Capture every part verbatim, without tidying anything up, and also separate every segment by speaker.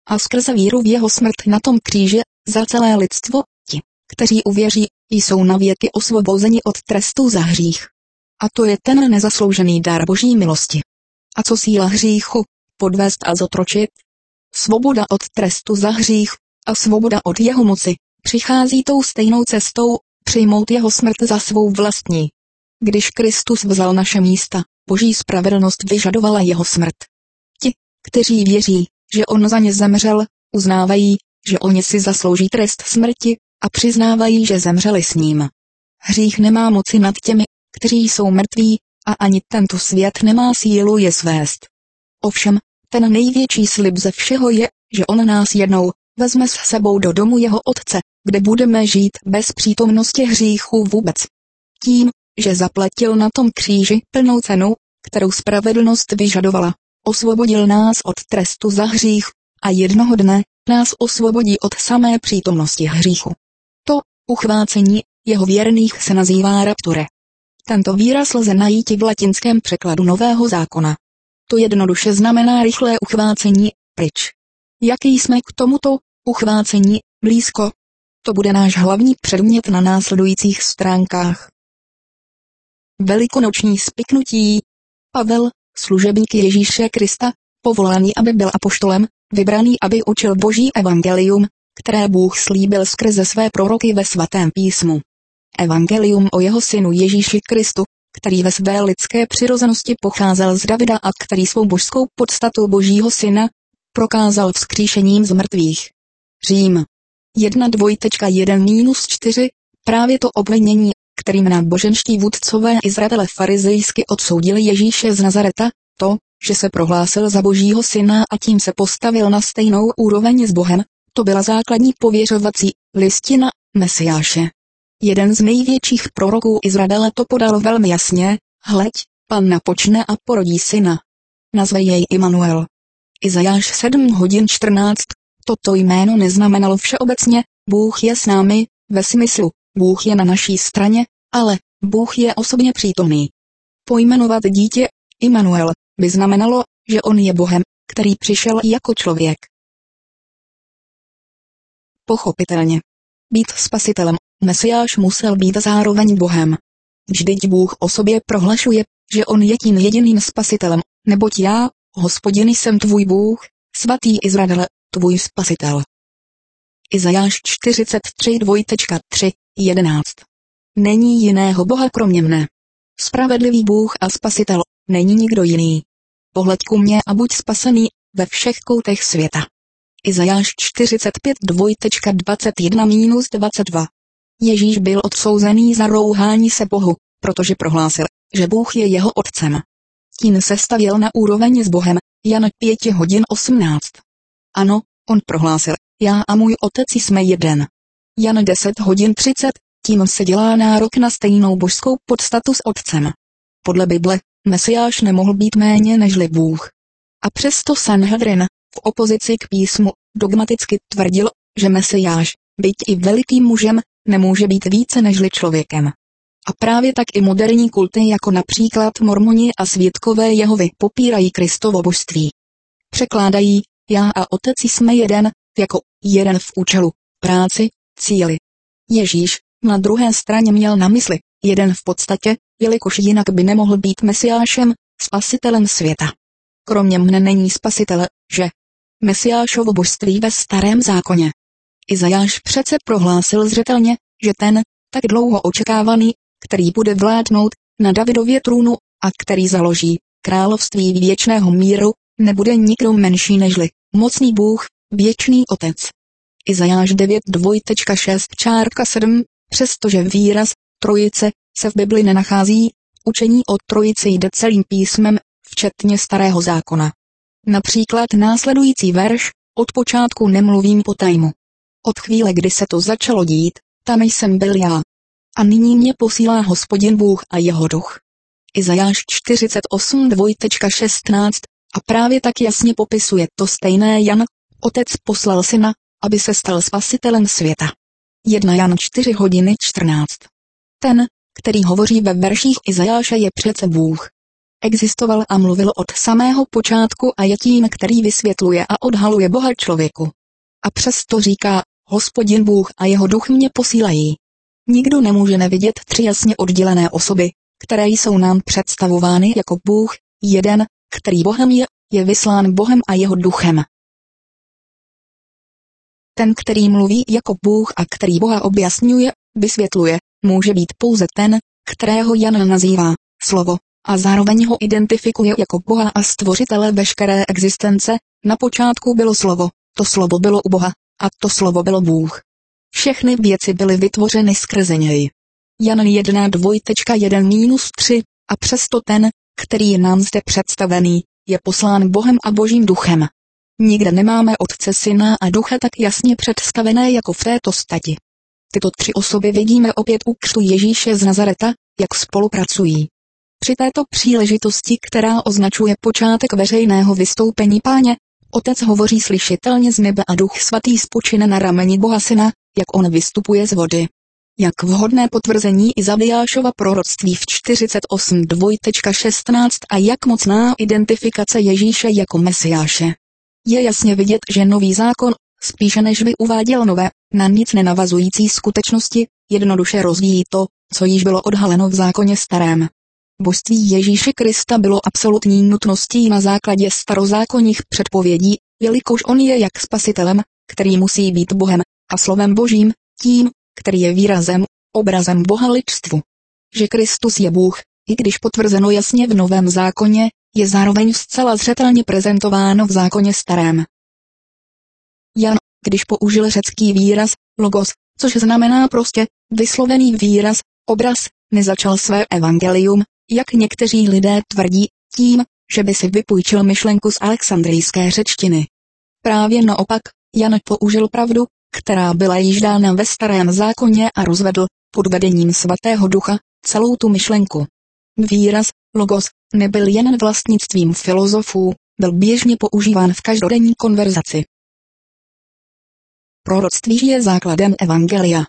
Speaker 1: a skrze víru v jeho smrt na tom kříži, za celé lidstvo, ti, kteří uvěří, jsou navěky osvobozeni od trestu za hřích. A to je ten nezasloužený dar Boží milosti. A co síla hříchu? Podvést a zotročit? Svoboda od trestu za hřích a svoboda od jeho moci přichází tou stejnou cestou, přijmout jeho smrt za svou vlastní. Když Kristus vzal naše místa, Boží spravedlnost vyžadovala jeho smrt. Ti, kteří věří, že on za ně zemřel, uznávají, že oni si zaslouží trest smrti a přiznávají, že zemřeli s ním. Hřích nemá moci nad těmi, kteří jsou mrtví, a ani tento svět nemá sílu je svést. Ovšem, ten největší slib ze všeho je, že on nás jednou vezme s sebou do domu jeho Otce, kde budeme žít bez přítomnosti hříchu vůbec. Tím, že zaplatil na tom kříži plnou cenu, kterou spravedlnost vyžadovala, osvobodil nás od trestu za hřích a jednoho dne nás osvobodí od samé přítomnosti hříchu. To uchvácení jeho věrných se nazývá rapture. Tento výraz lze najít i v latinském překladu Nového zákona. To jednoduše znamená rychlé uchvácení, pryč. Jaký jsme k tomuto uchvácení blízko? To bude náš hlavní předmět na následujících stránkách. Velikonoční spiknutí. Pavel, služebník Ježíše Krista, povolaný, aby byl apoštolem, vybraný, aby učil Boží evangelium, které Bůh slíbil skrze své proroky ve svatém písmu. Evangelium o jeho synu Ježíši Kristu, který ve své lidské přirozenosti pocházel z Davida a který svou božskou podstatu Božího syna prokázal vzkříšením z mrtvých. Řím. jedna dvojtečka jeden minus čtyři. Právě to obvinění, kterým náboženští vůdcové Izraele farizejsky odsoudili Ježíše z Nazareta, to, že se prohlásil za Božího syna a tím se postavil na stejnou úroveň s Bohem, to byla základní pověřovací listina Mesiáše. Jeden z největších proroků Izraele to podal velmi jasně: hleď, Panna počne a porodí syna. Nazve jej Immanuel. Izajáš sedm hodin čtrnáct. Toto jméno neznamenalo všeobecně Bůh je s námi, ve smyslu Bůh je na naší straně, ale Bůh je osobně přítomný. Pojmenovat dítě Immanuel by znamenalo, že on je Bohem, který přišel jako člověk. Pochopitelně. Být spasitelem, Mesiáš musel být zároveň Bohem. Vždyť Bůh o sobě prohlašuje, že on je tím jediným spasitelem, neboť já, Hospodin, jsem tvůj Bůh, svatý Izraele, tvůj spasitel. Izajáš čtyřicet tři tři jedenáct. Není jiného Boha kromě mne. Spravedlivý Bůh a spasitel, není nikdo jiný. Pohleď ku mně a buď spasený ve všech koutech světa. Izajáš čtyřicet pět dvacet jedna dvacet dva. Ježíš byl odsouzený za rouhání se Bohu, protože prohlásil, že Bůh je jeho otcem. Tím se stavěl na úroveň s Bohem, Jan pět hodin osmnáct. Ano, on prohlásil, já a můj otec jsme jeden. Jan deset hodin třicet, tím se dělá nárok na stejnou božskou podstatu s otcem. Podle Bible, Mesiáš nemohl být méně nežli Bůh. A přesto Sanhedrin, v opozici k písmu, dogmaticky tvrdil, že Mesiáš, byť i velikým mužem, nemůže být více nežli člověkem. A právě tak i moderní kulty jako například mormoni a svědkové Jehovy popírají Kristovo božství. Překládají, já a otec jsme jeden, jako jeden v účelu, práci, cíli. Ježíš na druhé straně měl na mysli jeden v podstatě, jelikož jinak by nemohl být Mesiášem, spasitelem světa. Kromě mne není spasitele, že? Mesiášovo božství ve starém zákoně. Izajáš přece prohlásil zřetelně, že ten, tak dlouho očekávaný, který bude vládnout na Davidově trůnu a který založí království věčného míru, nebude nikdo menší nežli mocný Bůh, věčný Otec. Izajáš devět šest sedm, přestože výraz trojice se v Bibli nenachází, učení o trojici jde celým písmem, včetně starého zákona. Například následující verš, od počátku nemluvím po tajmu. Od chvíle, kdy se to začalo dít, tam jsem byl já. A nyní mě posílá Hospodin Bůh a jeho duch. Izajáš čtyřicet osm šestnáct a právě tak jasně popisuje to stejné Jan, otec poslal syna, aby se stal spasitelem světa. jedna Jan čtyři hodiny čtrnáct. Ten, který hovoří ve verších Izajáše, je přece Bůh. existoval a mluvil od samého počátku a je tím, který vysvětluje a odhaluje Boha člověku. A přesto říká, Hospodin Bůh a jeho duch mě posílají. Nikdo nemůže nevidět tři jasně oddělené osoby, které jsou nám představovány jako Bůh, jeden, který Bohem je, je vyslán Bohem a jeho duchem. Ten, který mluví jako Bůh a který Boha objasňuje, vysvětluje, může být pouze ten, kterého Jan nazývá slovo, a zároveň ho identifikuje jako Boha a stvořitele veškeré existence. Na počátku bylo slovo, to slovo bylo u Boha, a to slovo bylo Bůh. Všechny věci byly vytvořeny skrze něj. Jan jedna dvojtečka jeden minus tři, a přesto ten, který je nám zde představený, je poslán Bohem a Božím duchem. Nikde nemáme Otce, Syna a Ducha tak jasně představené jako v této stati. Tyto tři osoby vidíme opět u křtu Ježíše z Nazareta, jak spolupracují. Při této příležitosti, která označuje počátek veřejného vystoupení Páně, Otec hovoří slyšitelně z nebe a Duch Svatý spočine na rameni Boha Syna, jak on vystupuje z vody. Jak vhodné potvrzení Izajášova proroctví v čtyřicet osm dvojtečka šestnáct a jak mocná identifikace Ježíše jako Mesiáše. Je jasně vidět, že nový zákon, spíše než by uváděl nové, na nic nenavazující skutečnosti, jednoduše rozvíjí to, co již bylo odhaleno v zákoně starém. Božství Ježíše Krista bylo absolutní nutností na základě starozákonních předpovědí, jelikož on je jak spasitelem, který musí být Bohem, a slovem Božím, tím, který je výrazem, obrazem Boha lidstvu. Že Kristus je Bůh, i když potvrzeno jasně v Novém zákoně, je zároveň zcela zřetelně prezentováno v zákoně starém. Jan, když použil řecký výraz logos, což znamená prostě vyslovený výraz, obraz, nezačal své evangelium, jak někteří lidé tvrdí, tím, že by si vypůjčil myšlenku z alexandrijské řečtiny. Právě naopak, Jan použil pravdu, která byla již dána ve starém zákoně a rozvedl, pod vedením svatého ducha, celou tu myšlenku. Výraz logos nebyl jen vlastnictvím filozofů, byl běžně používán v každodenní konverzaci. Proroctví je základem evangelia.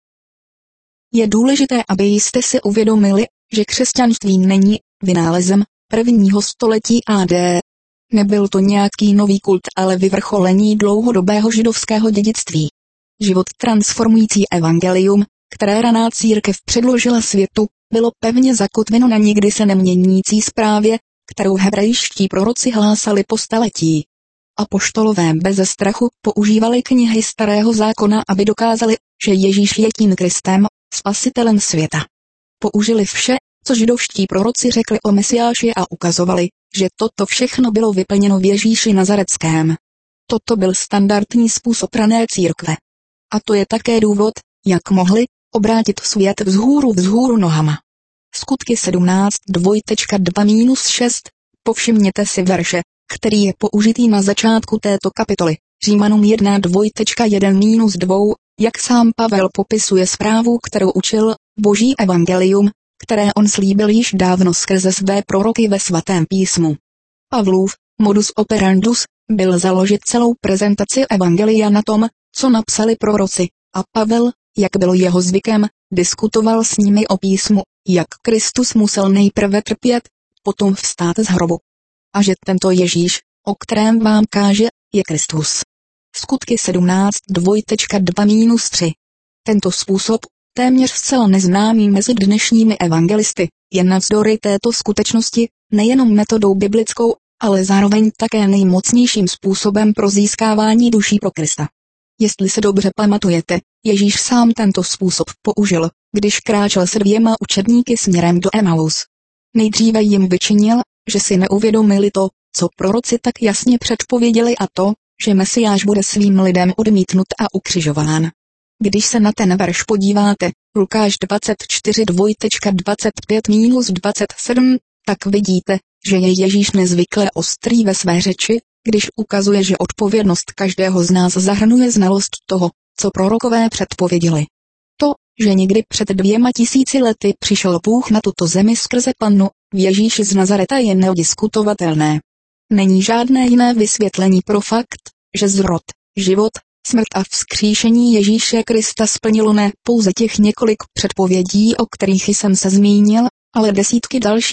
Speaker 1: Je důležité, aby jste si uvědomili, že křesťanství není vynálezem prvního století A D. Nebyl to nějaký nový kult, ale vyvrcholení dlouhodobého židovského dědictví. Život transformující evangelium, které raná církev předložila světu, bylo pevně zakotveno na nikdy se neměnící zprávě, kterou hebrejští proroci hlásali po staletí. Apoštolové beze strachu používali knihy starého zákona, aby dokázali, že Ježíš je tím Kristem, spasitelem světa. Použili vše, co židovští proroci řekli o Mesiáši a ukazovali, že toto všechno bylo vyplněno v Ježíši Nazareckém. Toto byl standardní způsob rané církve. A to je také důvod, jak mohli obrátit svět vzhůru vzhůru nohama. Skutky sedmnáct dvojtečka dva minus šest, povšimněte si verše, který je použitý na začátku této kapitoly, Římanům jedna dvojtečka jeden minus dva, jak sám Pavel popisuje zprávu, kterou učil, Boží evangelium, které on slíbil již dávno skrze své proroky ve svatém písmu. Pavlův modus operandus byl založit celou prezentaci evangelia na tom, co napsali proroci, a Pavel, jak bylo jeho zvykem, diskutoval s nimi o písmu, jak Kristus musel nejprve trpět, potom vstát z hrobu. A že tento Ježíš, o kterém vám káže, je Kristus. Skutky sedmnáct dvojtečka dva minus tři. Tento způsob, téměř zcela neznámý mezi dnešními evangelisty, je navzdory této skutečnosti nejenom metodou biblickou, ale zároveň také nejmocnějším způsobem pro získávání duší pro Krista. Jestli se dobře pamatujete, Ježíš sám tento způsob použil, když kráčel se dvěma učedníky směrem do Emaus. Nejdříve jim vyčinil, že si neuvědomili to, co proroci tak jasně předpověděli, a to, že Mesiáš bude svým lidem odmítnut a ukřižován. Když se na ten verš podíváte, Lukáš dvacet čtyři dvacet pět minus dvacet sedm, tak vidíte, že je Ježíš nezvykle ostrý ve své řeči, když ukazuje, že odpovědnost každého z nás zahrnuje znalost toho, co prorokové předpověděli. To, že někdy před dvěma tisíci lety přišel Bůh na tuto zemi skrze pannu v Ježíši z Nazareta, je neodiskutovatelné. Není žádné jiné vysvětlení pro fakt, že zrod, život, smrt a vzkříšení Ježíše Krista splnilo ne pouze těch několik předpovědí, o kterých jsem se zmínil, ale desítky dalších,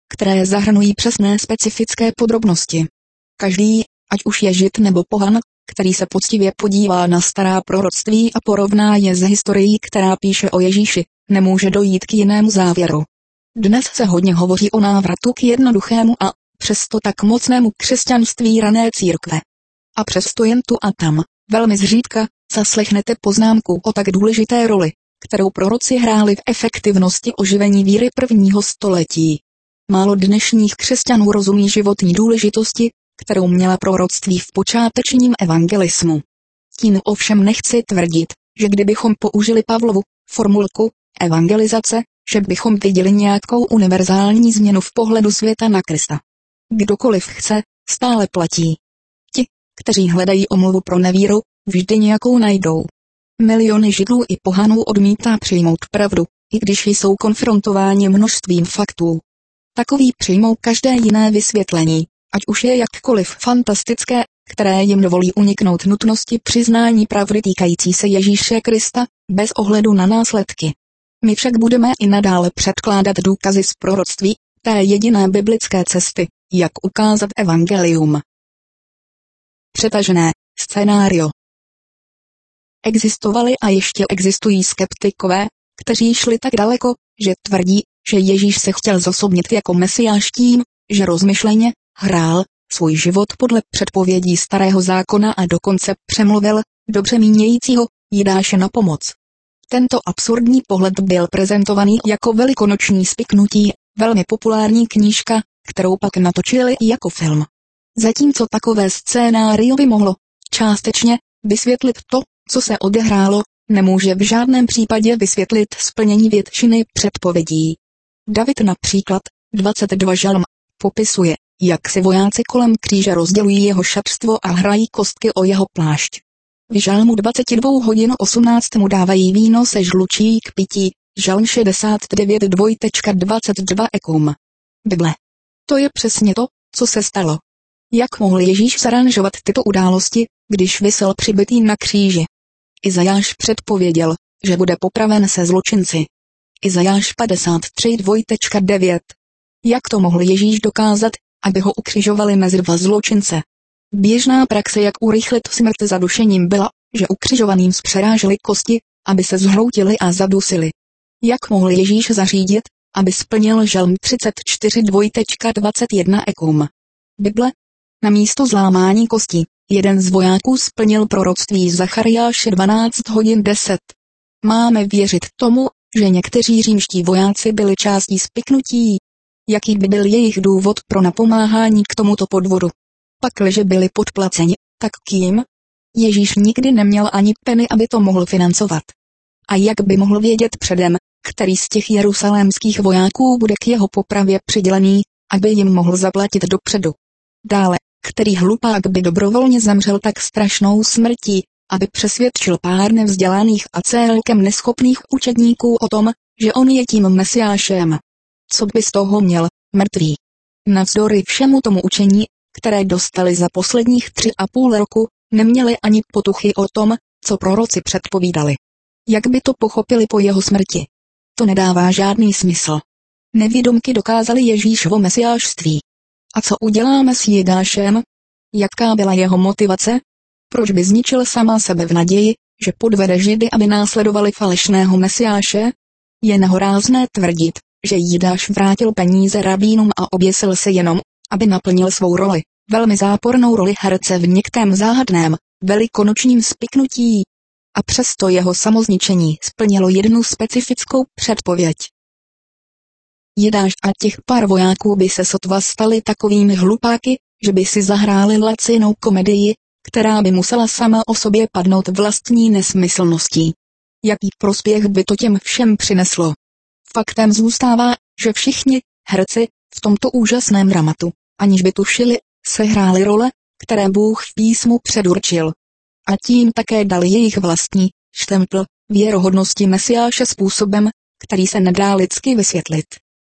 Speaker 1: které zahrnují přesné specifické podrobnosti. Každý, ať už je žid nebo pohan, který se poctivě podívá na stará proroctví a porovná je s historií, která píše o Ježíši, nemůže dojít k jinému závěru. Dnes se hodně hovoří o návratu k jednoduchému a přesto tak mocnému křesťanství rané církve. A přesto jen tu a tam, velmi zřídka, zaslechnete poznámku o tak důležité roli, kterou proroci hráli v efektivnosti oživení víry prvního století. Málo dnešních křesťanů rozumí životní důležitosti, kterou měla proroctví v počátečním evangelismu. Tím ovšem nechci tvrdit, že kdybychom použili Pavlovu formulku evangelizace, že bychom viděli nějakou univerzální změnu v pohledu světa na Krista. Kdokoliv chce, stále platí. Ti, kteří hledají omluvu pro nevíru, vždy nějakou najdou. Miliony židlů i pohanů odmítá přijmout pravdu, i když jsou konfrontováni množstvím faktů. Takový přijmou každé jiné vysvětlení, ať už je jakkoliv fantastické, které jim dovolí uniknout nutnosti přiznání pravdy týkající se Ježíše Krista, bez ohledu na následky. My však budeme i nadále předkládat důkazy z proroctví, té jediné biblické cesty, jak ukázat evangelium. Přetažené scénário. Existovali a ještě existují skeptikové, kteří šli tak daleko, že tvrdí, že Ježíš se chtěl zosobnit jako Mesiáš tím, že rozmyšleně hrál svůj život podle předpovědí starého zákona a dokonce přemluvil dobře mínějícího Jidáše na pomoc. Tento absurdní pohled byl prezentovaný jako velikonoční spiknutí, velmi populární knížka, kterou pak natočili i jako film. Zatímco takové scénário by mohlo částečně vysvětlit to, co se odehrálo, nemůže v žádném případě vysvětlit splnění většiny předpovědí. David například, dvacet dva žalm, popisuje, jak si vojáci kolem kříže rozdělují jeho šatstvo a hrají kostky o jeho plášť. V žalmu dvacet dva hodin osmnáct mu dávají víno se žlučí k pití, žalm šedesát devět dvacet dva ekum. Bible. To je přesně to, co se stalo. Jak mohl Ježíš zaranžovat tyto události, když visel přibitý na kříži? Izajáš předpověděl, že bude popraven se zločinci. Izajáš padesát tři devět. Jak to mohl Ježíš dokázat, aby ho ukřižovali mezi dva zločince? Běžná praxe, jak urychlit smrt zadušením, byla, že ukřižovaným zpřeráželi kosti, aby se zhroutili a zadusili. Jak mohl Ježíš zařídit, aby splnil žalm třicet čtyři dvacet jedna ekum? Bible. Na místo zlámání kostí, jeden z vojáků splnil proroctví Zachariáše dvanáct hodin deset. Máme věřit tomu, že někteří římští vojáci byli částí spiknutí. Jaký by byl jejich důvod pro napomáhání k tomuto podvodu? Pakliže byli podplaceni, tak kým? Ježíš nikdy neměl ani peny, aby to mohl financovat. A jak by mohl vědět předem, který z těch jeruzalémských vojáků bude k jeho popravě přidělený, aby jim mohl zaplatit dopředu? Dále, který hlupák by dobrovolně zemřel tak strašnou smrtí, aby přesvědčil pár nevzdělaných a celkem neschopných učedníků o tom, že on je tím Mesiášem? Co by z toho měl, mrtvý? Navzdory všemu tomu učení, které dostali za posledních tři a půl roku, neměli ani potuchy o tom, co proroci předpovídali. Jak by to pochopili po jeho smrti? To nedává žádný smysl. Nevědomky dokázali Ježíšovo mesiášství. A co uděláme s Jidášem? Jaká byla jeho motivace? Proč by zničil sama sebe v naději, že podvede Židy, aby následovali falešného mesiáše? Je nehorázné tvrdit, že Jidáš vrátil peníze rabínům a oběsil se jenom, aby naplnil svou roli, velmi zápornou roli herce v některém záhadném, velikonočním spiknutí. A přesto jeho samozničení splnilo jednu specifickou předpověď. Jidáš a těch pár vojáků by se sotva stali takovými hlupáky, že by si zahráli lacinou komedii, která by musela sama o sobě padnout vlastní nesmyslností. Jaký prospěch by to těm všem přineslo? Faktem zůstává, že všichni herci v tomto úžasném dramatu, aniž by tušili, sehráli role, které Bůh v písmu předurčil. A tím také dali jejich vlastní štempl věrohodnosti Mesiáše způsobem, který se nedá lidsky vysvětlit.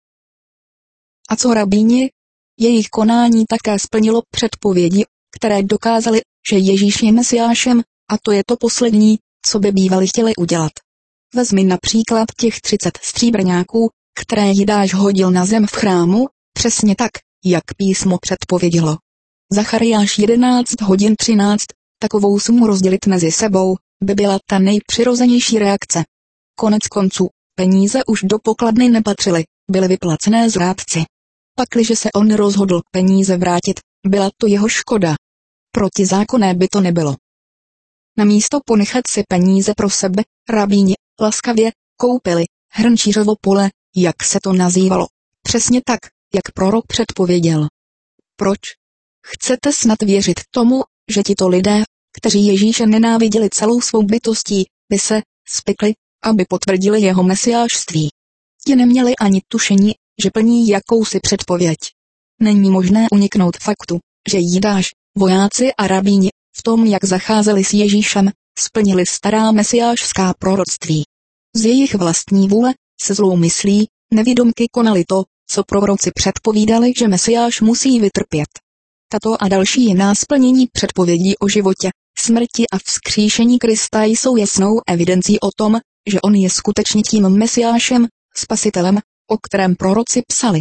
Speaker 1: A co rabíni? Jejich konání také splnilo předpovědi, které dokázaly, že Ježíš je Mesiášem, a to je to poslední, co by bývali chtěli udělat. Vezmi například těch třicet stříbrňáků, které Jidáš hodil na zem v chrámu, Přesně tak, jak písmo předpovědělo. Zachariáš jedenáct hodin třináct, takovou sumu rozdělit mezi sebou, by byla ta nejpřirozenější reakce. Konec konců, peníze už do pokladny nepatřily, byly vyplacené zrádci. Pakliže se on rozhodl peníze vrátit, byla to jeho škoda. Protizákonné by to nebylo. Namísto ponechat si peníze pro sebe, rabíni laskavě koupili hrnčířovo pole, jak se to nazývalo, přesně tak, jak prorok předpověděl. Proč? Chcete snad věřit tomu, že tito lidé, kteří Ježíše nenáviděli celou svou bytostí, by se spikli, aby potvrdili jeho mesiášství? Ti neměli ani tušení, že plní jakousi předpověď. Není možné uniknout faktu, že Jidáš, vojáci a rabíni, v tom, jak zacházeli s Ježíšem, splnili stará mesiášská proroctví. Z jejich vlastní vůle, se zlou myslí, nevědomky konali to, co proroci předpovídali, že Mesiáš musí vytrpět. Tato a další jiná splnění předpovědí o životě, smrti a vzkříšení Krista jsou jasnou evidencí o tom, že on je skutečně tím Mesiášem, spasitelem, o kterém proroci psali.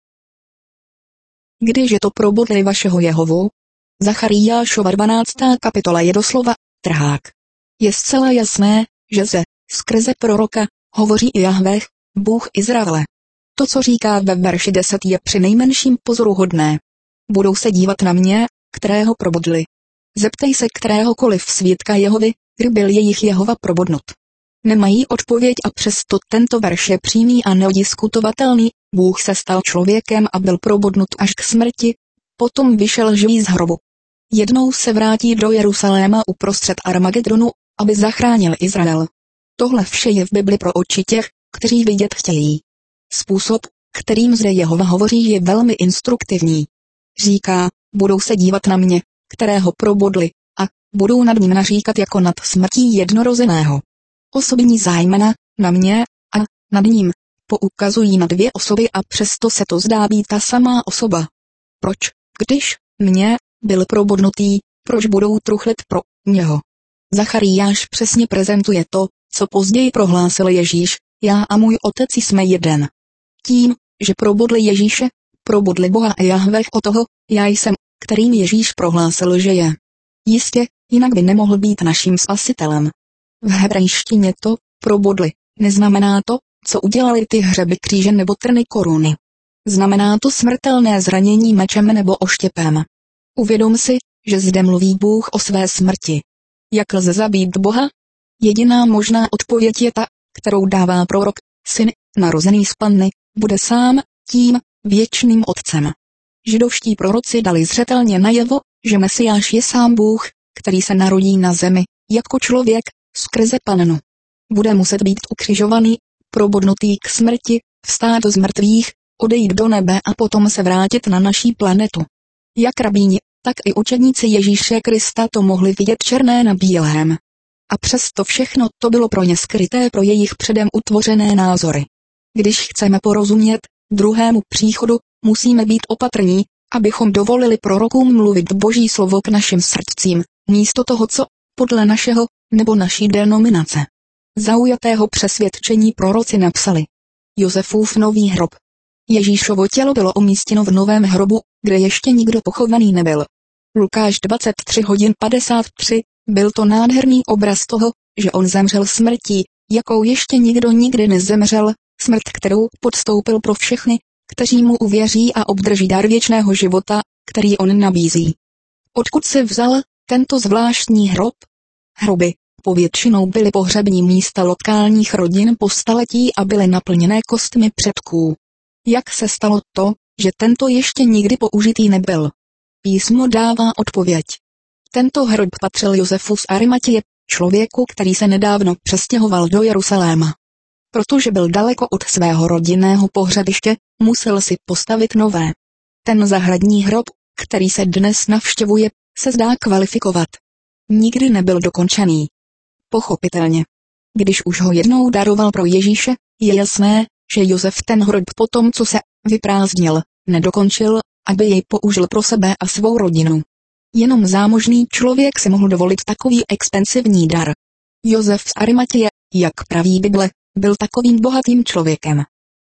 Speaker 1: Když je to probudli vašeho Jehovu? Zachariášova dvanáctá kapitola je doslova trhák. Je zcela jasné, že ze skrze proroka hovoří i Jahveh, Bůh Izraele. To, co říká ve verši deset, je přinejmenším pozoruhodné. Budou se dívat na mě, kterého probudli. Zeptej se kteréhokoliv svědka Jehovy, kdy byl jejich Jehova probodnut. Nemají odpověď a přesto tento verš je přímý a neodiskutovatelný. Bůh se stal člověkem a byl probodnut až k smrti, potom vyšel živý z hrobu. Jednou se vrátí do Jeruzaléma uprostřed Armagedonu, aby zachránil Izrael. Tohle vše je v Bibli pro oči těch, kteří vidět chtějí. Způsob, kterým zde Jehova hovoří, je velmi instruktivní. Říká, budou se dívat na mě, kterého probodli, a budou nad ním naříkat jako nad smrtí jednorozeného. Osobní zájmena, na mě, a nad ním, poukazují na dvě osoby a přesto se to zdá být ta samá osoba. Proč, když mě byl probodnutý, proč budou truchlit pro něho? Zachariáš přesně prezentuje to, co později prohlásil Ježíš, já a můj otec jsme jeden. Tím, že probodli Ježíše, probodli Boha a Jahveh o toho, já jsem, kterým Ježíš prohlásil, že je. Jistě, jinak by nemohl být naším spasitelem. V hebrejštině to, probodli, neznamená to, co udělali ty hřeby kříže nebo trny koruny. Znamená to smrtelné zranění mečem nebo oštěpem. Uvědom si, že zde mluví Bůh o své smrti. Jak lze zabít Boha? Jediná možná odpověď je ta, kterou dává prorok, syn, narozený z panny, bude sám, tím, věčným otcem. Židovští proroci dali zřetelně najevo, že Mesiáš je sám Bůh, který se narodí na zemi, jako člověk, skrze pannu. Bude muset být ukřižovaný, probodnutý k smrti, vstát z mrtvých, odejít do nebe a potom se vrátit na naší planetu. Jak rabíni, tak i učedníci Ježíše Krista to mohli vidět černé na bílém. A přesto všechno to bylo pro ně skryté pro jejich předem utvořené názory. Když chceme porozumět druhému příchodu, musíme být opatrní, abychom dovolili prorokům mluvit Boží slovo k našim srdcím, místo toho, co, podle našeho, nebo naší denominace zaujatého přesvědčení proroci napsali. Josefův nový hrob. Ježíšovo tělo bylo umístěno v novém hrobu, kde ještě nikdo pochovaný nebyl. Lukáš dvacet tři hodin padesát tři, byl to nádherný obraz toho, že on zemřel smrtí, jakou ještě nikdo nikdy nezemřel, smrt, kterou podstoupil pro všechny, kteří mu uvěří a obdrží dar věčného života, který on nabízí. Odkud se vzal tento zvláštní hrob? Hroby povětšinou byly pohřební místa lokálních rodin po staletí a byly naplněné kostmi předků. Jak se stalo to, že tento ještě nikdy použitý nebyl? Písmo dává odpověď. Tento hrob patřil Josefu z Arimatěje, člověku, který se nedávno přestěhoval do Jeruzaléma. Protože byl daleko od svého rodinného pohřebiště, musel si postavit nové. Ten zahradní hrob, který se dnes navštěvuje, se zdá kvalifikovat. Nikdy nebyl dokončený. Pochopitelně. Když už ho jednou daroval pro Ježíše, je jasné, že Josef ten hrob potom, co se vyprázdnil, nedokončil, aby jej použil pro sebe a svou rodinu. Jenom zámožný člověk si mohl dovolit takový expensivní dar. Josef z Arimatěje, jak praví Bible, byl takovým bohatým člověkem.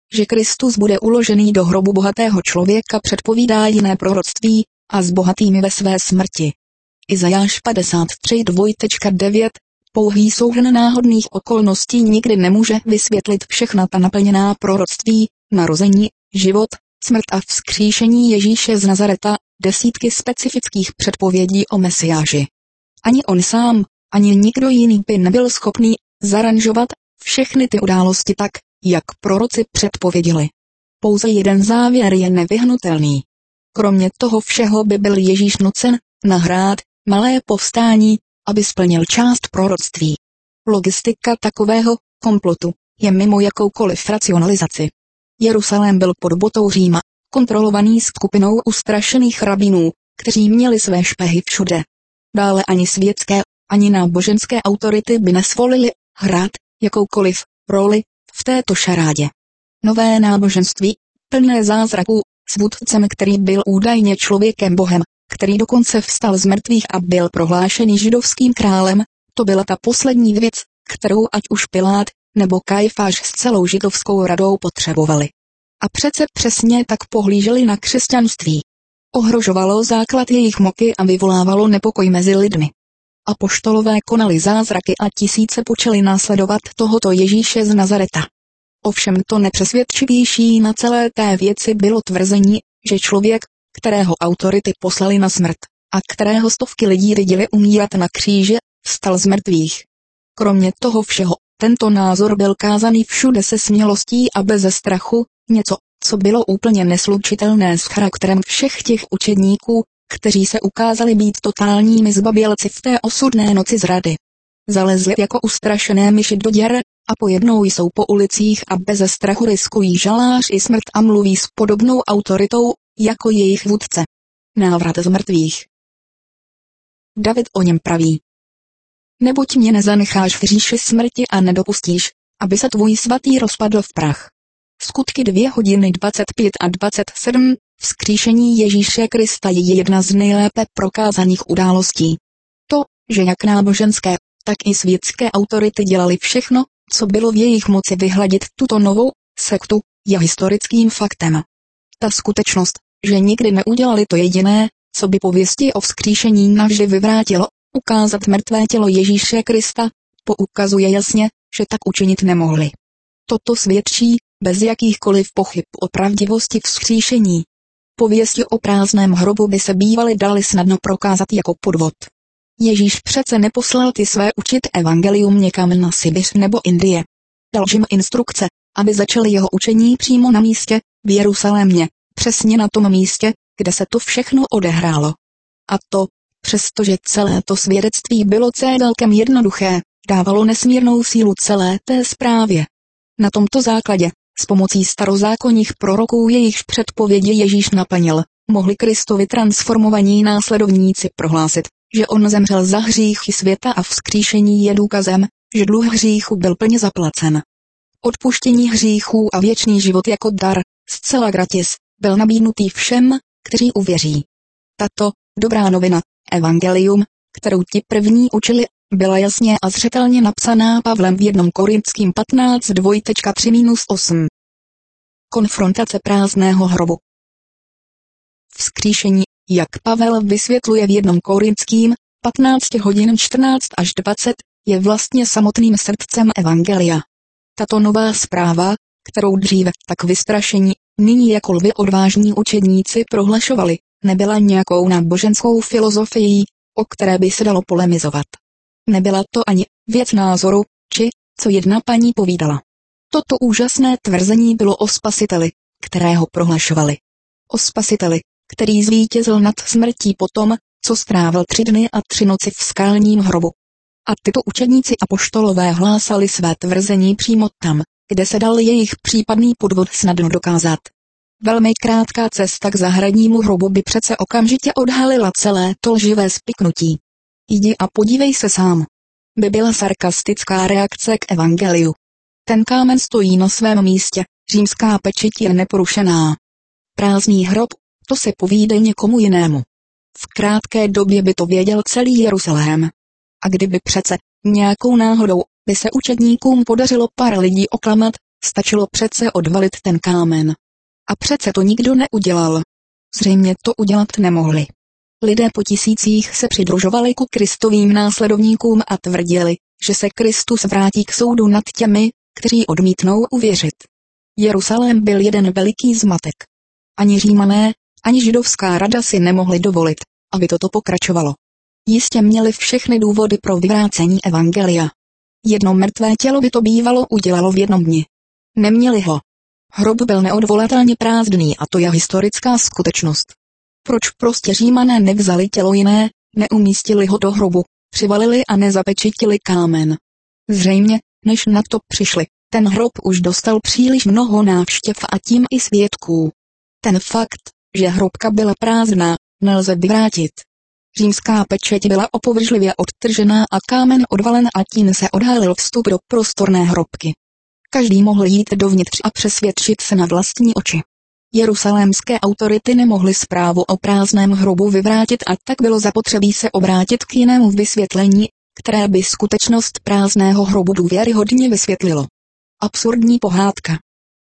Speaker 1: že Kristus bude uložený do hrobu bohatého člověka, předpovídá jiné proroctví, a s bohatými ve své smrti. Izajáš padesát tři devět Pouhý souhrn náhodných okolností nikdy nemůže vysvětlit všechna ta naplněná proroctví, narození, život, smrt a vzkříšení Ježíše z Nazareta, desítky specifických předpovědí o Mesiáši. Ani on sám, ani nikdo jiný by nebyl schopný zaranžovat všechny ty události tak, jak proroci předpověděli. Pouze jeden závěr je nevyhnutelný. Kromě toho všeho by byl Ježíš nucen nahrát malé povstání, aby splnil část proroctví. Logistika takového komplotu je mimo jakoukoliv racionalizaci. Jeruzalém byl pod botou Říma, kontrolovaný skupinou ustrašených rabinů, kteří měli své špehy všude. Dále ani světské, ani náboženské autority by nesvolili hrát jakoukoliv roli v této šarádě. Nové náboženství, plné zázraků, s vůdcem, který byl údajně člověkem Bohem, který dokonce vstal z mrtvých a byl prohlášený židovským králem, to byla ta poslední věc, kterou ať už Pilát nebo Kajfáš s celou židovskou radou potřebovali. A přece přesně tak pohlíželi na křesťanství. Ohrožovalo základ jejich moky a vyvolávalo nepokoj mezi lidmi. Apoštolové konali zázraky a tisíce počali následovat tohoto Ježíše z Nazareta. Ovšem to nepřesvědčivější na celé té věci bylo tvrzení, že člověk, kterého autority poslali na smrt, a kterého stovky lidí viděli umírat na kříži, vstal z mrtvých. Kromě toho všeho, tento názor byl kázaný všude se smělostí a beze strachu, něco, co bylo úplně neslučitelné s charakterem všech těch učedníků, kteří se ukázali být totálními zbabělci v té osudné noci zrady. Zalezli jako ustrašené myši do děr, a pojednou jsou po ulicích a beze strachu riskují žalář i smrt a mluví s podobnou autoritou, jako jejich vůdce. Návrat z mrtvých. David o něm praví: Neboť mě nezanecháš v říši smrti a nedopustíš, aby se tvůj svatý rozpadl v prach. Skutky dvě hodiny dvacet pět a dvacet sedm, vzkříšení Ježíše Krista je jedna z nejlépe prokázaných událostí. To, že jak náboženské, tak i světské autority dělali všechno, co bylo v jejich moci vyhladit tuto novou sektu, je historickým faktem. Ta skutečnost, že nikdy neudělali to jediné, co by pověsti o vzkříšení navždy vyvrátilo, ukázat mrtvé tělo Ježíše Krista, poukazuje jasně, že tak učinit nemohli. Toto svědčí, bez jakýchkoliv pochyb o pravdivosti vzkříšení. Pověsti o prázdném hrobu by se bývaly dali snadno prokázat jako podvod. Ježíš přece neposlal ty své učit evangelium někam na Sibiř nebo Indie. Dal jim instrukce, aby začali jeho učení přímo na místě, v Jeruzalémě, přesně na tom místě, kde se to všechno odehrálo. A to, přestože celé to svědectví bylo celkem jednoduché, dávalo nesmírnou sílu celé té zprávě. Na tomto základě, s pomocí starozákonních proroků, jejichž předpovědi Ježíš naplnil, mohli Kristovi transformovaní následovníci prohlásit, že on zemřel za hříchy světa a vzkříšení je důkazem, že dluh hříchu byl plně zaplacen. Odpuštění hříchů a věčný život jako dar, zcela gratis, byl nabídnutý všem, kteří uvěří. Tato dobrá novina, evangelium, kterou ti první učili, byla jasně a zřetelně napsaná Pavlem v jednom Korinským patnáct tři osm. Konfrontace prázdného hrobu. Vzkříšení, jak Pavel vysvětluje v jednom Korinským patnáct hodin čtrnáct až dvacet, je vlastně samotným srdcem evangelia. Tato nová zpráva, kterou dříve tak vystrašení, nyní jako lvy odvážní učedníci prohlašovali, nebyla nějakou náboženskou filozofií, o které by se dalo polemizovat. Nebyla to ani věc názoru, či, co jedna paní povídala. Toto úžasné tvrzení bylo o Spasiteli, kterého prohlašovali. O Spasiteli, který zvítězil nad smrtí potom, co strávil tři dny a tři noci v skalním hrobu. A tyto učedníci apoštolové hlásali své tvrzení přímo tam, kde se dal jejich případný podvod snadno dokázat. Velmi krátká cesta k zahradnímu hrobu by přece okamžitě odhalila celé to lživé spiknutí. Jdi a podívej se sám. By byla sarkastická reakce k evangeliu. Ten kámen stojí na svém místě, římská pečeť je neporušená. Prázdný hrob, to se povídej někomu jinému. V krátké době by to věděl celý Jeruzalém. A kdyby přece, nějakou náhodou, by se učedníkům podařilo pár lidí oklamat, Stačilo přece odvalit ten kámen. A přece to nikdo neudělal. Zřejmě to udělat nemohli. Lidé po tisících se přidružovali ku Kristovým následovníkům a tvrdili, že se Kristus vrátí k soudu nad těmi, kteří odmítnou uvěřit. Jeruzalém byl jeden veliký zmatek. Ani Římané, ani židovská rada si nemohli dovolit, aby toto pokračovalo. Jistě měli všechny důvody pro vyvrácení evangelia. Jedno mrtvé tělo by to bývalo udělalo v jednom dni. Neměli ho. Hrob byl neodvolatelně prázdný a to je historická skutečnost. Proč prostě Římané nevzali tělo jiné, neumístili ho do hrobu, přivalili a nezapečetili kámen? Zřejmě, než na to přišli, ten hrob už dostal příliš mnoho návštěv a tím i svědků. Ten fakt, že hrobka byla prázdná, nelze vyvrátit. Římská pečeť byla opovržlivě odtržená a kámen odvalen a tím se odhalil vstup do prostorné hrobky. Každý mohl jít dovnitř a přesvědčit se na vlastní oči. Jeruzalémské autority nemohly zprávu o prázdném hrobu vyvrátit a tak bylo zapotřebí se obrátit k jinému vysvětlení, které by skutečnost prázdného hrobu důvěryhodně vysvětlilo. Absurdní pohádka.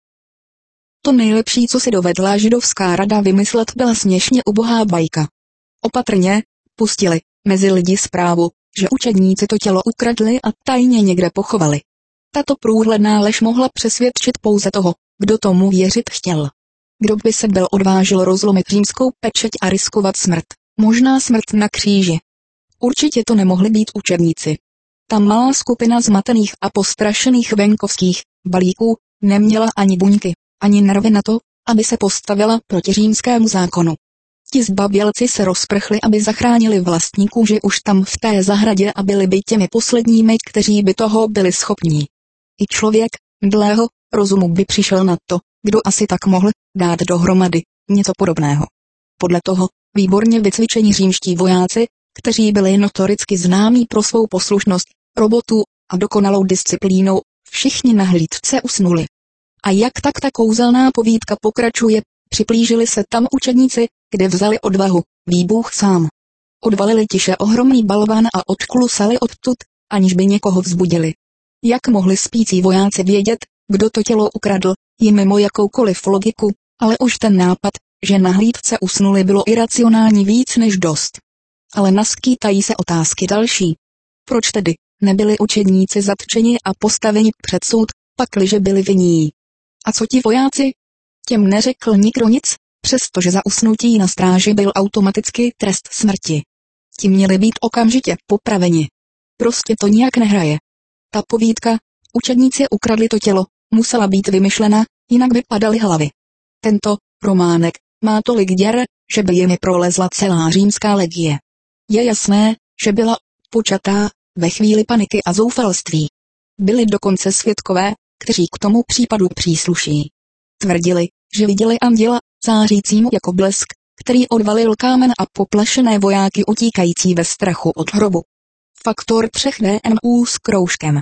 Speaker 1: To nejlepší, co si dovedla židovská rada vymyslet, byla směšně ubohá bajka. Opatrně pustili mezi lidi zprávu, že učedníci to tělo ukradli a tajně někde pochovali. Tato průhledná lež mohla přesvědčit pouze toho, kdo tomu věřit chtěl. Kdo by se byl odvážil rozlomit římskou pečeť a riskovat smrt, možná smrt na kříži. Určitě to nemohli být učedníci. Ta malá skupina zmatených a postrašených venkovských balíků neměla ani buňky, ani nervy na to, aby se postavila proti římskému zákonu. Ti zbabělci se rozprchli, aby zachránili vlastní kůži už tam v té zahradě a byli by těmi posledními, kteří by toho byli schopní. I člověk mdlého rozumu by přišel na to, kdo asi tak mohl dát dohromady něco podobného. Podle toho výborně vycvičení římští vojáci, kteří byli notoricky známí pro svou poslušnost, robotu a dokonalou disciplínou, všichni na hlídce usnuli. A jak tak ta kouzelná povídka pokračuje, připlížili se tam učedníci, kde vzali odvahu, výbuch sám. Odvalili tiše ohromný balván a odklusali odtud, aniž by někoho vzbudili. Jak mohli spící vojáci vědět, kdo to tělo ukradl, je mimo jakoukoliv logiku, ale už ten nápad, že na hlídce usnuli, bylo iracionální víc než dost. Ale naskýtají se otázky další. Proč tedy nebyli učedníci zatčeni a postaveni před soud, pakliže byli vinní? A co ti vojáci? Těm neřekl nikdo nic, přestože za usnutí na stráži byl automaticky trest smrti. Ti měli být okamžitě popraveni. Prostě to nijak nehraje. Ta povídka, učedníci ukradli to tělo, musela být vymyšlena, jinak by padaly hlavy. Tento románek má tolik děr, že by jimi prolezla celá římská legie. Je jasné, že byla počatá ve chvíli paniky a zoufalství. Byli dokonce svědkové, kteří k tomu případu přísluší. Tvrdili, že viděli anděla, zářícímu jako blesk, který odvalil kámen a poplašené vojáky utíkající ve strachu od hrobu. Faktor tři D N A s kroužkem.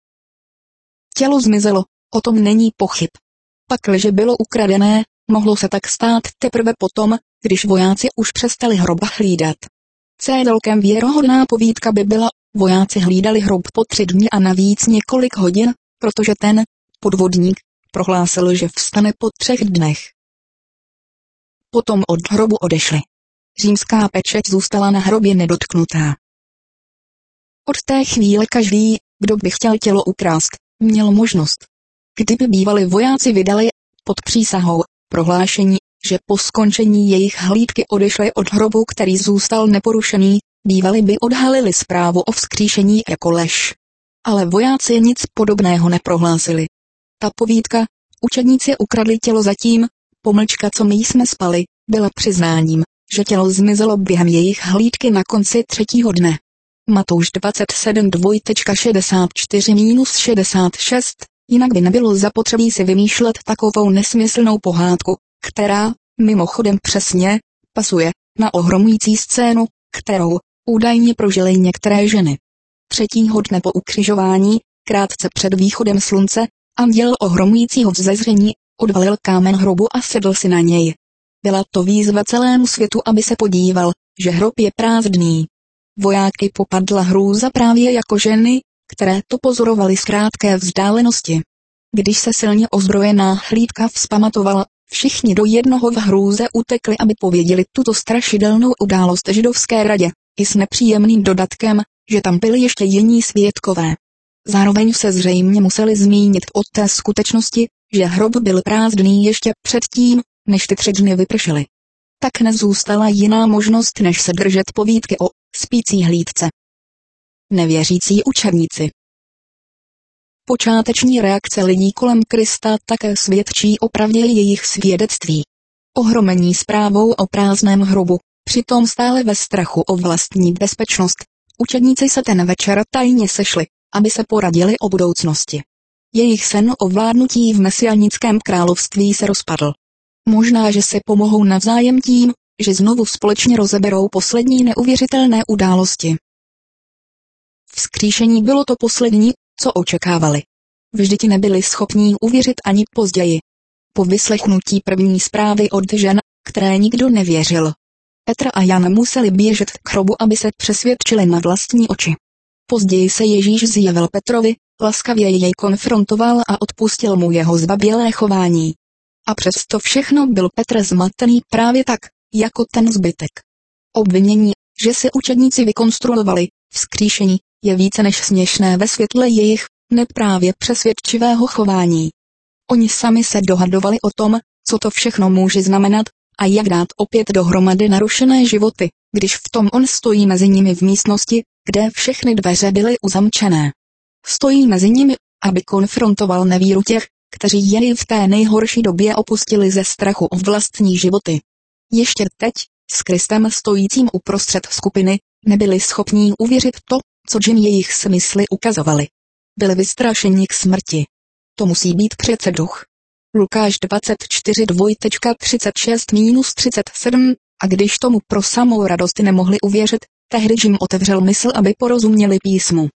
Speaker 1: Tělo zmizelo, o tom není pochyb. Pakliže bylo ukradené, mohlo se tak stát teprve potom, když vojáci už přestali hroba hlídat. Celkem věrohodná povídka by byla, vojáci hlídali hrob po tři dny a navíc několik hodin, protože ten podvodník prohlásil, že vstane po třech dnech. Potom od hrobu odešli. Římská pečeť zůstala na hrobě nedotknutá. Od té chvíle každý, kdo by chtěl tělo ukrást, měl možnost. Kdyby bývali vojáci vydali, pod přísahou, prohlášení, že po skončení jejich hlídky odešli od hrobu, který zůstal neporušený, bývali by odhalili zprávu o vzkříšení jako lež. Ale vojáci nic podobného neprohlásili. Ta povídka, učedníci ukradli tělo zatím, pomlčka co my jsme spali, byla přiznáním, že tělo zmizelo během jejich hlídky na konci třetího dne. Matouš dvacet sedm šedesát čtyři šedesát šest, jinak by nebylo zapotřebí si vymýšlet takovou nesmyslnou pohádku, která, mimochodem přesně, pasuje na ohromující scénu, kterou údajně prožily některé ženy. Třetího dne po ukřižování, krátce před východem slunce, anděl ohromujícího vzezření odvalil kámen hrobu a sedl si na něj. Byla to výzva celému světu, aby se podíval, že hrob je prázdný. Vojáky popadla hrůza právě jako ženy, které to pozorovaly z krátké vzdálenosti. Když se silně ozbrojená hlídka vzpamatovala, všichni do jednoho v hrůze utekli, aby pověděli tuto strašidelnou událost židovské radě, i s nepříjemným dodatkem, že tam byli ještě jiní svědkové. Zároveň se zřejmě museli zmínit o té skutečnosti, že hrob byl prázdný ještě předtím, než ty tři dny vypršely. Tak nezůstala jiná možnost, než se držet povídky o spící hlídce. Nevěřící učedníci. Počáteční reakce lidí kolem Krista také svědčí o pravdě jejich svědectví. Ohromení zprávou o prázdném hrobu, přitom stále ve strachu o vlastní bezpečnost, učedníci se ten večer tajně sešli, aby se poradili o budoucnosti. Jejich sen o vládnutí v mesianickém království se rozpadl. Možná, že se pomohou navzájem tím, že znovu společně rozeberou poslední neuvěřitelné události. Vzkříšení bylo to poslední, co očekávali. Vždyť nebyli schopní uvěřit ani později. Po vyslechnutí první zprávy od žen, které nikdo nevěřil, Petr a Jan museli běžet k hrobu, aby se přesvědčili na vlastní oči. Později se Ježíš zjevil Petrovi, laskavě jej konfrontoval a odpustil mu jeho zbabělé chování. A přesto všechno byl Petr zmatený právě tak, jako ten zbytek. Obvinění, že si učedníci vykonstruovali vzkříšení, je více než směšné ve světle jejich neprávě přesvědčivého chování. Oni sami se dohadovali o tom, co to všechno může znamenat, a jak dát opět dohromady narušené životy, když v tom on stojí mezi nimi v místnosti, kde všechny dveře byly uzamčené. Stojí mezi nimi, aby konfrontoval nevíru těch, kteří jej v té nejhorší době opustili ze strachu o vlastní životy. Ještě teď, s Kristem stojícím uprostřed skupiny, nebyli schopní uvěřit to, co jim jejich smysly ukazovali. Byli vystrašeni k smrti. To musí být přece duch. Lukáš dvacet čtyři třicet šest třicet sedm, a když tomu pro samou radost nemohli uvěřit, tehdy jim otevřel mysl, aby porozuměli písmu.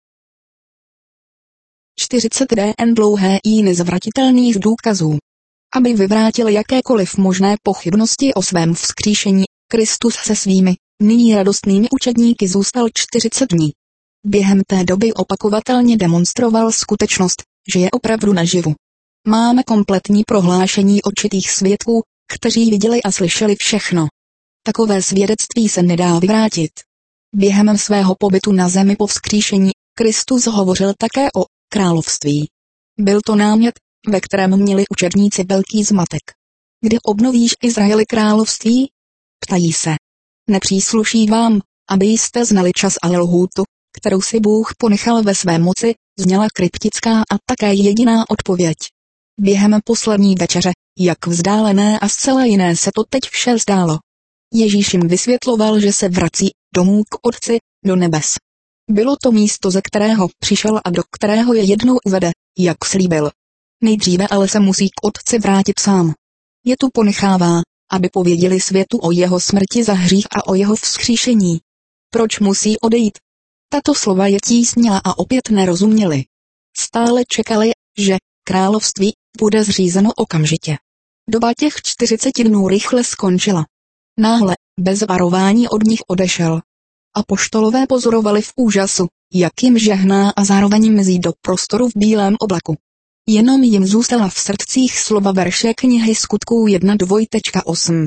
Speaker 1: čtyřicet dní dlouhé i nezvratitelných důkazů. Aby vyvrátil jakékoliv možné pochybnosti o svém vzkříšení, Kristus se svými, nyní radostnými učedníky zůstal čtyřicet dní. Během té doby opakovatelně demonstroval skutečnost, že je opravdu naživu. Máme kompletní prohlášení určitých svědků, kteří viděli a slyšeli všechno. Takové svědectví se nedá vyvrátit. Během svého pobytu na zemi po vzkříšení, Kristus hovořil také o království. Byl to námět, ve kterém měli učedníci velký zmatek. Kdy obnovíš Izraeli království? Ptají se. Nepřísluší vám, aby jste znali čas a lhůtu, kterou si Bůh ponechal ve své moci, zněla kryptická a také jediná odpověď. Během poslední večeře, jak vzdálené a zcela jiné se to teď vše zdálo. Ježíš jim vysvětloval, že se vrací domů k Otci, do nebes. Bylo to místo, ze kterého přišel a do kterého je jednou uvede, jak slíbil. Nejdříve ale se musí k Otci vrátit sám. Je tu ponechává, aby pověděli světu o jeho smrti za hřích a o jeho vzkříšení. Proč musí odejít? Tato slova je tísnila a opět nerozuměli. Stále čekali, že království bude zřízeno okamžitě. Doba těch čtyřiceti dnů rychle skončila. Náhle, bez varování od nich odešel. Apoštolové pozorovali v úžasu, jak jim žehná a zároveň mizí do prostoru v bílém oblaku. Jenom jim zůstala v srdcích slova verše knihy Skutků jedna dva osm.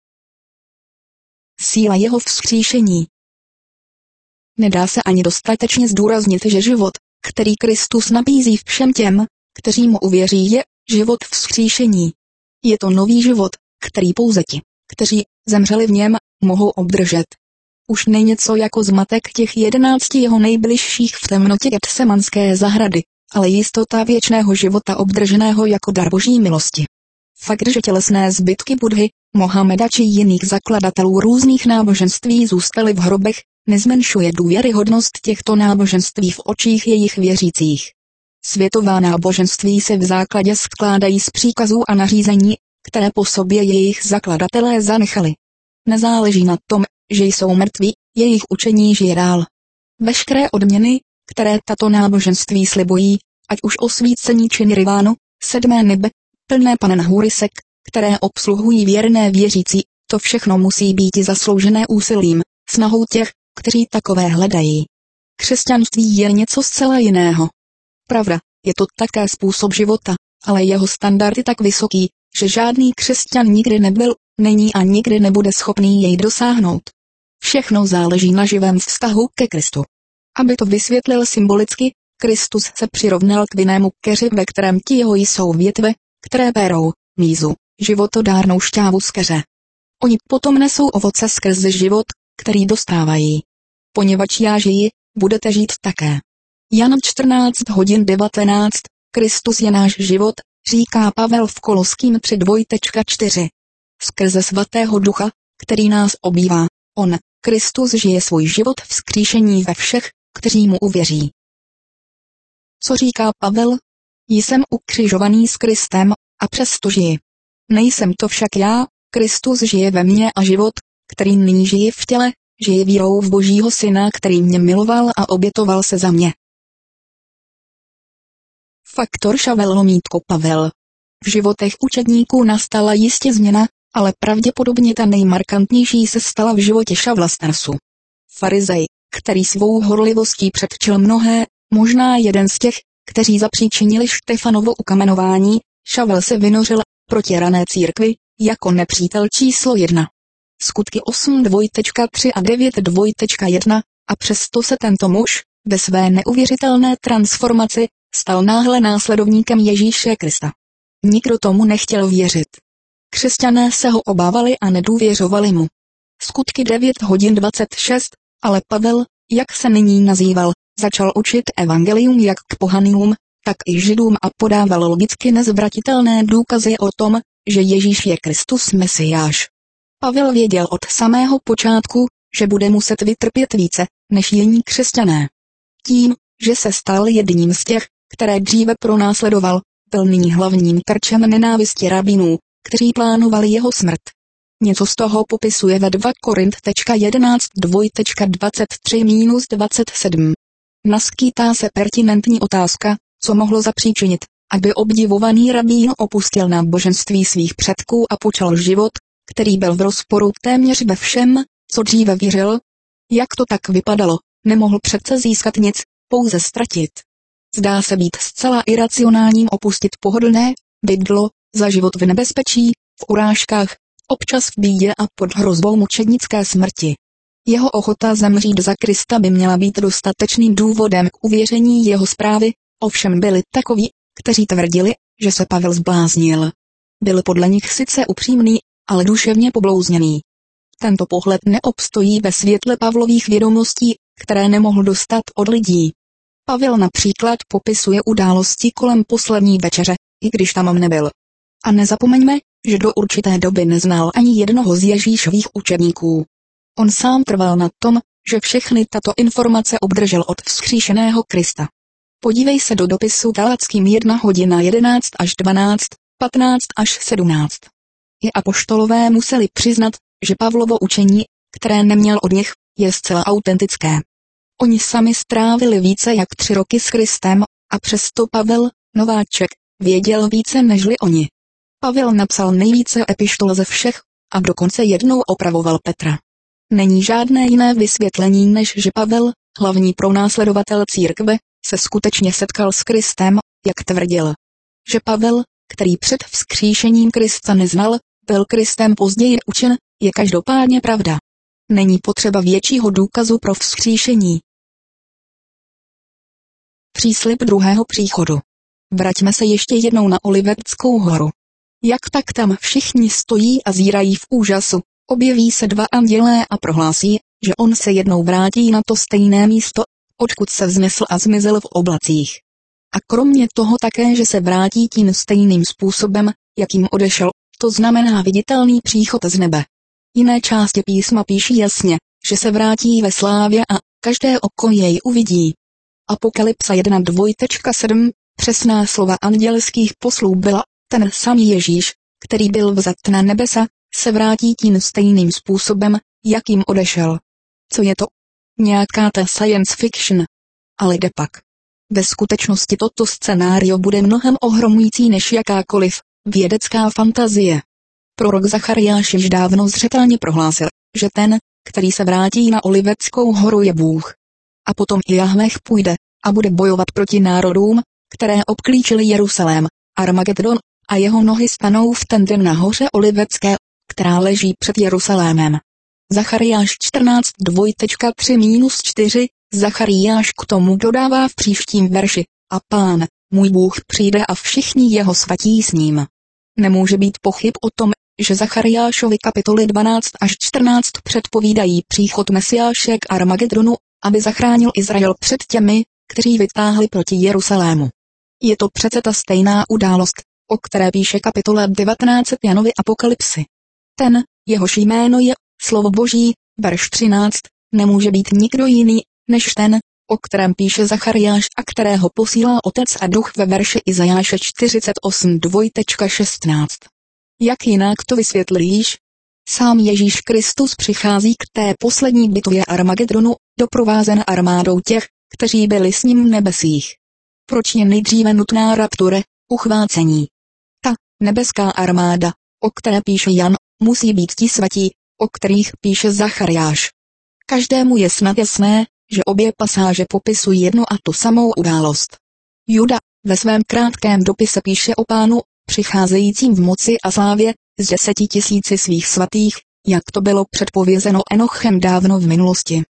Speaker 1: Síla jeho vzkříšení. Nedá se ani dostatečně zdůraznit, že život, který Kristus nabízí všem těm, kteří mu uvěří, je život vzkříšení. Je to nový život, který pouze ti, kteří zemřeli v něm, mohou obdržet. Už není něco jako zmatek těch jedenácti jeho nejbližších v temnotě Getsemanské zahrady, ale jistota věčného života obdrženého jako dar boží milosti. Fakt, že tělesné zbytky Budhy, Mohameda či jiných zakladatelů různých náboženství zůstaly v hrobech, nezmenšuje důvěryhodnost těchto náboženství v očích jejich věřících. Světová náboženství se v základě skládají z příkazů a nařízení, které po sobě jejich zakladatelé zanechali. Nezáleží na tom, že jsou mrtví, jejich učení žije dál. Veškeré odměny, které tato náboženství slibují, ať už osvícení či nirvánu, sedmé nebe, plné panenhůrisek, které obsluhují věrné věřící, to všechno musí být zasloužené úsilím, snahou těch, kteří takové hledají. Křesťanství je něco zcela jiného. Pravda, je to také způsob života, ale jeho standard je tak vysoký, že žádný křesťan nikdy nebyl, není a nikdy nebude schopný jej dosáhnout. Všechno záleží na živém vztahu ke Kristu. Aby to vysvětlil symbolicky, Kristus se přirovnal k vinnému keři, ve kterém ti jeho jsou větve, které berou, mízu, životodárnou šťávu z keře. Oni potom nesou ovoce skrze život, který dostávají. Poněvadž já žiji, budete žít také. Jan čtrnáct hodin devatenáct, Kristus je náš život, říká Pavel v Koloským tři čtyři. Skrze svatého ducha, který nás obývá, on, Kristus žije svůj život vzkříšení ve všech, kteří mu uvěří. Co říká Pavel? Jsem ukřižovaný s Kristem, a přesto žiji. Nejsem to však já, Kristus žije ve mně a život, který nyní žije v těle, žije vírou v Božího Syna, který mě miloval a obětoval se za mě. Faktor Šavel lomítko Pavel. V životech učedníků nastala jistě změna, ale pravděpodobně ta nejmarkantnější se stala v životě Šavla z Tarsu. Farizej, který svou horlivostí předčil mnohé, možná jeden z těch, kteří zapříčinili Štefanovo ukamenování, Šavel se vynořil proti rané církvi jako nepřítel číslo jedna. Skutky osm tři a devět jedna, a přesto se tento muž, ve své neuvěřitelné transformaci, stal náhle následovníkem Ježíše Krista. Nikdo tomu nechtěl věřit. Křesťané se ho obávali a nedůvěřovali mu. Skutky devět hodin dvacet šest, ale Pavel, jak se nyní nazýval, začal učit evangelium jak k pohanům, tak i židům a podával logicky nezvratitelné důkazy o tom, že Ježíš je Kristus Mesiáš. Pavel věděl od samého počátku, že bude muset vytrpět více, než jiní křesťané. Tím, že se stal jedním z těch, které dříve pronásledoval, byl nyní hlavním terčem nenávisti rabinů, kteří plánovali jeho smrt. Něco z toho popisuje ve dva Korint jedenáct dvacet tři dvacet sedm. Naskýtá se pertinentní otázka, co mohlo zapříčinit, aby obdivovaný rabín opustil náboženství svých předků a počal život, který byl v rozporu téměř ve všem, co dříve věřil. Jak to tak vypadalo, nemohl přece získat nic, pouze ztratit. Zdá se být zcela iracionálním opustit pohodlné, bydlo, za život v nebezpečí, v urážkách, občas v bídě a pod hrozbou mučednické smrti. Jeho ochota zemřít za Krista by měla být dostatečným důvodem k uvěření jeho zprávy, ovšem byli takoví, kteří tvrdili, že se Pavel zbláznil. Byl podle nich sice upřímný, ale duševně poblouzněný. Tento pohled neobstojí ve světle Pavlových vědomostí, které nemohl dostat od lidí. Pavel například popisuje události kolem poslední večeře, i když tam nebyl. A nezapomeňme, že do určité doby neznal ani jednoho z Ježíšových učedníků. On sám trval na tom, že všechny tato informace obdržel od vzkříšeného Krista. Podívej se do dopisu Galackým jedna hodina jedenáct až dvanáct, patnáct až sedmnáct. I apoštolové museli přiznat, že Pavlovo učení, které neměl od nich, je zcela autentické. Oni sami strávili více jak tři roky s Kristem, a přesto Pavel, nováček, věděl více nežli oni. Pavel napsal nejvíce epištol ze všech, a dokonce jednou opravoval Petra. Není žádné jiné vysvětlení, než že Pavel, hlavní pronásledovatel církve, se skutečně setkal s Kristem, jak tvrdil. Že Pavel, který před vzkříšením Krista neznal, byl Kristem později učen, je každopádně pravda. Není potřeba většího důkazu pro vzkříšení. Příslib druhého příchodu. Vraťme se ještě jednou na Oliveckou horu. Jak tak tam všichni stojí a zírají v úžasu, objeví se dva andělé a prohlásí, že on se jednou vrátí na to stejné místo, odkud se vznesl a zmizel v oblacích. A kromě toho také, že se vrátí tím stejným způsobem, jakým odešel, to znamená viditelný příchod z nebe. Jiné části písma píší jasně, že se vrátí ve slávě a každé oko jej uvidí. Apokalypsa jedna dva sedm, přesná slova andělských poslů byla, ten samý Ježíš, který byl vzat na nebesa, se vrátí tím stejným způsobem, jakým odešel. Co je to? Nějaká ta science fiction. Ale jde pak. Ve skutečnosti toto scénário bude mnohem ohromující než jakákoliv vědecká fantazie. Prorok Zachariáš již dávno zřetelně prohlásil, že ten, který se vrátí na Oliveckou horu, je Bůh. A potom i Jahveh půjde a bude bojovat proti národům, které obklíčily Jeruzalém, Armagedon, a jeho nohy stanou v ten den na hoře Olivecké, která leží před Jeruzalémem. Zachariáš čtrnáct tři čtyři, Zachariáš k tomu dodává v příštím verši, a Pán, můj Bůh přijde a všichni jeho svatí s ním. Nemůže být pochyb o tom, že Zachariášovi kapitoly dvanáct až čtrnáct předpovídají příchod Mesiáše k Armagedonu, aby zachránil Izrael před těmi, kteří vytáhli proti Jeruzalému. Je to přece ta stejná událost, o které píše kapitola devatenáct Janovy Apokalypsy. Ten, jehož jméno je slovo Boží, verš třináct, nemůže být nikdo jiný, než ten, o kterém píše Zachariáš a kterého posílá Otec a Duch ve verši Izajáše čtyřicet osm šestnáct. Jak jinak to vysvětlíš? Sám Ježíš Kristus přichází k té poslední bitvě Armagedonu, doprovázen armádou těch, kteří byli s ním v nebesích. Proč je nejdříve nutná rapture, uchvácení? Ta nebeská armáda, o které píše Jan, musí být ti svatí, o kterých píše Zachariáš. Každému je snad jasné, že obě pasáže popisují jednu a tu samou událost. Juda ve svém krátkém dopise píše o Pánu, přicházejícím v moci a slávě, z deseti tisíci svých svatých, jak to bylo předpovězeno Enochem dávno v minulosti.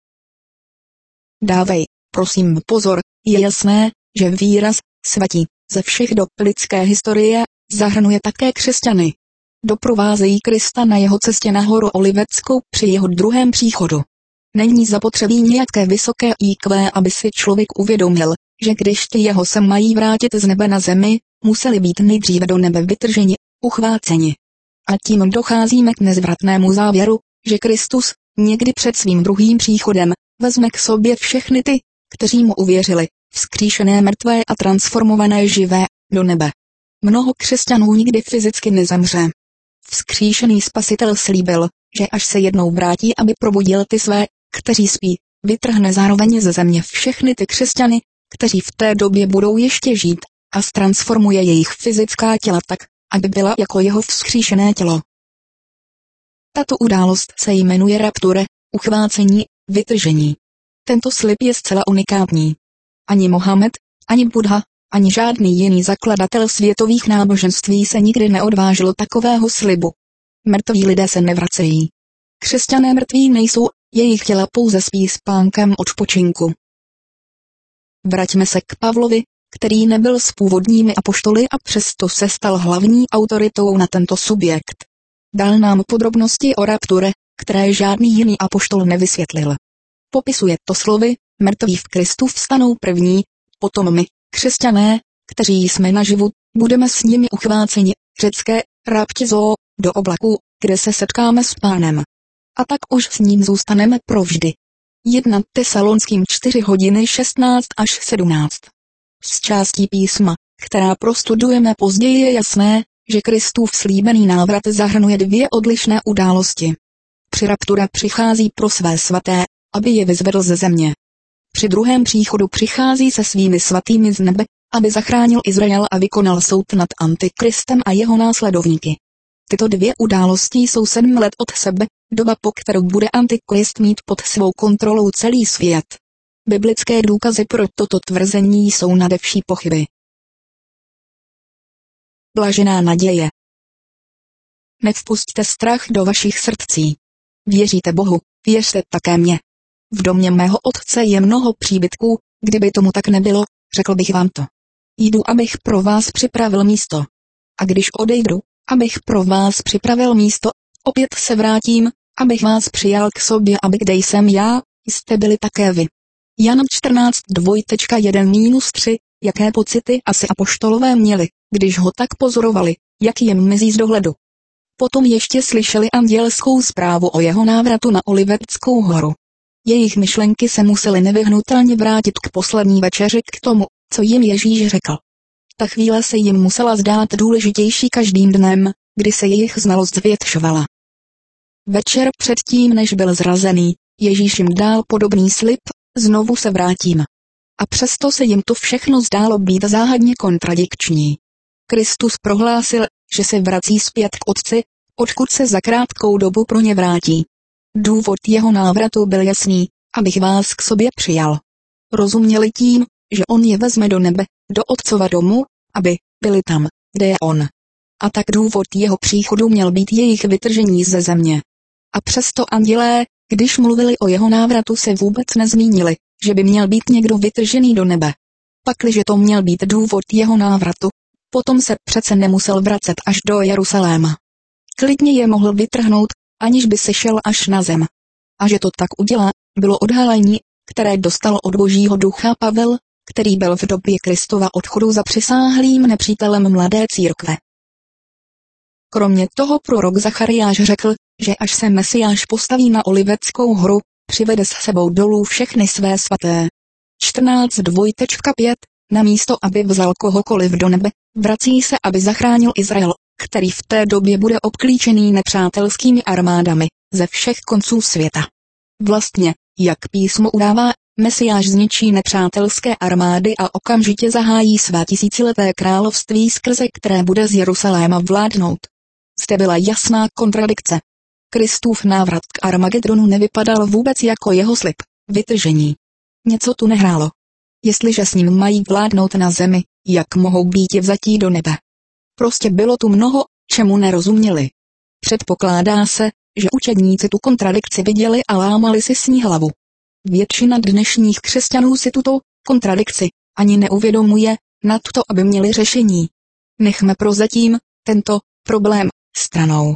Speaker 1: Dávej, prosím pozor, je jasné, že výraz svatí ze všech dob lidské historie zahrnuje také křesťany. Doprovázejí Krista na jeho cestě na horu Oliveckou při jeho druhém příchodu. Není zapotřebí nějaké vysoké í kvé, aby si člověk uvědomil, že když ti jeho se mají vrátit z nebe na zemi, museli být nejdříve do nebe vytrženi, uchváceni. A tím docházíme k nezvratnému závěru, že Kristus, někdy před svým druhým příchodem, vezme k sobě všechny ty, kteří mu uvěřili, vzkříšené mrtvé a transformované živé, do nebe. Mnoho křesťanů nikdy fyzicky nezemře. Vzkříšený Spasitel slíbil, že až se jednou vrátí, aby probudil ty své, kteří spí, vytrhne zároveň ze země všechny ty křesťany, kteří v té době budou ještě žít, a ztransformuje jejich fyzická těla tak, aby byla jako jeho vzkříšené tělo. Tato událost se jmenuje rapture, uchvácení, vytržení. Tento slib je zcela unikátní. Ani Mohamed, ani Buddha, ani žádný jiný zakladatel světových náboženství se nikdy neodvážil takového slibu. Mrtví lidé se nevracejí. Křesťané mrtví nejsou, jejich těla pouze spí spánkem odpočinku. Vraťme se k Pavlovi, který nebyl s původními apoštoly a přesto se stal hlavní autoritou na tento subjekt. Dal nám podrobnosti o rapture, které žádný jiný apoštol nevysvětlil. Popisuje to slovy, mrtví v Kristu vstanou první, potom my, křesťané, kteří jsme naživu, budeme s nimi uchváceni, řecké, raptizo, do oblaku, kde se setkáme s Pánem. A tak už s ním zůstaneme provždy. jedna Tesalonským čtyři hodiny šestnáct až sedmnáct. Z částí písma, která prostudujeme později, je jasné, že Kristův slíbený návrat zahrnuje dvě odlišné události. Při rapture přichází pro své svaté, aby je vyzvedl ze země. Při druhém příchodu přichází se svými svatými z nebe, aby zachránil Izrael a vykonal soud nad Antikristem a jeho následovníky. Tyto dvě události jsou sedm let od sebe, doba, po kterou bude Antikrist mít pod svou kontrolou celý svět. Biblické důkazy pro toto tvrzení jsou nade vší pochyby. Blažená naděje. Nevpusťte strach do vašich srdcí. Věříte Bohu, věřte také mě. V domě mého otce je mnoho příbytků, kdyby tomu tak nebylo, řekl bych vám to. Jdu, abych pro vás připravil místo. A když odejdu, abych pro vás připravil místo, opět se vrátím, abych vás přijal k sobě, aby kde jsem já, jste byli také vy. Jan čtrnáct jedna tři, jaké pocity asi apoštolové měli, když ho tak pozorovali, jak jim mizí z dohledu. Potom ještě slyšeli andělskou zprávu o jeho návratu na Oliveckou horu. Jejich myšlenky se musely nevyhnutelně vrátit k poslední večeři, k tomu, co jim Ježíš řekl. Ta chvíle se jim musela zdát důležitější každým dnem, kdy se jejich znalost zvětšovala. Večer předtím, než byl zrazený, Ježíš jim dal podobný slib, znovu se vrátím. A přesto se jim to všechno zdálo být záhadně kontradikční. Kristus prohlásil, že se vrací zpět k Otci, odkud se za krátkou dobu pro ně vrátí. Důvod jeho návratu byl jasný, abych vás k sobě přijal. Rozuměli tím, že on je vezme do nebe, do Otcova domu, aby byli tam, kde je on. A tak důvod jeho příchodu měl být jejich vytržení ze země. A přesto andělé, když mluvili o jeho návratu, se vůbec nezmínili, že by měl být někdo vytržený do nebe. Pakliže to měl být důvod jeho návratu, potom se přece nemusel vracet až do Jeruzaléma. Klidně je mohl vytrhnout, aniž by se šel až na zem. A že to tak udělá, bylo odhalení, které dostal od Božího ducha Pavel, který byl v době Kristova odchodu zapřisáhlým nepřítelem mladé církve. Kromě toho prorok Zachariáš řekl, že až se Mesiáš postaví na Oliveckou horu, přivede s sebou dolů všechny své svaté. čtrnáct pět Namísto, aby vzal kohokoliv do nebe, vrací se, aby zachránil Izrael, který v té době bude obklíčený nepřátelskými armádami ze všech konců světa. Vlastně, jak písmo udává, Mesiáš zničí nepřátelské armády a okamžitě zahájí své tisícileté království, skrze které bude z Jeruzaléma vládnout. Zde byla jasná kontradikce. Kristův návrat k Armagedonu nevypadal vůbec jako jeho slib, vytržení. Něco tu nehrálo. Jestliže s ním mají vládnout na zemi, jak mohou být vzatí do nebe? Prostě bylo tu mnoho, čemu nerozuměli. Předpokládá se, že učedníci tu kontradikci viděli a lámali si s ní hlavu. Většina dnešních křesťanů si tuto kontradikci ani neuvědomuje, nad to, aby měli řešení. Nechme prozatím tento problém stranou.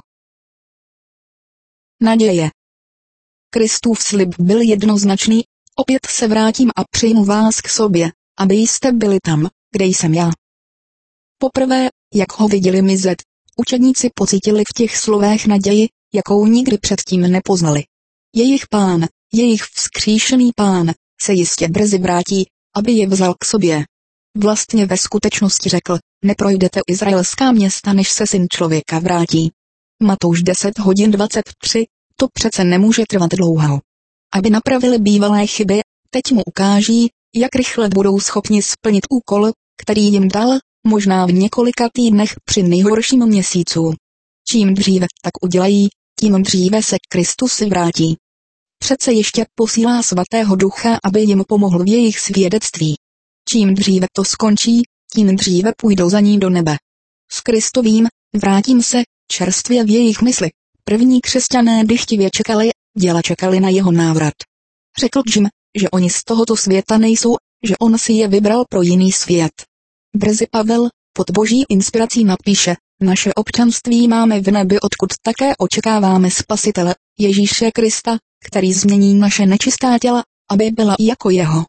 Speaker 1: Naděje. Kristův slib byl jednoznačný, opět se vrátím a přijmu vás k sobě, aby jste byli tam, kde jsem já. Poprvé, jak ho viděli mizet, učedníci pocítili v těch slovech naději, jakou nikdy předtím nepoznali. Jejich pán, jejich vzkříšený pán, se jistě brzy vrátí, aby je vzal k sobě. Vlastně ve skutečnosti řekl, neprojdete izraelská města, než se syn člověka vrátí. Matouš deset hodin dvacet tři, to přece nemůže trvat dlouho. Aby napravili bývalé chyby, teď mu ukáží, jak rychle budou schopni splnit úkol, který jim dal, možná v několika týdnech při nejhorším měsícu. Čím dříve tak udělají, tím dříve se Kristus vrátí. Přece ještě posílá svatého ducha, aby jim pomohl v jejich svědectví. Čím dříve to skončí, tím dříve půjdou za ním do nebe. S Kristovým, vrátím se, čerstvě v jejich mysli. První křesťané dychtivě čekali, děla čekali na jeho návrat. Řekl Jim, že oni z tohoto světa nejsou, že on si je vybral pro jiný svět. Brzy Pavel, pod boží inspirací napíše, naše občanství máme v nebi, odkud také očekáváme Spasitele, Ježíše Krista, který změní naše nečistá těla, aby byla jako jeho.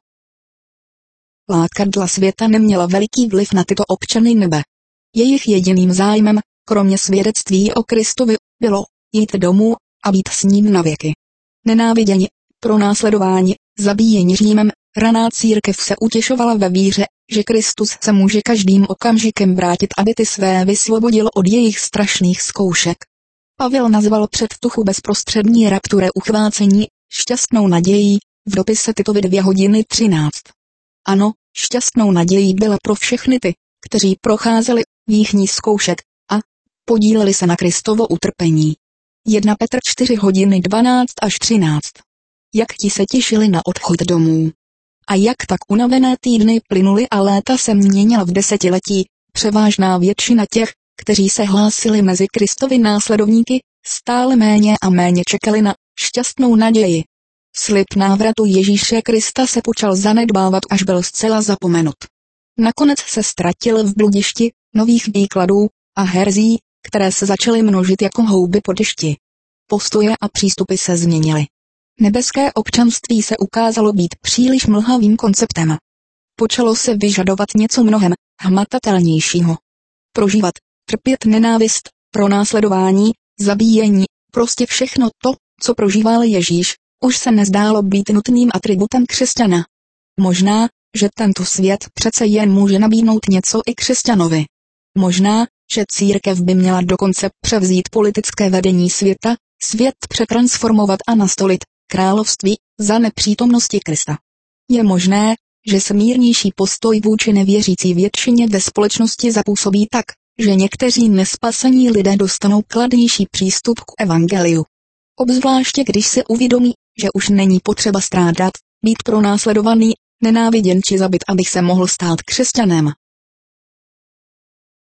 Speaker 1: Lákadla světa neměla veliký vliv na tyto občany nebe. Jejich jediným zájmem, kromě svědectví o Kristovi, bylo jít domů a být s ním na věky. Nenáviděni, pronásledováni, zabíjeni Římem, raná církev se utěšovala ve víře, že Kristus se může každým okamžikem vrátit, aby ty své vysvobodil od jejich strašných zkoušek. Pavel nazval předtuchu bezprostřední rapture uchvácení šťastnou nadějí, v dopise Titovi dvě hodiny třináct. Ano, šťastnou nadějí byla pro všechny ty, kteří procházeli výchní zkoušek a podíleli se na Kristovo utrpení. jedna Petr čtyři hodiny dvanáct až třináct. Jak ti se těšili na odchod domů. A jak tak unavené týdny plynuly a léta se měnila v desetiletí, převážná většina těch, kteří se hlásili mezi Kristovi následovníky, stále méně a méně čekali na šťastnou naději. Slib návratu Ježíše Krista se počal zanedbávat, až byl zcela zapomenut. Nakonec se ztratil v bludišti nových výkladů a herzí, které se začaly množit jako houby po dešti. Postoje a přístupy se změnily. Nebeské občanství se ukázalo být příliš mlhavým konceptem. Počalo se vyžadovat něco mnohem hmatatelnějšího. Prožívat, trpět nenávist, pronásledování, zabíjení, prostě všechno to, co prožíval Ježíš, už se nezdálo být nutným atributem křesťana. Možná, že tento svět přece jen může nabídnout něco i křesťanovi. Možná, že církev by měla dokonce převzít politické vedení světa, svět přetransformovat a nastolit království za nepřítomnosti Krista. Je možné, že smírnější postoj vůči nevěřící většině ve společnosti zapůsobí tak, že někteří nespasení lidé dostanou kladnější přístup k evangeliu. Obzvláště když se uvědomí, že už není potřeba strádat, být pronásledovaný, nenáviděn či zabit, abych se mohl stát křesťanem.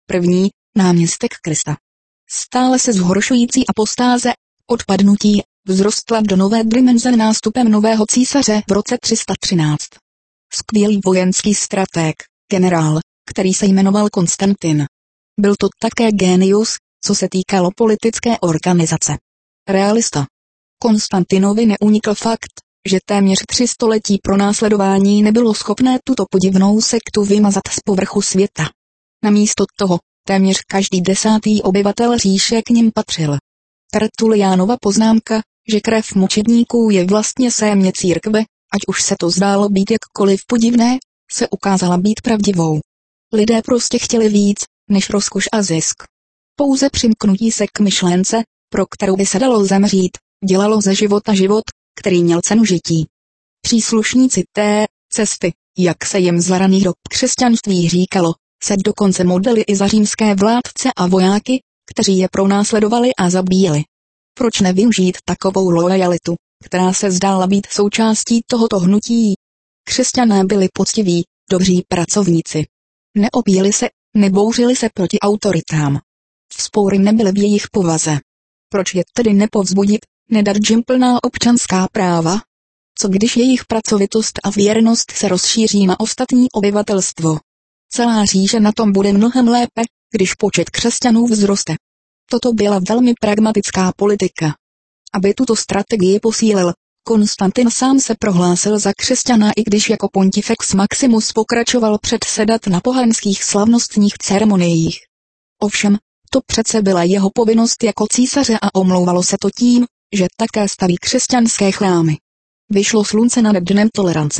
Speaker 1: první, náměstek Krista. Stále se zhoršující apostáze, odpadnutí, vzrostla do nové dimenze nástupem nového císaře v roce tři sta třináct. Skvělý vojenský stratég, generál, který se jmenoval Konstantin. Byl to také génius, co se týkalo politické organizace. Realista. Konstantinovi neunikl fakt, že téměř tři století pronásledování nebylo schopné tuto podivnou sektu vymazat z povrchu světa. Namísto toho, téměř každý desátý obyvatel říše k nim patřil. Tertuliánova poznámka, že krev mučedníků je vlastně sémě církve, ať už se to zdálo být jakkoliv podivné, se ukázala být pravdivou. Lidé prostě chtěli víc, než rozkoš a zisk. Pouze přimknutí se k myšlence, pro kterou by se dalo zemřít, dělalo ze života život, který měl cenu žití. Příslušníci té cesty, jak se jim z raných dob křesťanství říkalo, se dokonce modlili i za římské vládce a vojáky, kteří je pronásledovali a zabíjeli. Proč nevyužít takovou lojalitu, která se zdála být součástí tohoto hnutí? Křesťané byli poctiví, dobří pracovníci. Neopíjeli se, nebouřili se proti autoritám. Vzpoury nebyly v jejich povaze. Proč je tedy nepovzbudit, nedat jim plná občanská práva? Co když jejich pracovitost a věrnost se rozšíří na ostatní obyvatelstvo? Celá říše na tom bude mnohem lépe, když počet křesťanů vzroste. Toto byla velmi pragmatická politika. Aby tuto strategii posílil, Konstantin sám se prohlásil za křesťana, i když jako Pontifex Maximus pokračoval předsedat na pohanských slavnostních ceremoniích. Ovšem, to přece byla jeho povinnost jako císaře a omlouvalo se to tím, že také staví křesťanské chrámy. Vyšlo slunce nad dnem tolerance.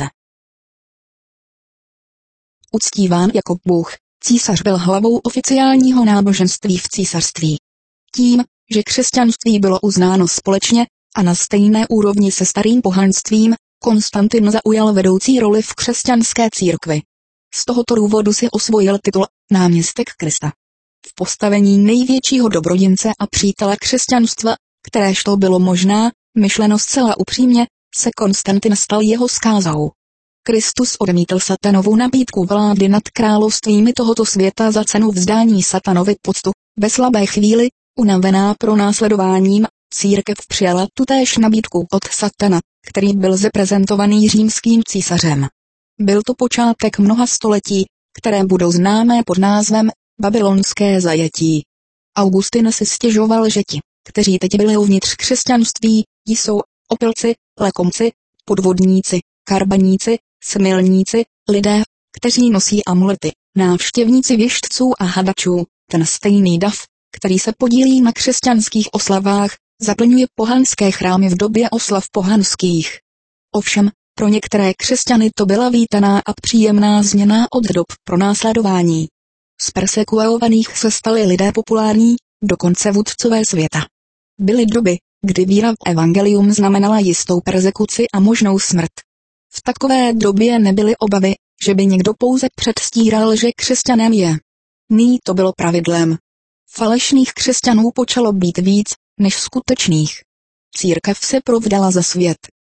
Speaker 1: Uctíván jako Bůh, císař byl hlavou oficiálního náboženství v císařství. Tím, že křesťanství bylo uznáno společně a na stejné úrovni se starým pohanstvím, Konstantin zaujal vedoucí roli v křesťanské církvi. Z tohoto důvodu si osvojil titul náměstek Krista. V postavení největšího dobrodince a přítele křesťanstva, kteréž to bylo možná, myšleno zcela upřímně, se Konstantin stal jeho skázou. Kristus odmítl satanovu nabídku vlády nad královstvími tohoto světa za cenu vzdání satanovi poctu. Ve slabé chvíli, unavená pronásledováním, církev přijala tutéž nabídku od satana, který byl reprezentovaný římským císařem. Byl to počátek mnoha století, které budou známé pod názvem babylonské zajetí. Augustin si stěžoval, že ti, kteří teď byli uvnitř křesťanství, jsou opilci, lekomci, podvodníci, karbaníci, smilníci, lidé, kteří nosí amulety, návštěvníci věštců a hadačů. Ten stejný dav, který se podílí na křesťanských oslavách, zaplňuje pohanské chrámy v době oslav pohanských. Ovšem, pro některé křesťany to byla vítaná a příjemná změna od dob pronásledování. Z persekuovaných se stali lidé populární, dokonce vůdcové světa. Byly doby, kdy víra v evangelium znamenala jistou persekuci a možnou smrt. V takové době nebyly obavy, že by někdo pouze předstíral, že křesťanem je. Nyní to bylo pravidlem. Falešných křesťanů počalo být víc, než skutečných. Církev se provdala za svět.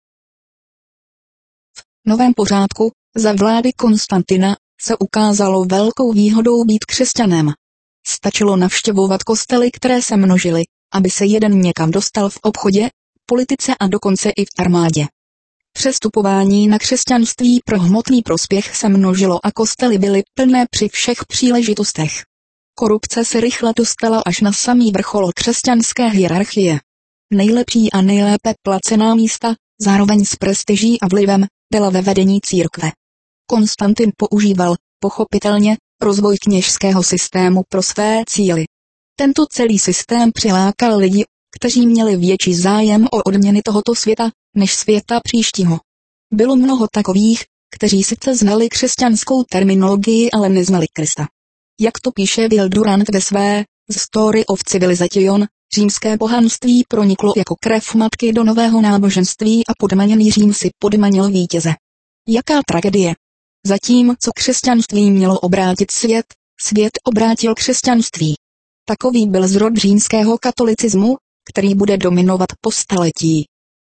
Speaker 1: V novém pořádku, za vlády Konstantina, se ukázalo velkou výhodou být křesťanem. Stačilo navštěvovat kostely, které se množily, aby se jeden někam dostal v obchodě, politice a dokonce i v armádě. Přestupování na křesťanství pro hmotný prospěch se množilo a kostely byly plné při všech příležitostech. Korupce se rychle dostala až na samý vrchol křesťanské hierarchie. Nejlepší a nejlépe placená místa, zároveň s prestiží a vlivem, byla ve vedení církve. Konstantin používal, pochopitelně, rozvoj kněžského systému pro své cíly. Tento celý systém přilákal lidi, kteří měli větší zájem o odměny tohoto světa, než světa příštího. Bylo mnoho takových, kteří sice znali křesťanskou terminologii, ale neznali Krista. Jak to píše Will Durant ve své The Story of Civilization, římské pohanství proniklo jako krev matky do nového náboženství a podmaněný Řím si podmanil vítěze. Jaká tragédie! Zatímco křesťanství mělo obrátit svět, svět obrátil křesťanství. Takový byl zrod římského katolicismu, který bude dominovat po staletí.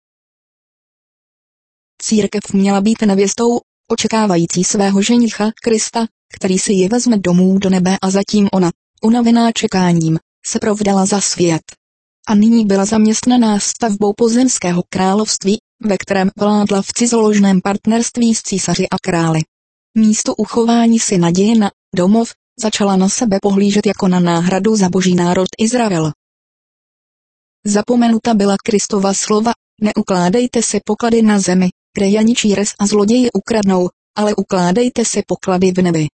Speaker 1: Církev měla být nevěstou, očekávající svého ženicha Krista, který si ji vezme domů do nebe, a zatím ona, unavená čekáním, se provdala za svět. A nyní byla zaměstnaná stavbou pozemského království, ve kterém vládla v cizoložném partnerství s císaři a králi. Místo uchování si naděje na domov, začala na sebe pohlížet jako na náhradu za boží národ Izrael. Zapomenuta byla Kristova slova, neukládejte si poklady na zemi, kde janičí res a zloději ukradnou, ale ukládejte si poklady v nebi.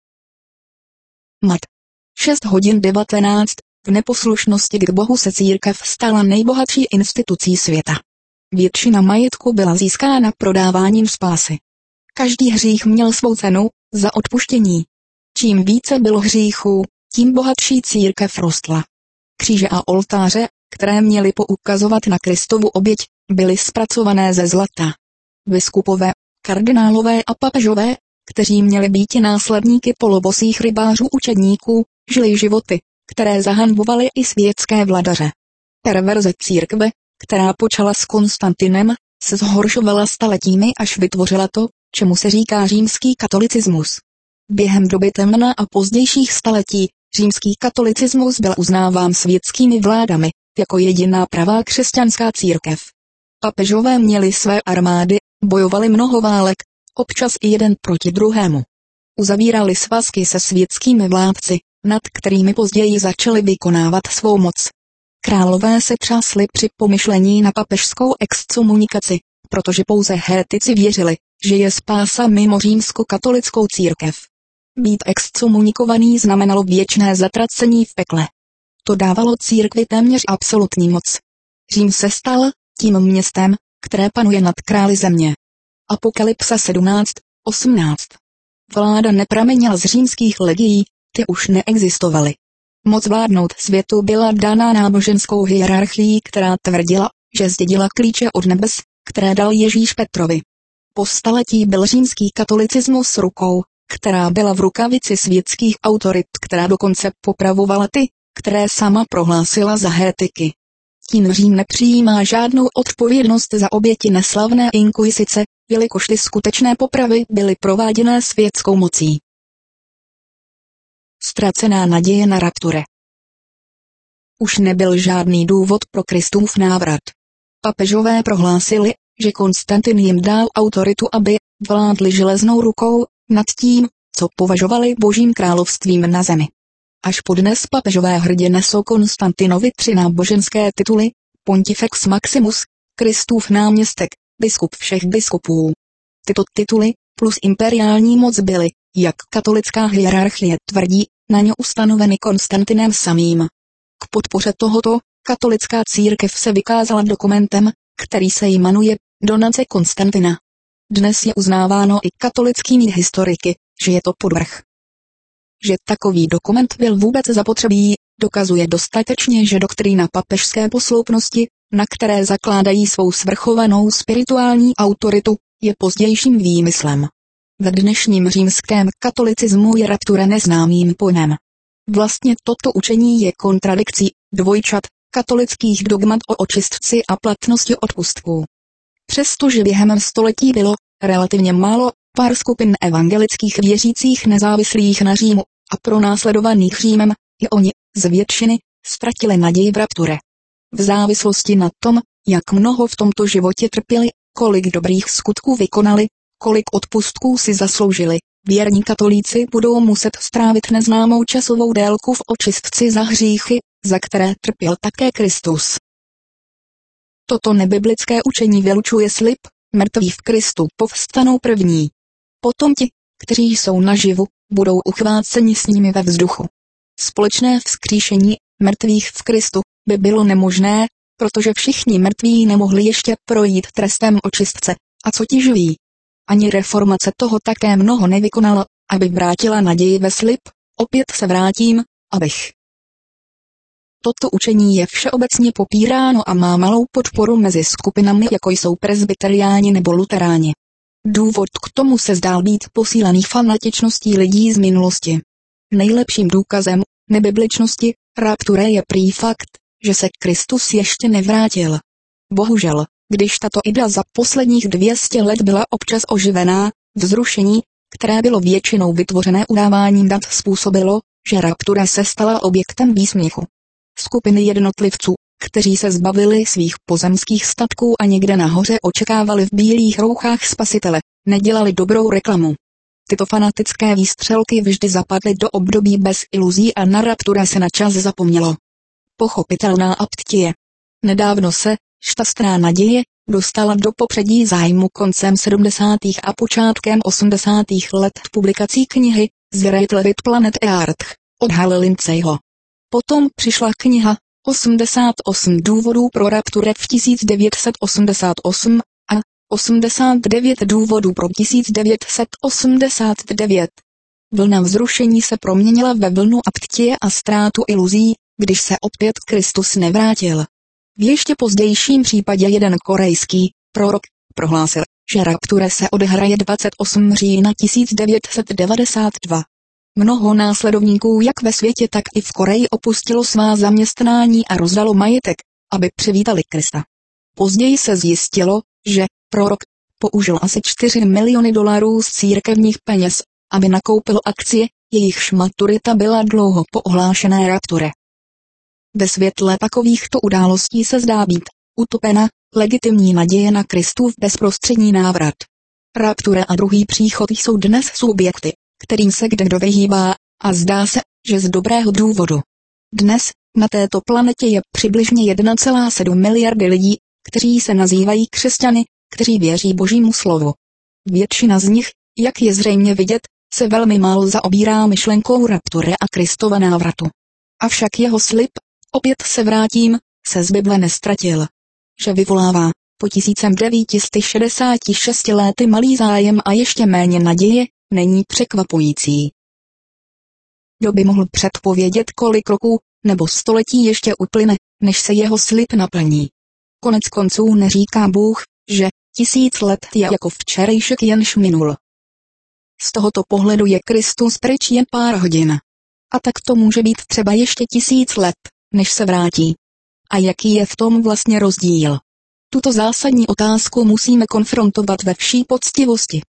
Speaker 1: Mat. šest hodin devatenáct. V neposlušnosti k Bohu se církev stala nejbohatší institucí světa. Většina majetku byla získána prodáváním spásy. Každý hřích měl svou cenu, za odpuštění. Čím více bylo hříchů, tím bohatší církev rostla. Kříže a oltáře, které měly poukazovat na Kristovu oběť, byly zpracované ze zlata. Biskupové, kardinálové a papežové, kteří měli být následníky polobosých rybářů učedníků, žili životy, které zahanbovaly i světské vladaře. Perverze církve, která počala s Konstantinem, se zhoršovala staletími, až vytvořila to, čemu se říká římský katolicismus. Během doby temna a pozdějších staletí římský katolicismus byl uznáván světskými vládami jako jediná pravá křesťanská církev. Papežové měli své armády, bojovali mnoho válek, občas i jeden proti druhému. Uzavírali svazky se světskými vládci, nad kterými později začali vykonávat svou moc. Králové se třásli při pomyšlení na papežskou exkomunikaci, protože pouze hétici věřili, že je spása mimo římskokatolickou církev. Být exkomunikovaný znamenalo věčné zatracení v pekle. To dávalo církvi téměř absolutní moc. Řím se stal tím městem, které panuje nad králi země. Apokalypsa sedmnáct osmnáct. Vláda nepramenila z římských legií, ty už neexistovaly. Moc vládnout světu byla daná náboženskou hierarchií, která tvrdila, že zdědila klíče od nebes, které dal Ježíš Petrovi. Po staletí byl římský katolicismus rukou, která byla v rukavici světských autorit, která dokonce popravovala ty, které sama prohlásila za hétiky. Tím Řím nepřijímá žádnou odpovědnost za oběti neslavné inkvisice, jelikož ty skutečné popravy byly prováděné světskou mocí. Ztracená naděje na rapture. Už nebyl žádný důvod pro Kristův návrat. Papežové prohlásili, že Konstantin jim dal autoritu, aby vládli železnou rukou nad tím, co považovali božím královstvím na zemi. Až podnes papežové hrdě nesou Konstantinovi tři náboženské tituly: Pontifex Maximus, Kristův náměstek, biskup všech biskupů. Tyto tituly, plus imperiální moc byly, jak katolická hierarchie tvrdí, na ně ustanoveny Konstantinem samým. K podpoře tohoto, katolická církev se vykázala dokumentem, který se jmenuje Donace Konstantina. Dnes je uznáváno i katolickými historiky, že je to podvrh. Že takový dokument byl vůbec zapotřebí, dokazuje dostatečně, že doktrína papežské posloupnosti, na které zakládají svou svrchovanou spirituální autoritu, je pozdějším výmyslem. Ve dnešním římském katolicismu je raptura neznámým pojmem. Vlastně toto učení je kontradikcí dvojčat katolických dogmat o očistci a platnosti odpustků. Přestože během století bylo relativně málo pár skupin evangelických věřících nezávislých na Římu a pronásledovaných Římem, i oni, z většiny, ztratili naději v rapture. V závislosti na tom, jak mnoho v tomto životě trpěli, kolik dobrých skutků vykonali, kolik odpustků si zasloužili, věrní katolíci budou muset strávit neznámou časovou délku v očistci za hříchy, za které trpěl také Kristus. Toto nebiblické učení vylučuje slib, mrtví v Kristu povstanou první. Potom ti, kteří jsou naživu, budou uchváceni s nimi ve vzduchu. Společné vzkříšení mrtvých v Kristu by bylo nemožné, protože všichni mrtví nemohli ještě projít trestem očistce, a co ti živí. Ani reformace toho také mnoho nevykonala, aby vrátila naději ve slib, opět se vrátím, abych. Toto učení je všeobecně popíráno a má malou podporu mezi skupinami, jako jsou presbyteriáni nebo luteráni. Důvod k tomu se zdál být posílený fanatičností lidí z minulosti. Nejlepším důkazem nebibličnosti rapture je prý fakt, že se Kristus ještě nevrátil. Bohužel, když tato idea za posledních dvě stě let byla občas oživená, vzrušení, které bylo většinou vytvořené udáváním dat, způsobilo, že raptura se stala objektem výsměchu. Skupiny jednotlivců, kteří se zbavili svých pozemských statků a někde nahoře očekávali v bílých rouchách spasitele, nedělali dobrou reklamu. Tyto fanatické výstřelky vždy zapadly do období bez iluzí a na raptura se na čas zapomnělo. Pochopitelná apttie. Nedávno se šťastná naděje dostala do popředí zájmu koncem sedmdesátých a počátkem osmdesátých let v publikací knihy The Red Levitt Planet Earth od Hal Lindseyho. Potom přišla kniha osmdesát osm důvodů pro rapture v tisíc devět set osmdesát osm a osmdesát devět důvodů pro tisíc devět set osmdesát devět. Vlna vzrušení se proměnila ve vlnu aptie a ztrátu iluzí, když se opět Kristus nevrátil. V ještě pozdějším případě jeden korejský prorok prohlásil, že rapture se odehraje dvacátého osmého října tisíc devět set devadesát dva. Mnoho následovníků jak ve světě, tak i v Koreji opustilo svá zaměstnání a rozdalo majetek, aby přivítali Krista. Později se zjistilo, že prorok použil asi čtyři miliony dolarů z církevních peněz, aby nakoupil akcie, jejichž maturita byla dlouho po ohlášené rapture. Ve světle takovýchto událostí se zdá být utopena legitimní naděje na Kristův bezprostřední návrat. Rapture a druhý příchod jsou dnes subjekty, kterým se kdekdo vyhýbá, a zdá se, že z dobrého důvodu. Dnes na této planetě je přibližně jedna celá sedm miliardy lidí, kteří se nazývají křesťany, kteří věří Božímu slovu. Většina z nich, jak je zřejmě vidět, se velmi málo zaobírá myšlenkou rapture a Kristova návratu. Avšak jeho slib, opět se vrátím, se z Bible nestratil. Že vyvolává po tisícem devět set šedesáti šesti lety malý zájem a ještě méně naděje, není překvapující. Kdo by mohl předpovědět, kolik roků nebo století ještě uplyne, než se jeho slib naplní. Konec konců neříká Bůh, že tisíc let je jako včerejšek jenž minul. Z tohoto pohledu je Kristus pryč jen pár hodin. A tak to může být třeba ještě tisíc let, než se vrátí. A jaký je v tom vlastně rozdíl? Tuto zásadní otázku musíme konfrontovat ve vší poctivosti.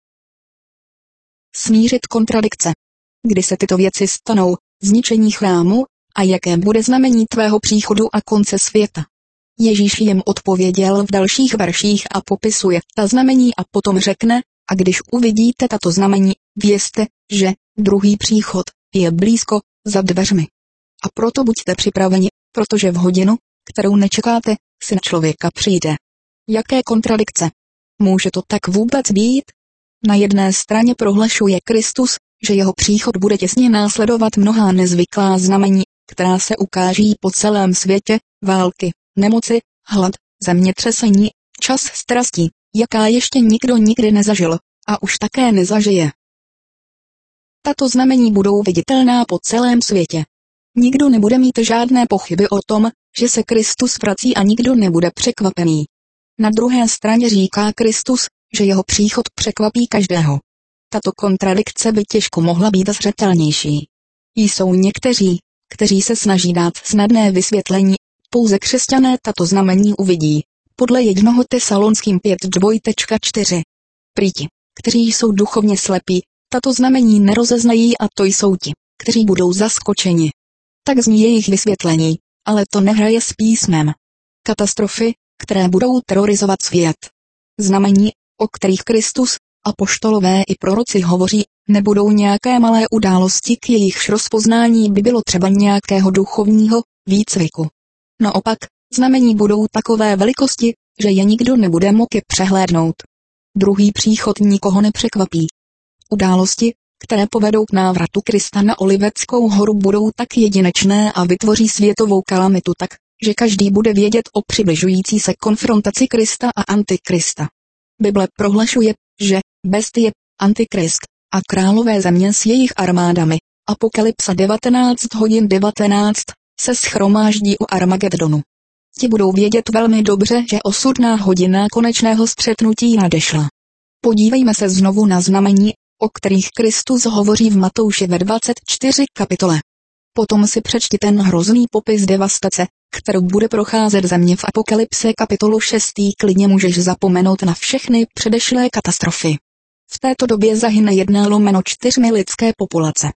Speaker 1: Smířit kontradikce. Kdy se tyto věci stanou, zničení chrámu, a jaké bude znamení tvého příchodu a konce světa? Ježíš jim odpověděl v dalších verších a popisuje ta znamení a potom řekne, a když uvidíte tato znamení, vězte, že druhý příchod je blízko, za dveřmi. A proto buďte připraveni, protože v hodinu, kterou nečekáte, Syn člověka přijde. Jaké kontradikce? Může to tak vůbec být? Na jedné straně prohlašuje Kristus, že jeho příchod bude těsně následovat mnohá nezvyklá znamení, která se ukáží po celém světě, války, nemoci, hlad, zemětřesení, čas strastí, jaká ještě nikdo nikdy nezažil, a už také nezažije. Tato znamení budou viditelná po celém světě. Nikdo nebude mít žádné pochyby o tom, že se Kristus vrací a nikdo nebude překvapený. Na druhé straně říká Kristus, že jeho příchod překvapí každého. Tato kontradikce by těžko mohla být zřetelnější. Jsou někteří, kteří se snaží dát snadné vysvětlení, pouze křesťané tato znamení uvidí, podle jednoho Tesalonským pět čtyři. Prý ti, kteří jsou duchovně slepí, tato znamení nerozeznají a to jsou ti, kteří budou zaskočeni. Tak zní jejich vysvětlení, ale to nehraje s písmem. Katastrofy, které budou terorizovat svět. Znamení, o kterých Kristus, apoštolové i proroci hovoří, nebudou nějaké malé události, k jejichž rozpoznání by bylo třeba nějakého duchovního výcviku. Naopak, znamení budou takové velikosti, že je nikdo nebude moci přehlédnout. Druhý příchod nikoho nepřekvapí. Události, které povedou k návratu Krista na Oliveckou horu, budou tak jedinečné a vytvoří světovou kalamitu tak, že každý bude vědět o přibližující se konfrontaci Krista a Antikrista. Bible prohlašuje, že bestie, Antikrist a králové země s jejich armádami, Apokalypsa devatenáct hodin devatenáct, se shromáždí u Armagedonu. Ti budou vědět velmi dobře, že osudná hodina konečného střetnutí nadešla. Podívejme se znovu na znamení, o kterých Kristus hovoří v Matouši ve dvacet čtyři kapitole. Potom si přečti ten hrozný popis devastace, kterou bude procházet země v Apokalypse kapitolu šest. Klidně můžeš zapomenout na všechny předešlé katastrofy. V této době zahyne jedna lomeno čtyřmi lidské populace.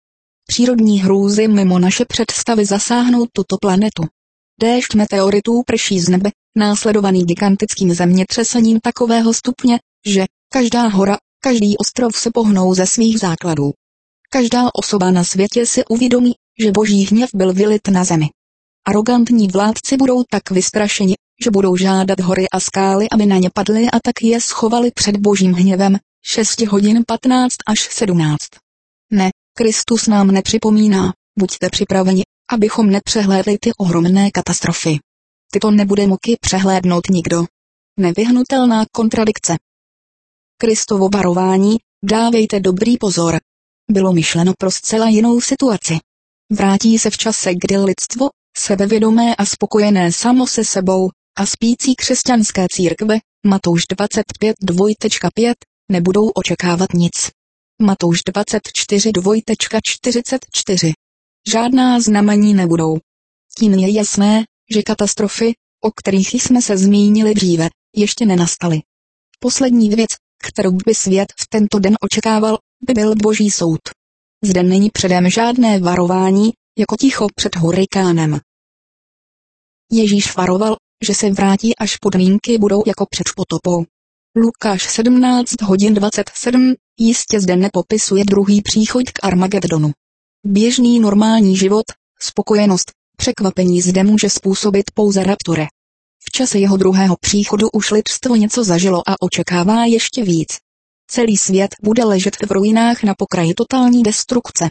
Speaker 1: přírodní hrůzy mimo naše představy zasáhnou tuto planetu. Déšť meteoritů prší z nebe, následovaný gigantickým zemětřesením takového stupně, že každá hora, každý ostrov se pohnou ze svých základů. Každá osoba na světě si uvědomí, že boží hněv byl vylit na zemi. Arogantní vládci budou tak vystrašeni, že budou žádat hory a skály, aby na ně padly a tak je schovali před božím hněvem. šest hodin patnáct až sedmnáct. Ne, Kristus nám nepřipomíná, buďte připraveni, abychom nepřehlédli ty ohromné katastrofy. Tyto nebude moci přehlédnout nikdo. Nevyhnutelná kontradikce. Kristovo varování, dávejte dobrý pozor. Bylo myšleno pro zcela jinou situaci. Vrátí se v čase, kdy lidstvo, sebevědomé a spokojené samo se sebou, a spící křesťanské církve, Matouš dvacet pět pět, nebudou očekávat nic. Matouš dvacet čtyři čtyřicet čtyři. Žádná znamení nebudou. Tím je jasné, že katastrofy, o kterých jsme se zmínili dříve, ještě nenastaly. Poslední věc, kterou by svět v tento den očekával, by byl boží soud. Zde není předem žádné varování, jako ticho před hurikánem. Ježíš varoval, že se vrátí, až podmínky budou jako před potopou. Lukáš sedmnáct hodin dvacet sedm, jistě zde nepopisuje druhý příchod k Armagedonu. Běžný normální život, spokojenost, překvapení zde může způsobit pouze rapture. V čase jeho druhého příchodu už lidstvo něco zažilo a očekává ještě víc. Celý svět bude ležet v ruinách na pokraji totální destrukce.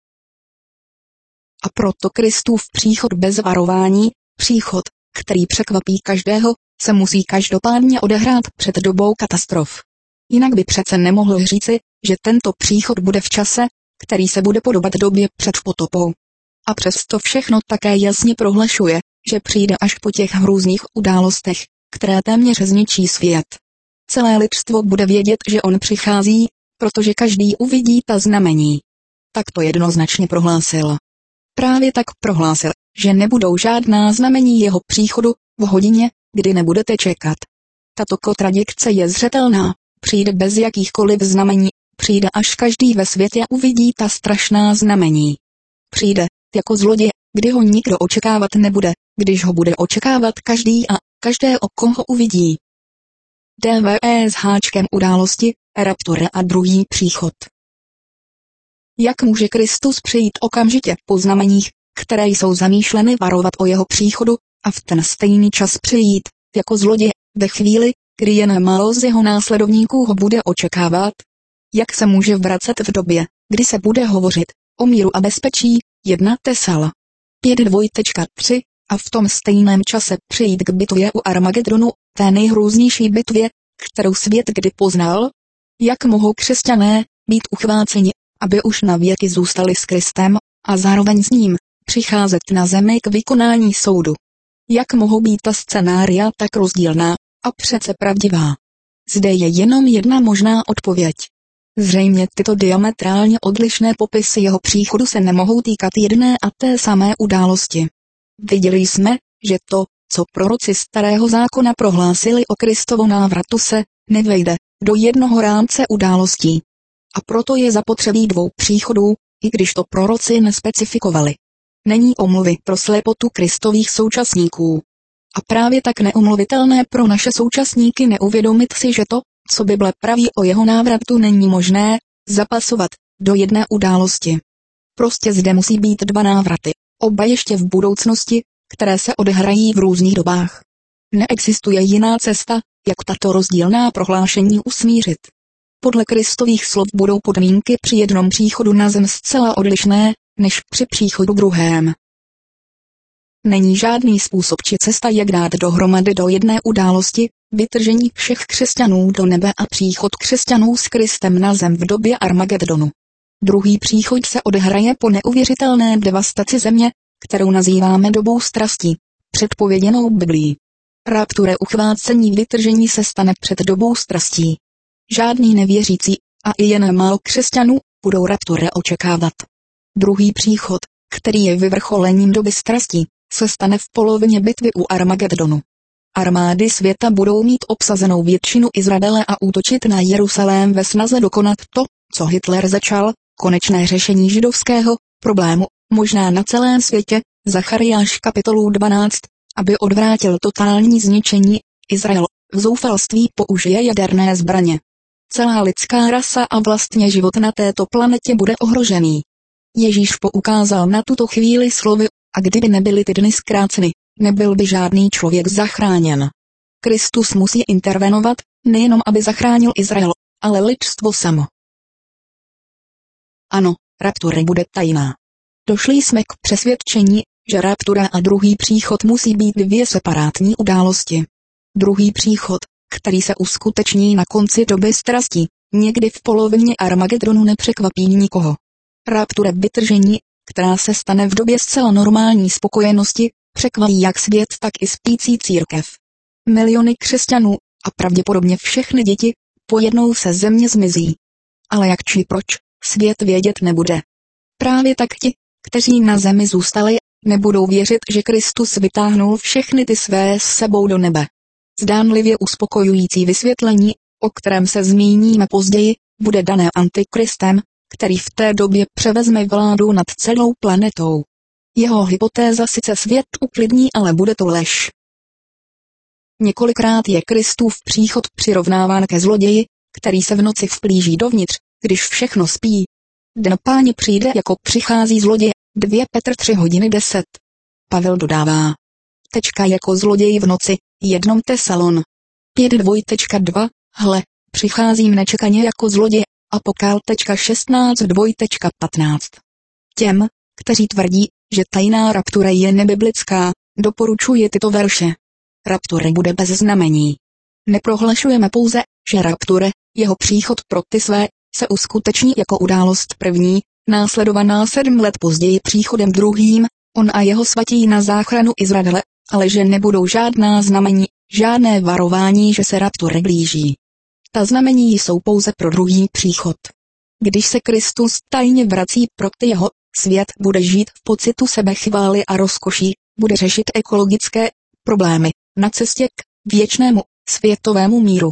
Speaker 1: A proto Kristův příchod bez varování, příchod, který překvapí každého, se musí každopádně odehrát před dobou katastrof. Jinak by přece nemohl říci, že tento příchod bude v čase, který se bude podobat době před potopou. A přesto všechno také jasně prohlašuje, že přijde až po těch hrůzných událostech, které téměř zničí svět. Celé lidstvo bude vědět, že on přichází, protože každý uvidí ta znamení. Tak to jednoznačně prohlásil. Právě tak prohlásil, že nebudou žádná znamení jeho příchodu v hodině, kdy nebudete čekat. Tato kontradikce je zřetelná, přijde bez jakýchkoliv znamení, přijde až každý ve světě uvidí ta strašná znamení. Přijde, jako zloděj, kdy ho nikdo očekávat nebude, když ho bude očekávat každý a každé oko ho uvidí. D V E s háčkem události, rapture a druhý příchod. Jak může Kristus přijít okamžitě po znameních, které jsou zamýšleny varovat o jeho příchodu, a v ten stejný čas přijít, jako zloděj, ve chvíli, kdy jen málo z jeho následovníků ho bude očekávat? Jak se může vracet v době, kdy se bude hovořit o míru a bezpečí, jedna Tesal. pět tři, a v tom stejném čase přijít k bitvě u Armagedonu, té nejhrůznější bitvě, kterou svět kdy poznal? Jak mohou křesťané být uchváceni, aby už na věky zůstali s Kristem, a zároveň s ním, přicházet na zemi k vykonání soudu? Jak mohou být ta scénária tak rozdílná, a přece pravdivá? Zde je jenom jedna možná odpověď. Zřejmě tyto diametrálně odlišné popisy jeho příchodu se nemohou týkat jedné a té samé události. Viděli jsme, že to, co proroci starého zákona prohlásili o Kristovu návratu, se nevejde do jednoho rámce událostí. A proto je zapotřebí dvou příchodů, i když to proroci nespecifikovali. Není omluvy pro slepotu Kristových současníků. A právě tak neomluvitelné pro naše současníky neuvědomit si, že to, co Bible praví o jeho návratu, není možné zapasovat do jedné události. Prostě zde musí být dva návraty, oba ještě v budoucnosti, které se odehrají v různých dobách. Neexistuje jiná cesta, jak tato rozdílná prohlášení usmířit. Podle Kristových slov budou podmínky při jednom příchodu na zem zcela odlišné, než při příchodu druhém. Není žádný způsob či cesta, jak dát dohromady do jedné události vytržení všech křesťanů do nebe a příchod křesťanů s Kristem na zem v době Armagedonu. Druhý příchod se odehraje po neuvěřitelné devastaci země, kterou nazýváme dobou strastí, předpověděnou Biblií. Rapture uchvácení vytržení se stane před dobou strastí. Žádný nevěřící, a i jen málo křesťanů, budou rapture očekávat. Druhý příchod, který je vyvrcholením doby strastí, se stane v polovině bitvy u Armagedonu. Armády světa budou mít obsazenou většinu Izraele a útočit na Jeruzalém ve snaze dokonat to, co Hitler začal, konečné řešení židovského, problému, možná na celém světě, Zachariáš kapitolu dvanáct, aby odvrátil totální zničení, Izrael v zoufalství použije jaderné zbraně. Celá lidská rasa a vlastně život na této planetě bude ohrožený. Ježíš poukázal na tuto chvíli slovy, a kdyby nebyly ty dny zkráceny, nebyl by žádný člověk zachráněn. Kristus musí intervenovat, nejenom aby zachránil Izrael, ale lidstvo samo. Ano, raptura bude tajná. Došli jsme k přesvědčení, že raptura a druhý příchod musí být dvě separátní události. Druhý příchod, který se uskuteční na konci doby strasti, někdy v polovině Armagedonu, nepřekvapí nikoho. Raptura vytržení, která se stane v době zcela normální spokojenosti, překvapí jak svět, tak i spící církev. Miliony křesťanů, a pravděpodobně všechny děti, pojednou se země zmizí. Ale jak či proč, svět vědět nebude. Právě tak ti, kteří na zemi zůstali, nebudou věřit, že Kristus vytáhnul všechny ty své s sebou do nebe. Zdánlivě uspokojující vysvětlení, o kterém se zmíníme později, bude dané Antikristem, který v té době převezme vládu nad celou planetou. Jeho hypotéza sice svět uklidní, ale bude to lež. Několikrát je Kristův příchod přirovnáván ke zloději, který se v noci vplíží dovnitř, když všechno spí. Den Páně přijde jako přichází zloděj, dva Petr tři hodiny deset. Pavel dodává. Tečka jako zloděj v noci, jednom Tesalon. pět dvojtečka dva, hle, přicházím nečekaně jako zloděj, Apokal. šestnáct dvojtečka patnáct. Těm, kteří tvrdí, že tajná raptura je nebiblická, doporučuji tyto verše. Raptura bude bez znamení. Neprohlašujeme pouze, že raptura, jeho příchod pro ty své, se uskuteční jako událost první, následovaná sedm let později příchodem druhým, on a jeho svatí na záchranu Izraele, ale že nebudou žádná znamení, žádné varování, že se raptura blíží. Ta znamení jsou pouze pro druhý příchod. Když se Kristus tajně vrací pro ty jeho, svět bude žít v pocitu sebechvály a rozkoší, bude řešit ekologické problémy na cestě k věčnému světovému míru.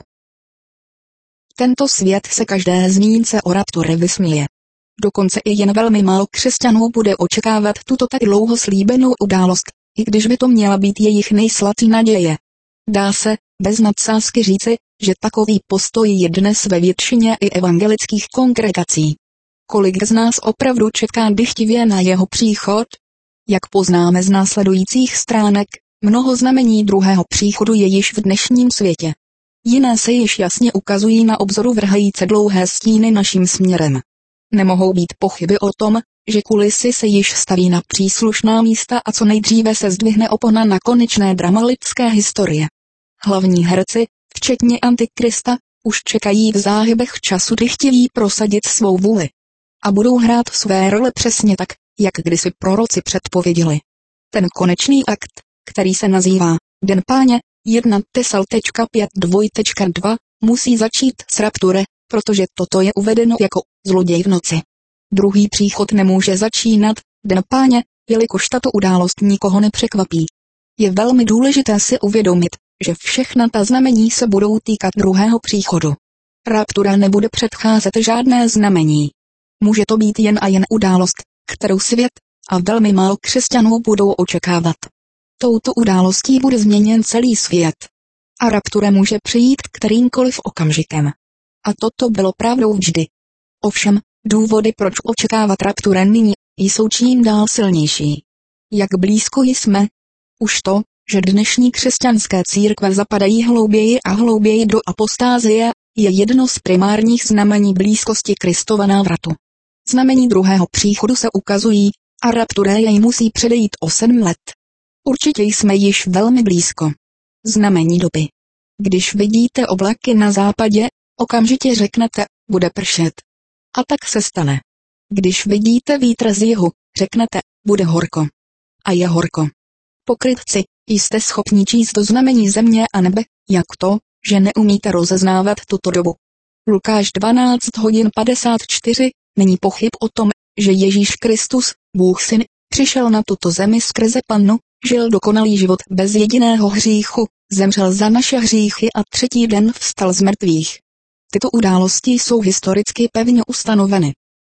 Speaker 1: Tento svět se každé zmínce o raptuře vysměje. Dokonce i jen velmi málo křesťanů bude očekávat tuto tak dlouho slíbenou událost, i když by to měla být jejich nejsladší naděje. Dá se, bez nadsázky říci, že takový postoj je dnes ve většině i evangelických kongregací. Kolik z nás opravdu čeká dychtivě na jeho příchod? Jak poznáme z následujících stránek, mnoho znamení druhého příchodu je již v dnešním světě. Jiné se již jasně ukazují na obzoru vrhajíce dlouhé stíny naším směrem. Nemohou být pochyby o tom, že kulisy se již staví na příslušná místa a co nejdříve se zdvihne opona na konečné drama lidské historie. Hlavní herci, včetně Antikrista, už čekají v záhybech času dychtiví prosadit svou vůli. A budou hrát své role přesně tak, jak kdysi proroci předpověděli. Ten konečný akt, který se nazývá Den Páně, jedna Tesal pět dva, musí začít s rapture, protože toto je uvedeno jako zloděj v noci. Druhý příchod nemůže začínat Den Páně, jelikož tato událost nikoho nepřekvapí. Je velmi důležité si uvědomit, že všechna ta znamení se budou týkat druhého příchodu. Raptura nebude předcházet žádné znamení. Může to být jen a jen událost, kterou svět a velmi málo křesťanů budou očekávat. Touto událostí bude změněn celý svět. A raptura může přijít kterýmkoliv okamžikem. A toto bylo pravdou vždy. Ovšem, důvody, proč očekávat raptura nyní, jsou čím dál silnější. Jak blízko jsme? Už to, že dnešní křesťanské církve zapadají hlouběji a hlouběji do apostázie, je jedno z primárních znamení blízkosti Kristova návratu. Znamení druhého příchodu se ukazují, a raptura jej musí předejít o sedm let. Určitě jsme již velmi blízko. Znamení doby. Když vidíte oblaky na západě, okamžitě řeknete, bude pršet. A tak se stane. Když vidíte vítr z jihu, řeknete, bude horko. A je horko. Pokrytci, jste schopni číst to znamení země a nebe, jak to, že neumíte rozeznávat tuto dobu. Lukáš dvanáct hodin padesát čtyři, není pochyb o tom, že Ježíš Kristus, Bůh Syn, přišel na tuto zemi skrze Pannu, žil dokonalý život bez jediného hříchu, zemřel za naše hříchy a třetí den vstal z mrtvých. Tyto události jsou historicky pevně ustanoveny. My,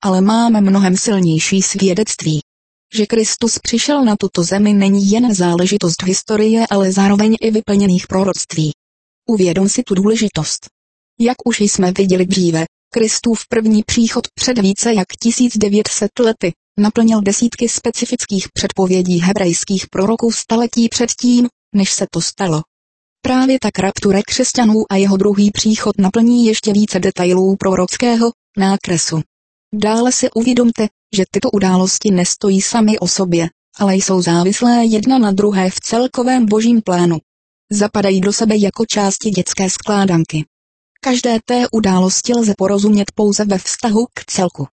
Speaker 1: ale máme mnohem silnější svědectví. Že Kristus přišel na tuto zemi není jen záležitost historie, ale zároveň i vyplněných proroctví. Uvědom si tu důležitost. Jak už jsme viděli dříve, Kristův první příchod před více jak tisíc devět set lety naplnil desítky specifických předpovědí hebrejských proroků staletí předtím, než se to stalo. Právě tak rapture křesťanů a jeho druhý příchod naplní ještě více detailů prorockého nákresu. Dále si uvědomte, že tyto události nestojí samy o sobě, ale jsou závislé jedna na druhé v celkovém božím plánu. Zapadají do sebe jako části dětské skládanky. Každé té události lze porozumět pouze ve vztahu k celku.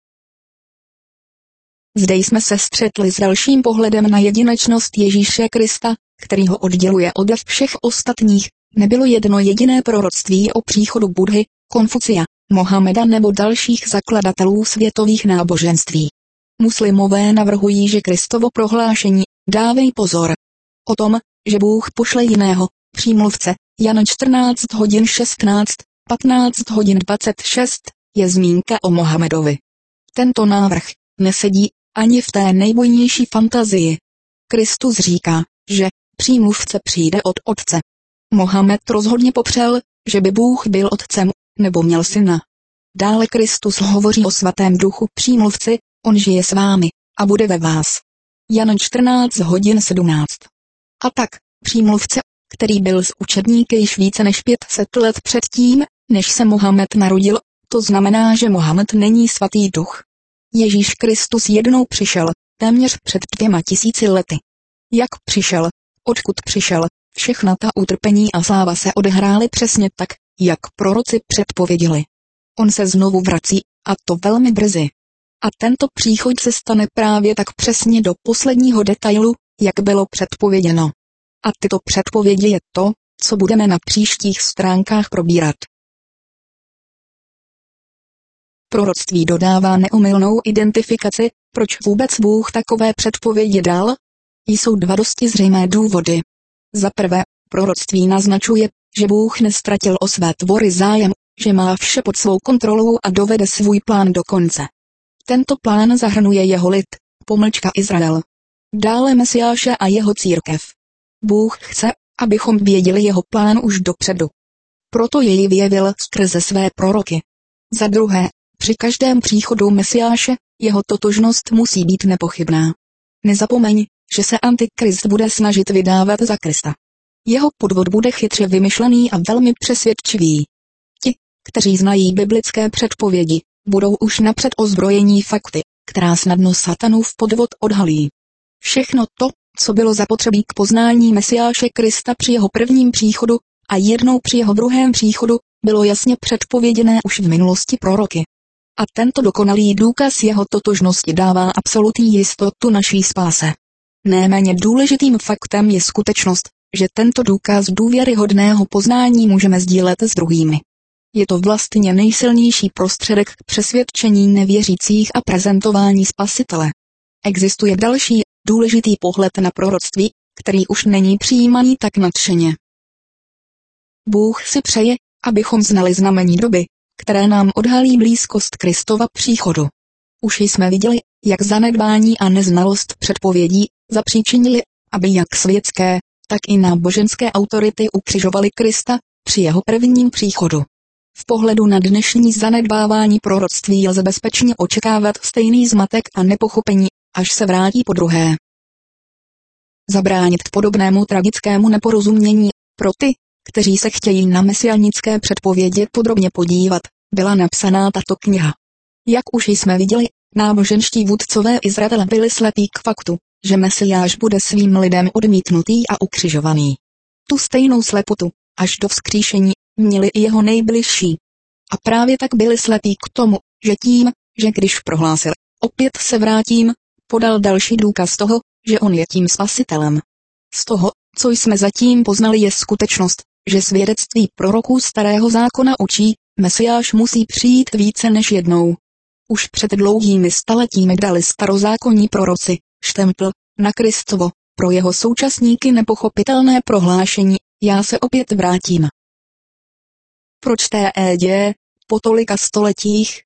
Speaker 1: Zde jsme se střetli s dalším pohledem na jedinečnost Ježíše Krista, který ho odděluje od všech ostatních. Nebylo jedno jediné proroctví o příchodu Buddhy, Konfucia, Mohameda nebo dalších zakladatelů světových náboženství. Muslimové navrhují, že Kristovo prohlášení, dávej pozor, o tom, že Bůh pošle jiného přímluvce, Jan čtrnáct hodin šestnáct, patnáct hodin dvacet šest, je zmínka o Mohamedovi. Tento návrh nesedí ani v té nejbojnější fantazii. Kristus říká, že přímluvce přijde od Otce. Mohamed rozhodně popřel, že by Bůh byl otcem, nebo měl syna. Dále Kristus hovoří o svatém duchu přímluvci, on žije s vámi a bude ve vás. Jan čtrnáct hodin sedmnáct. A tak, přímluvce, který byl s učedníky již více než pět set let předtím, než se Mohamed narodil, to znamená, že Mohamed není svatý duch. Ježíš Kristus jednou přišel, téměř před dvěma tisíci lety. Jak přišel, odkud přišel, všechna ta utrpení a sláva se odehrály přesně tak, jak proroci předpověděli. On se znovu vrací, a to velmi brzy. A tento příchod se stane právě tak přesně do posledního detailu, jak bylo předpověděno. A tyto předpovědi je to, co budeme na příštích stránkách probírat. Proroctví dodává neomylnou identifikaci, proč vůbec Bůh takové předpovědi dal? Jsou dva dosti zřejmé důvody. Za prvé, proroctví naznačuje, že Bůh nestratil o své tvory zájem, že má vše pod svou kontrolou a dovede svůj plán do konce. Tento plán zahrnuje jeho lid, pomlčka Izrael. Dále Mesiáše a jeho církev. Bůh chce, abychom věděli jeho plán už dopředu. Proto jej vyjevil skrze své proroky. Za druhé, při každém příchodu Mesiáše, jeho totožnost musí být nepochybná. Nezapomeň, že se Antikrist bude snažit vydávat za Krista. Jeho podvod bude chytře vymyšlený a velmi přesvědčivý. Ti, kteří znají biblické předpovědi, budou už napřed ozbrojení fakty, která snadno Satanův podvod odhalí. Všechno to, co bylo zapotřebí k poznání Mesiáše Krista při jeho prvním příchodu a jednou při jeho druhém příchodu, bylo jasně předpověděné už v minulosti proroky. A tento dokonalý důkaz jeho totožnosti dává absolutní jistotu naší spáse. Neméně důležitým faktem je skutečnost, že tento důkaz důvěryhodného poznání můžeme sdílet s druhými. Je to vlastně nejsilnější prostředek k přesvědčení nevěřících a prezentování Spasitele. Existuje další, důležitý pohled na proroctví, který už není přijímaný tak nadšeně. Bůh si přeje, abychom znali znamení doby, které nám odhalí blízkost Kristova příchodu. Už jsme viděli, jak zanedbání a neznalost předpovědí zapříčinili, aby jak světské, tak i náboženské autority ukřižovali Krista při jeho prvním příchodu. V pohledu na dnešní zanedbávání proroctví lze bezpečně očekávat stejný zmatek a nepochopení, až se vrátí po druhé. Zabránit podobnému tragickému neporozumění pro ty, kteří se chtějí na mesianické předpovědi podrobně podívat, byla napsaná tato kniha. Jak už jsme viděli, náboženští vůdcové Izraele byli slepí k faktu, že Mesiáš bude svým lidem odmítnutý a ukřižovaný. Tu stejnou slepotu, až do vzkříšení, měli i jeho nejbližší. A právě tak byli slepí k tomu, že tím, že když prohlásil, opět se vrátím, podal další důkaz toho, že on je tím spasitelem. Z toho, co jsme zatím poznali, je skutečnost, že svědectví proroků starého zákona učí, Mesiáš musí přijít více než jednou. Už před dlouhými staletími dali starozákonní proroci štempl na Kristovo, pro jeho současníky nepochopitelné prohlášení, já se opět vrátím. Proč té édě, po tolika stoletích?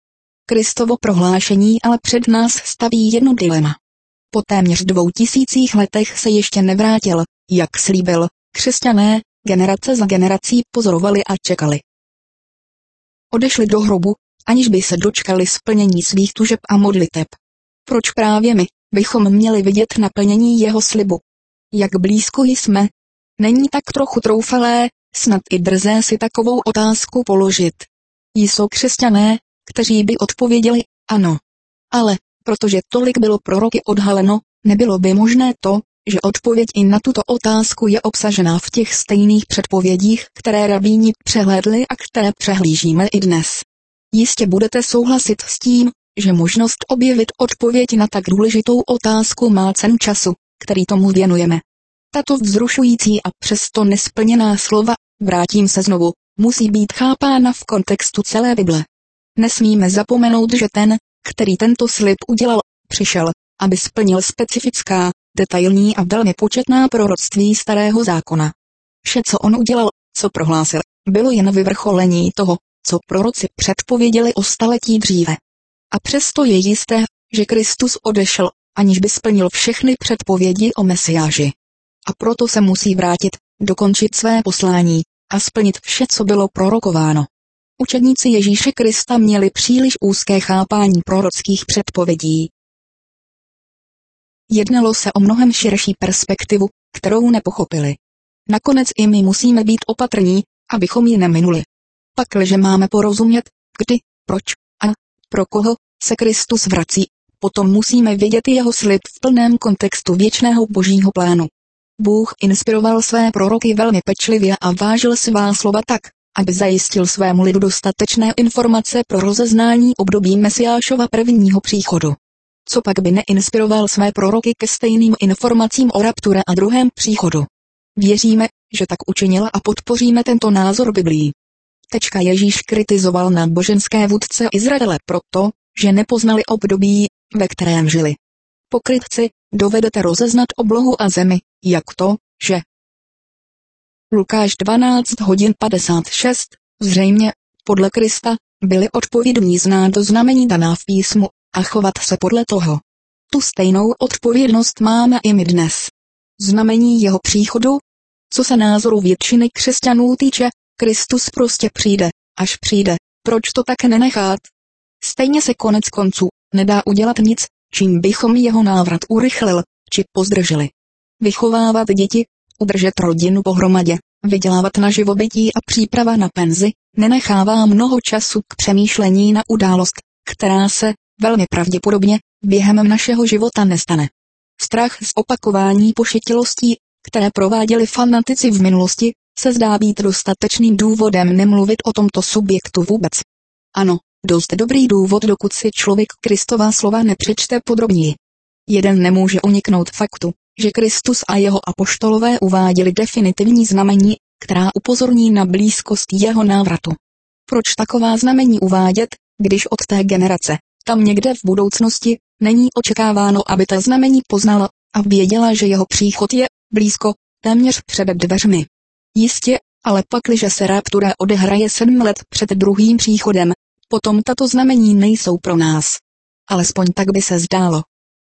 Speaker 1: Kristovo prohlášení ale před nás staví jedno dilema. Po téměř dvou tisících letech se ještě nevrátil, jak slíbil. Křesťané, generace za generací pozorovali a čekali. Odešli do hrobu, aniž by se dočkali splnění svých tužeb a modliteb. Proč právě my bychom měli vidět naplnění jeho slibu? Jak blízko jsme? Není tak trochu troufalé, snad i drzé si takovou otázku položit? Jsou křesťané, kteří by odpověděli ano. Ale, protože tolik bylo proroky odhaleno, nebylo by možné to, že odpověď i na tuto otázku je obsažená v těch stejných předpovědích, které rabíni přehlédli a které přehlížíme i dnes. Jistě budete souhlasit s tím, že možnost objevit odpověď na tak důležitou otázku má cenu času, který tomu věnujeme. Tato vzrušující a přesto nesplněná slova, vrátím se znovu, musí být chápána v kontextu celé Bible. Nesmíme zapomenout, že ten, který tento slib udělal, přišel, aby splnil specifická, detailní a velmi početná proroctví starého zákona. Vše, co on udělal, co prohlásil, bylo jen vyvrcholení toho, co proroci předpověděli o staletí dříve. A přesto je jisté, že Kristus odešel, aniž by splnil všechny předpovědi o Mesiáši. A proto se musí vrátit, dokončit své poslání a splnit vše, co bylo prorokováno. Učedníci Ježíše Krista měli příliš úzké chápání prorockých předpovědí. Jednalo se o mnohem širší perspektivu, kterou nepochopili. Nakonec i my musíme být opatrní, abychom ji neminuli. Pakliže máme porozumět, kdy, proč a pro koho se Kristus vrací, potom musíme vědět jeho slib v plném kontextu věčného božího plánu. Bůh inspiroval své proroky velmi pečlivě a vážil svá slova tak, aby zajistil svému lidu dostatečné informace pro rozeznání období Mesiášova prvního příchodu. Co pak by neinspiroval své proroky ke stejným informacím o rapture a druhém příchodu? Věříme, že tak učinila a podpoříme tento názor Biblii. Tečka Ježíš kritizoval náboženské vůdce Izraele proto, že nepoznali období, ve kterém žili. Pokrytci, dovedete rozeznat oblohu a zemi, jak to, že Lukáš dvanáct hodin padesát šest, zřejmě, podle Krista, byli odpovědní znát znamení daná v písmu a chovat se podle toho. Tu stejnou odpovědnost máme i my dnes. Znamení jeho příchodu? Co se názoru většiny křesťanů týče, Kristus prostě přijde, až přijde, proč to tak nenechat? Stejně se konec konců nedá udělat nic, čím bychom jeho návrat urychlil, či pozdrželi. Vychovávat děti, udržet rodinu pohromadě, vydělávat na živobytí a příprava na penzi, nenechává mnoho času k přemýšlení na událost, která se, velmi pravděpodobně, během našeho života nestane. Strach z opakování pošetilostí, které prováděli fanatici v minulosti, se zdá být dostatečným důvodem nemluvit o tomto subjektu vůbec. Ano, dost dobrý důvod, dokud si člověk Kristova slova nepřečte podrobněji. Jeden nemůže uniknout faktu, že Kristus a jeho apoštolové uváděli definitivní znamení, která upozorní na blízkost jeho návratu. Proč taková znamení uvádět, když od té generace, tam někde v budoucnosti, není očekáváno, aby ta znamení poznala a věděla, že jeho příchod je blízko, téměř před dveřmi. Jistě, ale pakliže se raptura odehraje sedm let před druhým příchodem, potom tato znamení nejsou pro nás. Alespoň tak by se zdálo.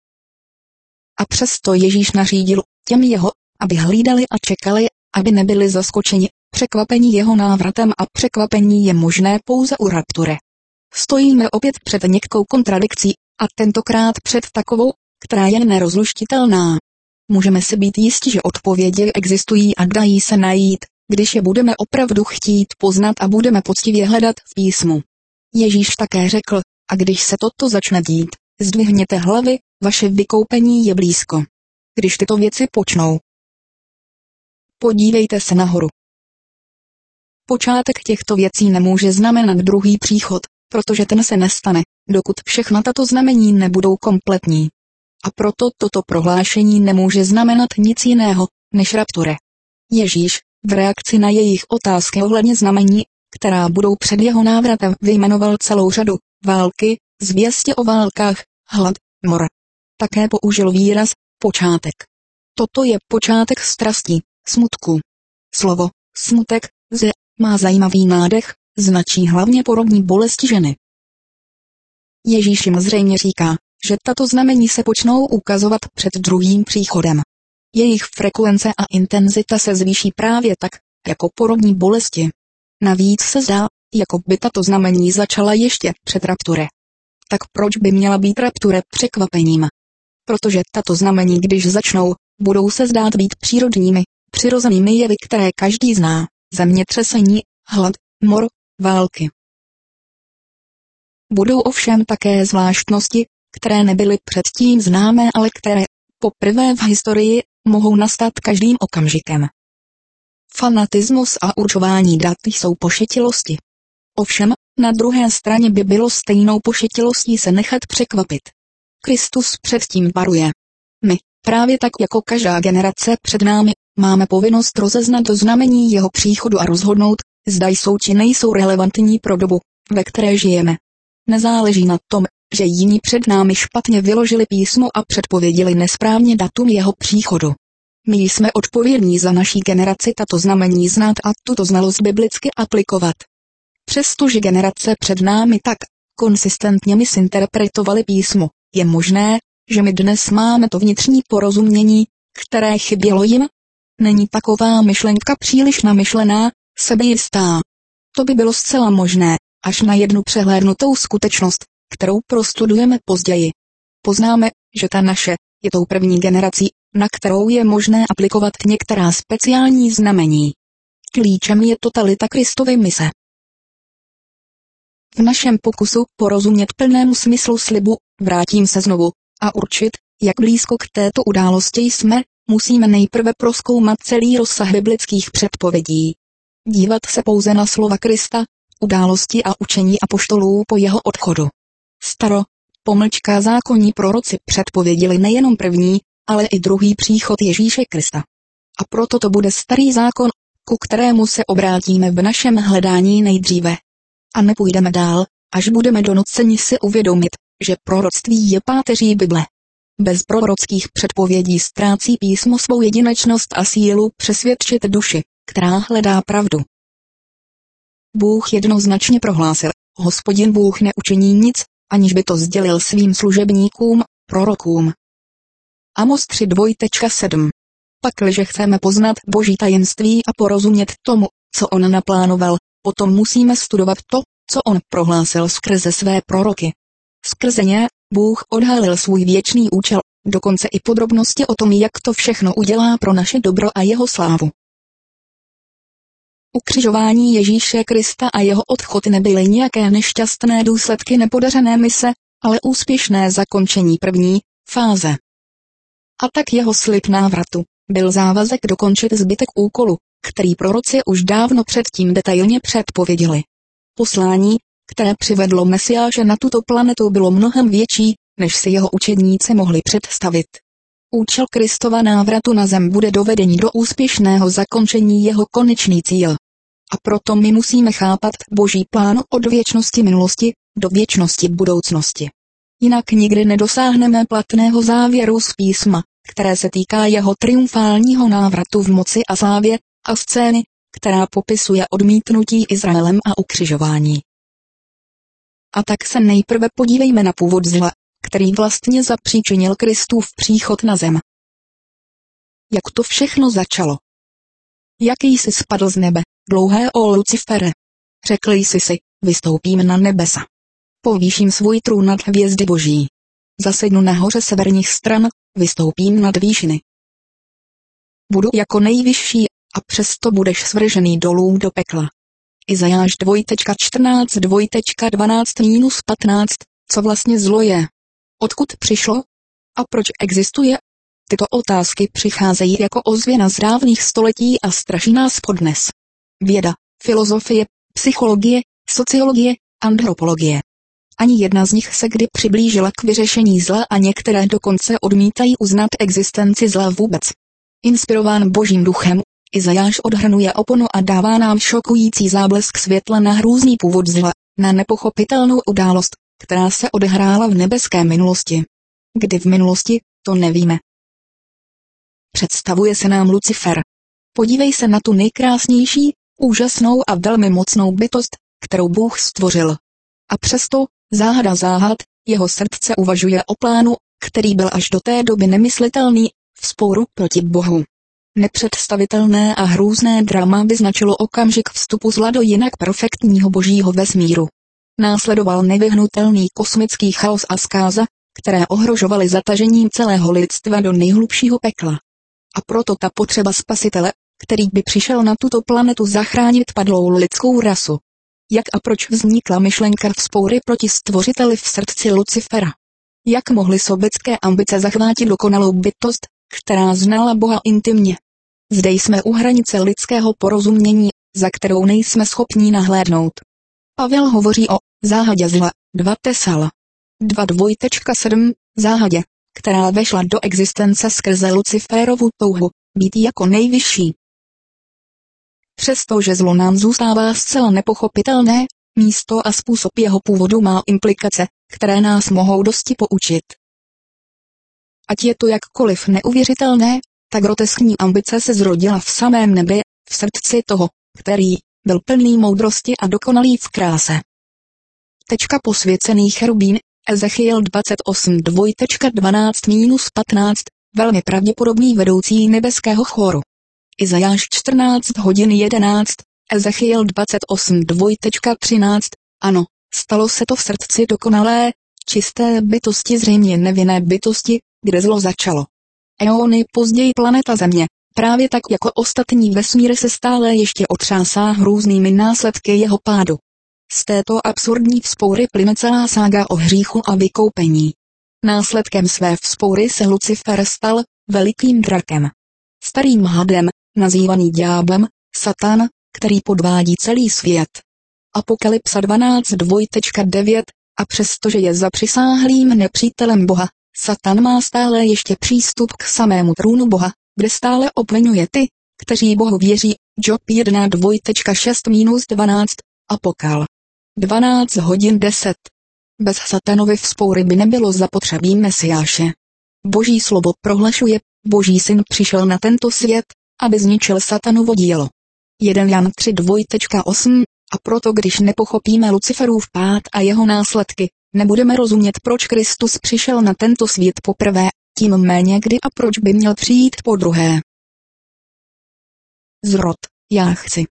Speaker 1: A přesto Ježíš nařídil těm jeho, aby hlídali a čekali, aby nebyli zaskočeni, překvapení jeho návratem a překvapení je možné pouze u raptury. Stojíme opět před některou kontradikcí, a tentokrát před takovou, která je nerozluštitelná. Můžeme si být jistí, že odpovědi existují a dají se najít, když je budeme opravdu chtít poznat a budeme poctivě hledat v písmu. Ježíš také řekl, a když se toto začne dít, zdvihněte hlavy, vaše vykoupení je blízko. Když tyto věci počnou, podívejte se nahoru. Počátek těchto věcí nemůže znamenat druhý příchod, protože ten se nestane, dokud všechna tato znamení nebudou kompletní. A proto toto prohlášení nemůže znamenat nic jiného, než rapture. Ježíš, v reakci na jejich otázky ohledně znamení, která budou před jeho návratem, vyjmenoval celou řadu, války, zvěstě o válkách, hlad, mor. Také použil výraz, počátek. Toto je počátek strastí, smutku. Slovo, smutek, ze, má zajímavý nádech, značí hlavně porodní bolesti ženy. Ježíš jim zřejmě říká, že tato znamení se počnou ukazovat před druhým příchodem. Jejich frekvence a intenzita se zvýší právě tak, jako porodní bolesti. Navíc se zdá, jako by tato znamení začala ještě před rapture. Tak proč by měla být rapture překvapením? Protože tato znamení, když začnou, budou se zdát být přírodními, přirozenými jevy, které každý zná: zemětřesení, hlad, mor, války. Budou ovšem také zvláštnosti, které nebyly předtím známé, ale které, poprvé v historii, mohou nastat každým okamžikem. Fanatismus a určování dat jsou pošetilosti. Ovšem, na druhé straně by bylo stejnou pošetilostí se nechat překvapit. Kristus předtím varuje. My, právě tak jako každá generace před námi, máme povinnost rozeznat znamení jeho příchodu a rozhodnout, zda jsou či nejsou relevantní pro dobu, ve které žijeme. Nezáleží na tom, že jiní před námi špatně vyložili písmo a předpověděli nesprávně datum jeho příchodu. My jsme odpovědní za naší generaci tato znamení znát a tuto znalost biblicky aplikovat. Přestože generace před námi tak konsistentně misinterpretovali písmo, je možné, že my dnes máme to vnitřní porozumění, které chybělo jim? Není taková myšlenka příliš namyšlená, sebejistá? To by bylo zcela možné, až na jednu přehlédnutou skutečnost, kterou prostudujeme později. Poznáme, že ta naše je tou první generací, na kterou je možné aplikovat některá speciální znamení. Klíčem je totalita Kristovy mise. V našem pokusu porozumět plnému smyslu slibu, vrátím se znovu, a určit, jak blízko k této události jsme, musíme nejprve prozkoumat celý rozsah biblických předpovědí. Dívat se pouze na slova Krista, události a učení apoštolů po jeho odchodu. Staro, pomlčka zákonní proroci předpověděli nejenom první, ale i druhý příchod Ježíše Krista. A proto to bude starý zákon, ku kterému se obrátíme v našem hledání nejdříve. A nepůjdeme dál, až budeme donuceni si uvědomit, že proroctví je páteří Bible. Bez prorockých předpovědí ztrácí písmo svou jedinečnost a sílu přesvědčit duši, která hledá pravdu. Bůh jednoznačně prohlásil, Hospodin Bůh neučiní nic, aniž by to sdělil svým služebníkům, prorokům. Amos tři sedm. Pakliže chceme poznat Boží tajemství a porozumět tomu, co on naplánoval, potom musíme studovat to, co on prohlásil skrze své proroky. Skrze ně Bůh odhalil svůj věčný účel, dokonce i podrobnosti o tom, jak to všechno udělá pro naše dobro a jeho slávu. Ukřižování Ježíše Krista a jeho odchod nebyly nějaké nešťastné důsledky nepodařené mise, ale úspěšné zakončení první fáze. A tak jeho slib návratu byl závazek dokončit zbytek úkolu, který proroci už dávno předtím detailně předpověděli. Poslání, které přivedlo Mesiáše na tuto planetu, bylo mnohem větší, než si jeho učedníci mohli představit. Účel Kristova návratu na zem bude dovedení do úspěšného zakončení jeho konečný cíl. A proto my musíme chápat Boží plán od věčnosti minulosti do věčnosti budoucnosti. Jinak nikdy nedosáhneme platného závěru z písma, které se týká jeho triumfálního návratu v moci a slávě, a scény, která popisuje odmítnutí Izraelem a ukřižování. A tak se nejprve podívejme na původ zla, který vlastně zapříčinil Kristův příchod na zem. Jak to všechno začalo? Jaký jsi spadl z nebe, dlouhé o Lucifere? Řekl jsi si, vystoupím na nebesa. Povýším svůj trůn nad hvězdy boží. Zasednu na hoře severních stran, vystoupím nad výšiny. Budu jako nejvyšší, a přesto budeš svržený dolů do pekla. Izajáš dva čtrnáct dva dvanáct patnáct, co vlastně zlo je? Odkud přišlo? A proč existuje? Tyto otázky přicházejí jako ozvěna z dávných století a straší nás podnes. Věda, filozofie, psychologie, sociologie, antropologie. Ani jedna z nich se kdy přiblížila k vyřešení zla a některé dokonce odmítají uznat existenci zla vůbec. Inspirován Božím duchem, Izajáš odhrnuje oponu a dává nám šokující záblesk světla na hrůzný původ zla, na nepochopitelnou událost, která se odehrála v nebeské minulosti. Kdy v minulosti, to nevíme. Představuje se nám Lucifer. Podívej se na tu nejkrásnější, úžasnou a velmi mocnou bytost, kterou Bůh stvořil. A přesto, záhada záhad, Jeho srdce uvažuje o plánu, který byl až do té doby nemyslitelný, vzpouru proti Bohu. Nepředstavitelné a hrůzné drama vyznačilo okamžik vstupu zla do jinak perfektního božího vesmíru. Následoval nevyhnutelný kosmický chaos a zkáza, které ohrožovaly zatažením celého lidstva do nejhlubšího pekla. A proto ta potřeba spasitele, který by přišel na tuto planetu zachránit padlou lidskou rasu. Jak a proč vznikla myšlenka vzpoury proti stvořiteli v srdci Lucifera? Jak mohly sobecké ambice zachvátit dokonalou bytost, která znala Boha intimně? Zde jsme u hranice lidského porozumění, za kterou nejsme schopni nahlédnout. Pavel hovoří o záhadě zla, dva Tesal. dva sedm, záhadě, která vešla do existence skrze Luciferovu touhu, být jako nejvyšší. Přestože zlo nám zůstává zcela nepochopitelné, místo a způsob jeho původu má implikace, které nás mohou dosti poučit. Ať je to jakkoliv neuvěřitelné, ta groteskní ambice se zrodila v samém nebi, v srdci toho, který byl plný moudrosti a dokonalý v kráse. Tečka posvěcený cherubín, Ezechiel dvacet osm dvanáct patnáct, velmi pravděpodobný vedoucí nebeského chóru. Izajáš čtrnáct hodin jedenáct, Ezechiel dvacet osm třináct, ano, stalo se to v srdci dokonalé, čisté bytosti, zřejmě nevinné bytosti, kde zlo začalo. Eony později planeta Země, právě tak jako ostatní vesmíry, se stále ještě otřásá hrůznými následky jeho pádu. Z této absurdní vzpoury plyne celá sága o hříchu a vykoupení. Následkem své vzpoury se Lucifer stal velikým drakem. Starým hadem, nazývaný ďáblem, Satan, který podvádí celý svět. Apokalypsa dvanáct devět, a přestože je zapřisáhlým nepřítelem Boha, Satan má stále ještě přístup k samému trůnu Boha, kde stále obviňuje ty, kteří Bohu věří. Job jedna šest dvanáct, Apokal. dvanáct hodin deset. Bez Satanovy vzpoury by nebylo zapotřebí Mesiáše. Boží slovo prohlašuje, Boží syn přišel na tento svět, aby zničil Satanovo dílo. jeden Jan tři osm, a proto když nepochopíme Luciferův pád a jeho následky, nebudeme rozumět, proč Kristus přišel na tento svět poprvé, tím méně kdy a proč by měl přijít podruhé. Zrod, já chci.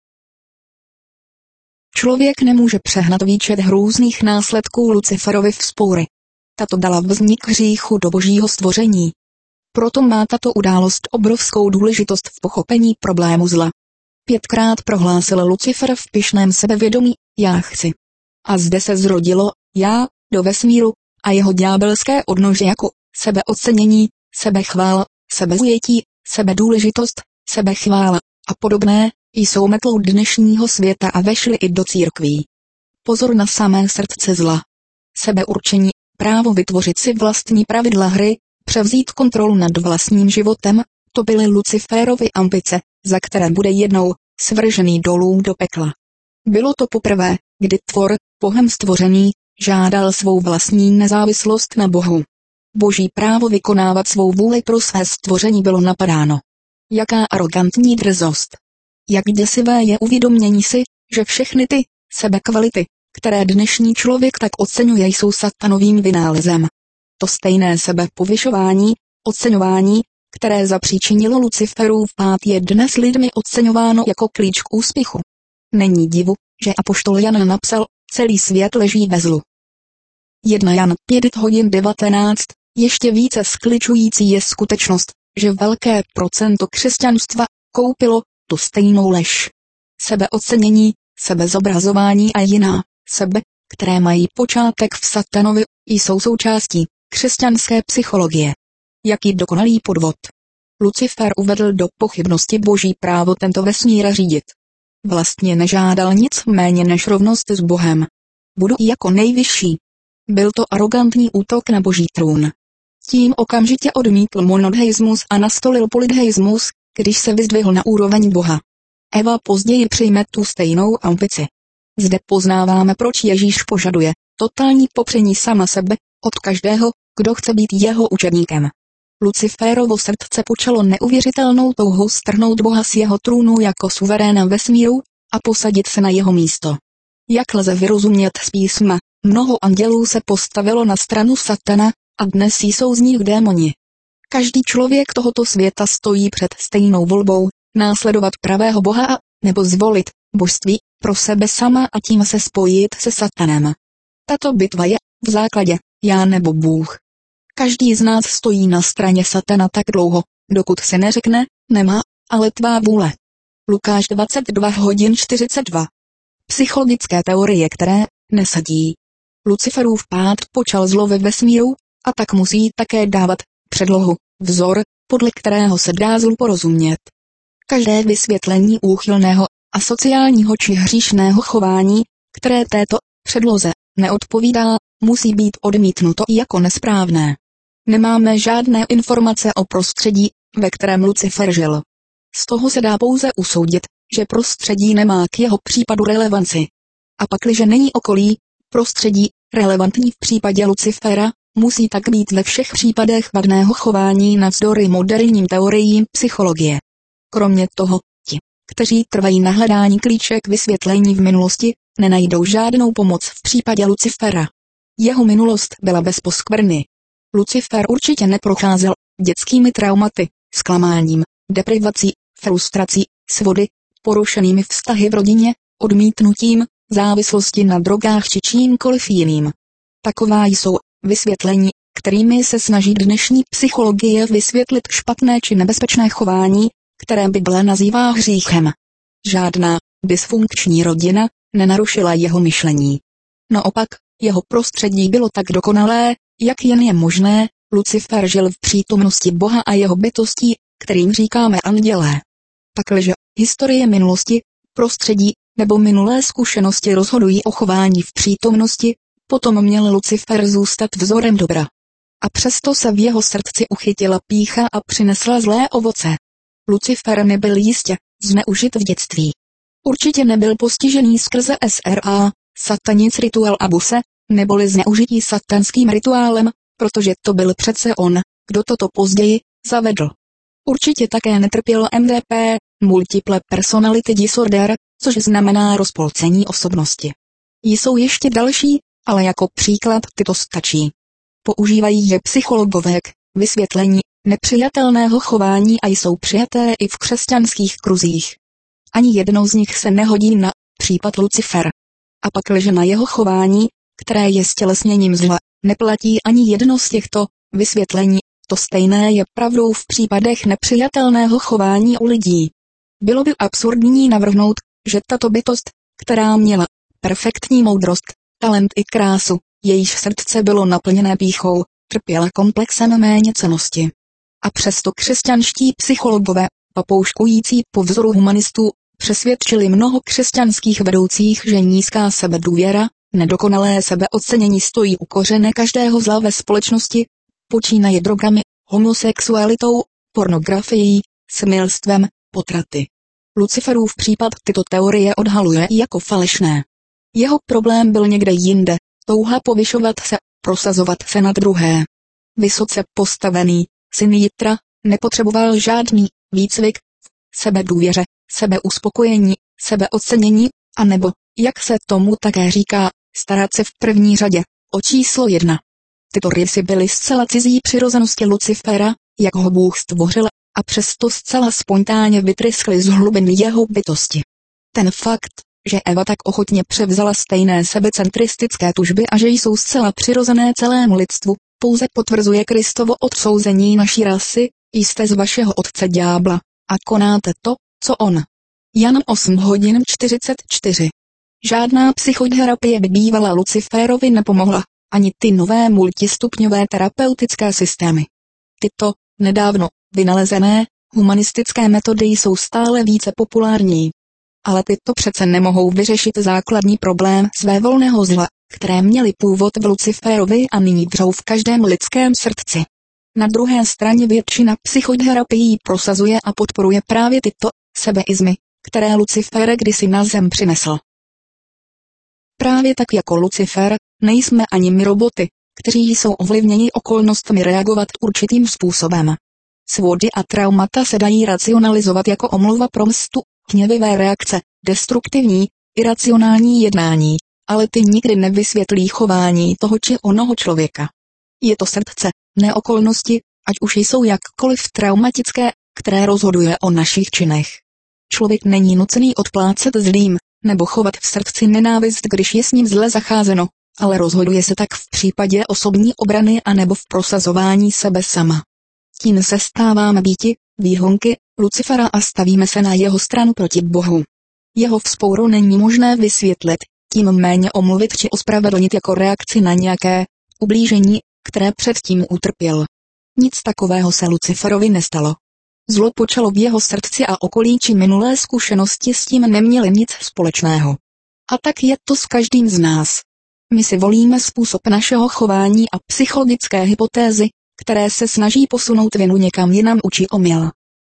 Speaker 1: Člověk nemůže přehnat výčet hrůzných následků Luciferovy vzpoury. Tato dala vznik hříchu do božího stvoření. Proto má tato událost obrovskou důležitost v pochopení problému zla. Pětkrát prohlásil Lucifer v pyšném sebevědomí, já chci. A zde se zrodilo, já, do vesmíru, a jeho ďábelské odnože jako sebeocenění, sebechvála, sebeujetí, sebedůležitost, sebechvála a podobné, jsou metlou dnešního světa a vešly i do církví. Pozor na samé srdce zla. Sebeurčení, právo vytvořit si vlastní pravidla hry, převzít kontrolu nad vlastním životem, to byly Luciferovy ambice, za které bude jednou svržený dolů do pekla. Bylo to poprvé, kdy tvor, Bohem stvořený, žádal svou vlastní nezávislost na Bohu. Boží právo vykonávat svou vůli pro své stvoření bylo napadáno. Jaká arogantní drzost! Jak děsivé je uvědomění si, že všechny ty sebekvality, které dnešní člověk tak oceňuje, jsou satanovým vynálezem. To stejné sebepovyšování, oceňování, které zapříčinilo Luciferův pád, je dnes lidmi oceňováno jako klíč k úspěchu. Není divu, že apoštol Jan napsal, celý svět leží ve zlu. jedna Jan pět hodin devatenáct, ještě více skličující je skutečnost, že velké procento křesťanstva koupilo tu stejnou lež. Sebeocenění, sebezobrazování a jiná, sebe, které mají počátek v Satanovi, jsou součástí křesťanské psychologie. Jaký dokonalý podvod! Lucifer uvedl do pochybnosti boží právo tento vesmír řídit. Vlastně nežádal nic méně než rovnost s Bohem. Budu jako nejvyšší. Byl to arogantní útok na boží trůn. Tím okamžitě odmítl monotheismus a nastolil polytheismus, když se vyzdvihl na úroveň Boha. Eva později přijme tu stejnou ambici. Zde poznáváme, proč Ježíš požaduje totální popření sama sebe od každého, kdo chce být jeho učedníkem. Luciferovo srdce počalo neuvěřitelnou touhou strhnout Boha z jeho trůnu jako suveréna vesmíru a posadit se na jeho místo. Jak lze vyrozumět z písma, Mnoho andělů se postavilo na stranu Satana a dnes jsou z nich démoni. Každý člověk tohoto světa stojí před stejnou volbou, následovat pravého Boha a nebo zvolit božství pro sebe sama a tím se spojit se Satanem. Tato bitva je v základě já nebo Bůh. Každý z nás stojí na straně Satana tak dlouho, dokud se neřekne, nemá, ale tvá vůle. Lukáš dvacet dva hodin čtyřicet dva. Psychologické teorie, které nesadí. Luciferův pád počal zlo ve vesmíru, a tak musí také dávat předlohu, vzor, podle kterého se dá zlu porozumět. Každé vysvětlení úchylného, asociálního či hříšného chování, které této předloze neodpovídá, musí být odmítnuto jako nesprávné. Nemáme žádné informace o prostředí, ve kterém Lucifer žil. Z toho se dá pouze usoudit, že prostředí nemá k jeho případu relevanci. A pakliže není okolí, prostředí, relevantní v případě Lucifera, musí tak být ve všech případech vadného chování navzdory moderním teoriím psychologie. Kromě toho, ti, kteří trvají na hledání klíče k vysvětlení v minulosti, nenajdou žádnou pomoc v případě Lucifera. Jeho minulost byla bez poskvrny. Lucifer určitě neprocházel dětskými traumaty, zklamáním, deprivací, frustrací, svody, porušenými vztahy v rodině, odmítnutím, závislosti na drogách či čímkoliv jiným. Taková jsou vysvětlení, kterými se snaží dnešní psychologie vysvětlit špatné či nebezpečné chování, které Bible nazývá hříchem. Žádná dysfunkční rodina nenarušila jeho myšlení. Naopak, jeho prostředí bylo tak dokonalé, jak jen je možné. Lucifer žil v přítomnosti Boha a jeho bytostí, kterým říkáme andělé. Pakliže historie minulosti, prostředí nebo minulé zkušenosti rozhodují o chování v přítomnosti, potom měl Lucifer zůstat vzorem dobra. A přesto se v jeho srdci uchytila pýcha a přinesla zlé ovoce. Lucifer nebyl jistě zneužit v dětství. Určitě nebyl postižený skrze S R A, satanic rituál abuse, neboli zneužití satanským rituálem, protože to byl přece on, kdo toto později zavedl. Určitě také netrpěl M D P, multiple personality disorder, což znamená rozpolcení osobnosti. Jsou ještě další, ale jako příklad tyto stačí. Používají je psychologové k vysvětlení nepřijatelného chování a jsou přijaté i v křesťanských kruzích. Ani jedno z nich se nehodí na případ Lucifer. A pakliže na jeho chování, které je stělesněním zla, neplatí ani jedno z těchto vysvětlení, to stejné je pravdou v případech nepřijatelného chování u lidí. Bylo by absurdní navrhnout, že tato bytost, která měla perfektní moudrost, talent i krásu, jejíž srdce bylo naplněné pýchou, trpěla komplexem méněcennosti. A přesto křesťanští psychologové, papouškující po vzoru humanistů, přesvědčili mnoho křesťanských vedoucích, že nízká sebedůvěra, nedokonalé sebeocenění stojí u kořene každého zla ve společnosti, počínaje drogami, homosexualitou, pornografií, smilstvem, potraty. Luciferův případ tyto teorie odhaluje jako falešné. Jeho problém byl někde jinde, touha povyšovat se, prosazovat se nad druhé. Vysoce postavený, syn Jitra, nepotřeboval žádný výcvik, sebedůvěře, sebeuspokojení, sebeocenění, anebo, jak se tomu také říká, starat se v první řadě, o číslo jedna. Tyto rysy byly zcela cizí přirozenosti Lucifera, jak ho Bůh stvořil, a přesto zcela spontánně vytryskly z hlubin jeho bytosti. Ten fakt, že Eva tak ochotně převzala stejné sebecentristické tužby a že jsou zcela přirozené celému lidstvu, pouze potvrzuje Kristovo odsouzení naší rasy, jste z vašeho otce ďábla, a konáte to, co on. Jan osm hodin čtyřicet čtyři. Žádná psychoterapie by bývala Luciferovi nepomohla, ani ty nové multistupňové terapeutické systémy. Tyto, nedávno vynalezené, humanistické metody jsou stále více populární. Ale tyto přece nemohou vyřešit základní problém svévolného zla, které měly původ v Luciferovi a nyní vřou v každém lidském srdci. Na druhé straně většina psychoterapií prosazuje a podporuje právě tyto sebeizmy, které Lucifer kdysi na zem přinesl. Právě tak jako Lucifer, nejsme ani my roboty, kteří jsou ovlivněni okolnostmi reagovat určitým způsobem. Svody a traumata se dají racionalizovat jako omluva pro mstu, hněvivé reakce, destruktivní, iracionální jednání, ale ty nikdy nevysvětlí chování toho či onoho člověka. Je to srdce, ne okolnosti, ať už jsou jakkoliv traumatické, které rozhoduje o našich činech. Člověk není nucený odplácet zlým, nebo chovat v srdci nenávist, když je s ním zle zacházeno, ale rozhoduje se tak v případě osobní obrany a nebo v prosazování sebe sama. Tím se stáváme býti, výhonky Lucifera a stavíme se na jeho stranu proti Bohu. Jeho vzpouru není možné vysvětlit, tím méně omluvit či ospravedlnit jako reakci na nějaké ublížení, které předtím utrpěl. Nic takového se Luciferovi nestalo. Zlo počalo v jeho srdci a okolí či minulé zkušenosti s tím neměly nic společného. A tak je to s každým z nás. My si volíme způsob našeho chování a psychologické hypotézy, které se snaží posunout vinu někam jinam či omyl.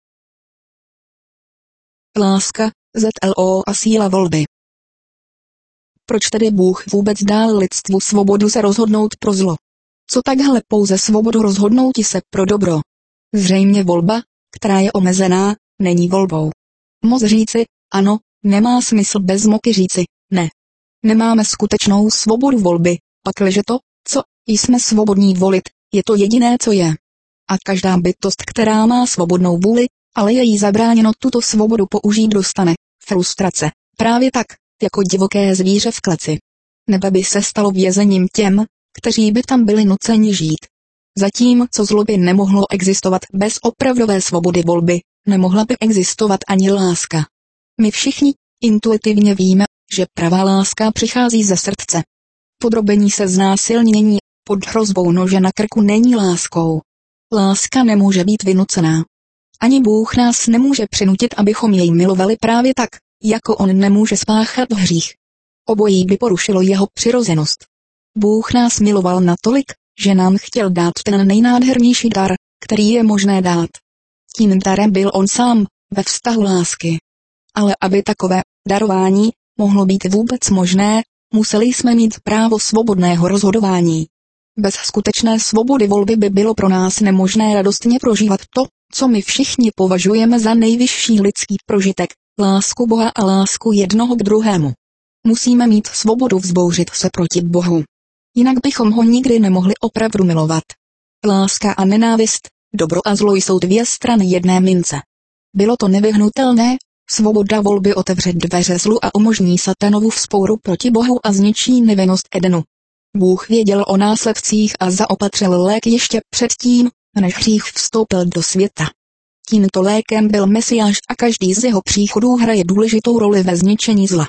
Speaker 1: Láska, zlo a síla volby. Proč tedy Bůh vůbec dal lidstvu svobodu se rozhodnout pro zlo? Co takhle pouze svobodu rozhodnouti se pro dobro? Zřejmě volba, která je omezená, není volbou. Moc říci, ano, nemá smysl bez moky říci, ne. Nemáme skutečnou svobodu volby, pakliže to, co jsme svobodní volit, je to jediné, co je. A každá bytost, která má svobodnou vůli, ale je jí zabráněno tuto svobodu použít, dostane frustrace, právě tak, jako divoké zvíře v kleci. Nebe by se stalo vězením těm, kteří by tam byli nuceni žít. Zatímco zlo by nemohlo existovat bez opravdové svobody volby, nemohla by existovat ani láska. My všichni intuitivně víme, že pravá láska přichází ze srdce. Podrobení se znásilnění pod hrozbou nože na krku není láskou. Láska nemůže být vynucená. Ani Bůh nás nemůže přinutit, abychom jej milovali právě tak, jako on nemůže spáchat hřích. Obojí by porušilo jeho přirozenost. Bůh nás miloval natolik, že nám chtěl dát ten nejnádhernější dar, který je možné dát. Tím darem byl on sám, ve vztahu lásky. Ale aby takové darování mohlo být vůbec možné, museli jsme mít právo svobodného rozhodování. Bez skutečné svobody volby by bylo pro nás nemožné radostně prožívat to, co my všichni považujeme za nejvyšší lidský prožitek, lásku Boha a lásku jednoho k druhému. Musíme mít svobodu vzbouřit se proti Bohu. Jinak bychom ho nikdy nemohli opravdu milovat. Láska a nenávist, dobro a zlo jsou dvě strany jedné mince. Bylo to nevyhnutelné, svoboda volby otevře dveře zlu a umožní satanovu vzpouru proti Bohu a zničí nevinnost Edenu. Bůh věděl o následcích a zaopatřil lék ještě předtím, než hřích vstoupil do světa. Tímto lékem byl Mesiáš a každý z jeho příchodů hraje důležitou roli ve zničení zla.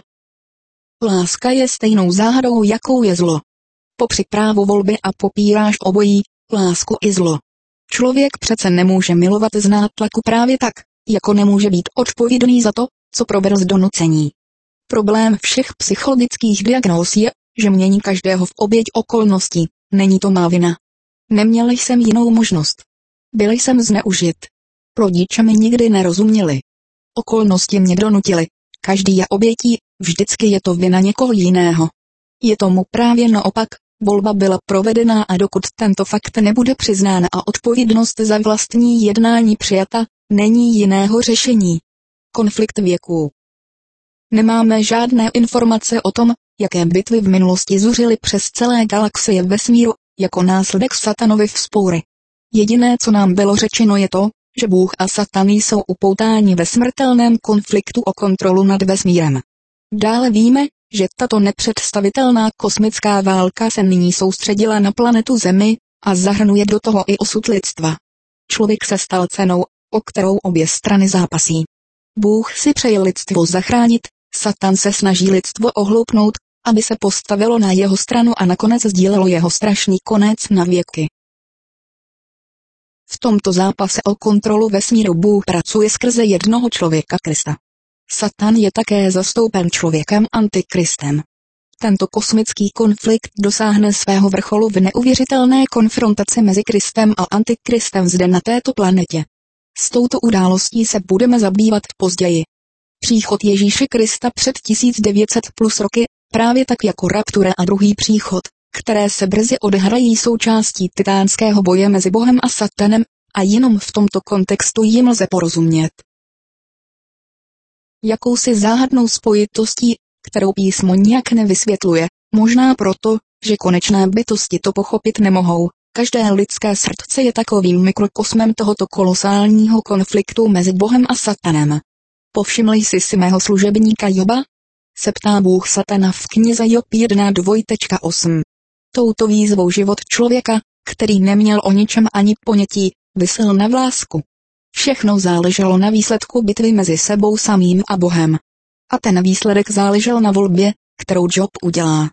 Speaker 1: Láska je stejnou záhadou, jakou je zlo. Popři právo volby a popíráš obojí, lásku i zlo. Člověk přece nemůže milovat z nátlaku právě tak, jako nemůže být odpovědný za to, co provedl z donucení. Problém všech psychologických diagnóz je, že mění každého v oběť okolností, není to má vina. Neměl jsem jinou možnost. Byl jsem zneužit. Rodiče mi nikdy nerozuměli. Okolnosti mě donutily, každý je obětí, vždycky je to vina někoho jiného. Je tomu právě naopak, volba byla provedená a dokud tento fakt nebude přiznán a odpovědnost za vlastní jednání přijata, není jiného řešení. Konflikt věků. Nemáme žádné informace o tom, jaké bitvy v minulosti zuřily přes celé galaxie vesmíru, jako následek satanovy vzpoury. Jediné, co nám bylo řečeno, je to, že Bůh a Satan jsou upoutáni ve smrtelném konfliktu o kontrolu nad vesmírem. Dále víme, že tato nepředstavitelná kosmická válka se nyní soustředila na planetu Zemi a zahrnuje do toho i osud lidstva. Člověk se stal cenou, o kterou obě strany zápasí. Bůh si přeje lidstvo zachránit, Satan se snaží lidstvo ohloupnout, aby se postavilo na jeho stranu a nakonec sdílelo jeho strašný konec na věky. V tomto zápase o kontrolu vesmíru Bůh pracuje skrze jednoho člověka Krista. Satan je také zastoupen člověkem Antikristem. Tento kosmický konflikt dosáhne svého vrcholu v neuvěřitelné konfrontaci mezi Kristem a Antikristem zde na této planetě. S touto událostí se budeme zabývat později. Příchod Ježíše Krista před tisíc devět set plus roky, právě tak jako raptura a druhý příchod, které se brzy odehrají součástí titánského boje mezi Bohem a Satanem, a jenom v tomto kontextu jim lze porozumět. Jakousi záhadnou spojitostí, kterou písmo nijak nevysvětluje, Možná proto, že konečné bytosti to pochopit nemohou. Každé lidské srdce je takovým mikrokosmem tohoto kolosálního konfliktu mezi Bohem a Satanem. Povšiml jsi si mého služebníka Joba? Se ptá Bůh Satana v knize Job jedna dva osm. Touto výzvou život člověka, který neměl o ničem ani ponětí, visel na vlásku. Všechno záleželo na výsledku bitvy mezi sebou samým a Bohem. A ten výsledek záležel na volbě, kterou Job udělá.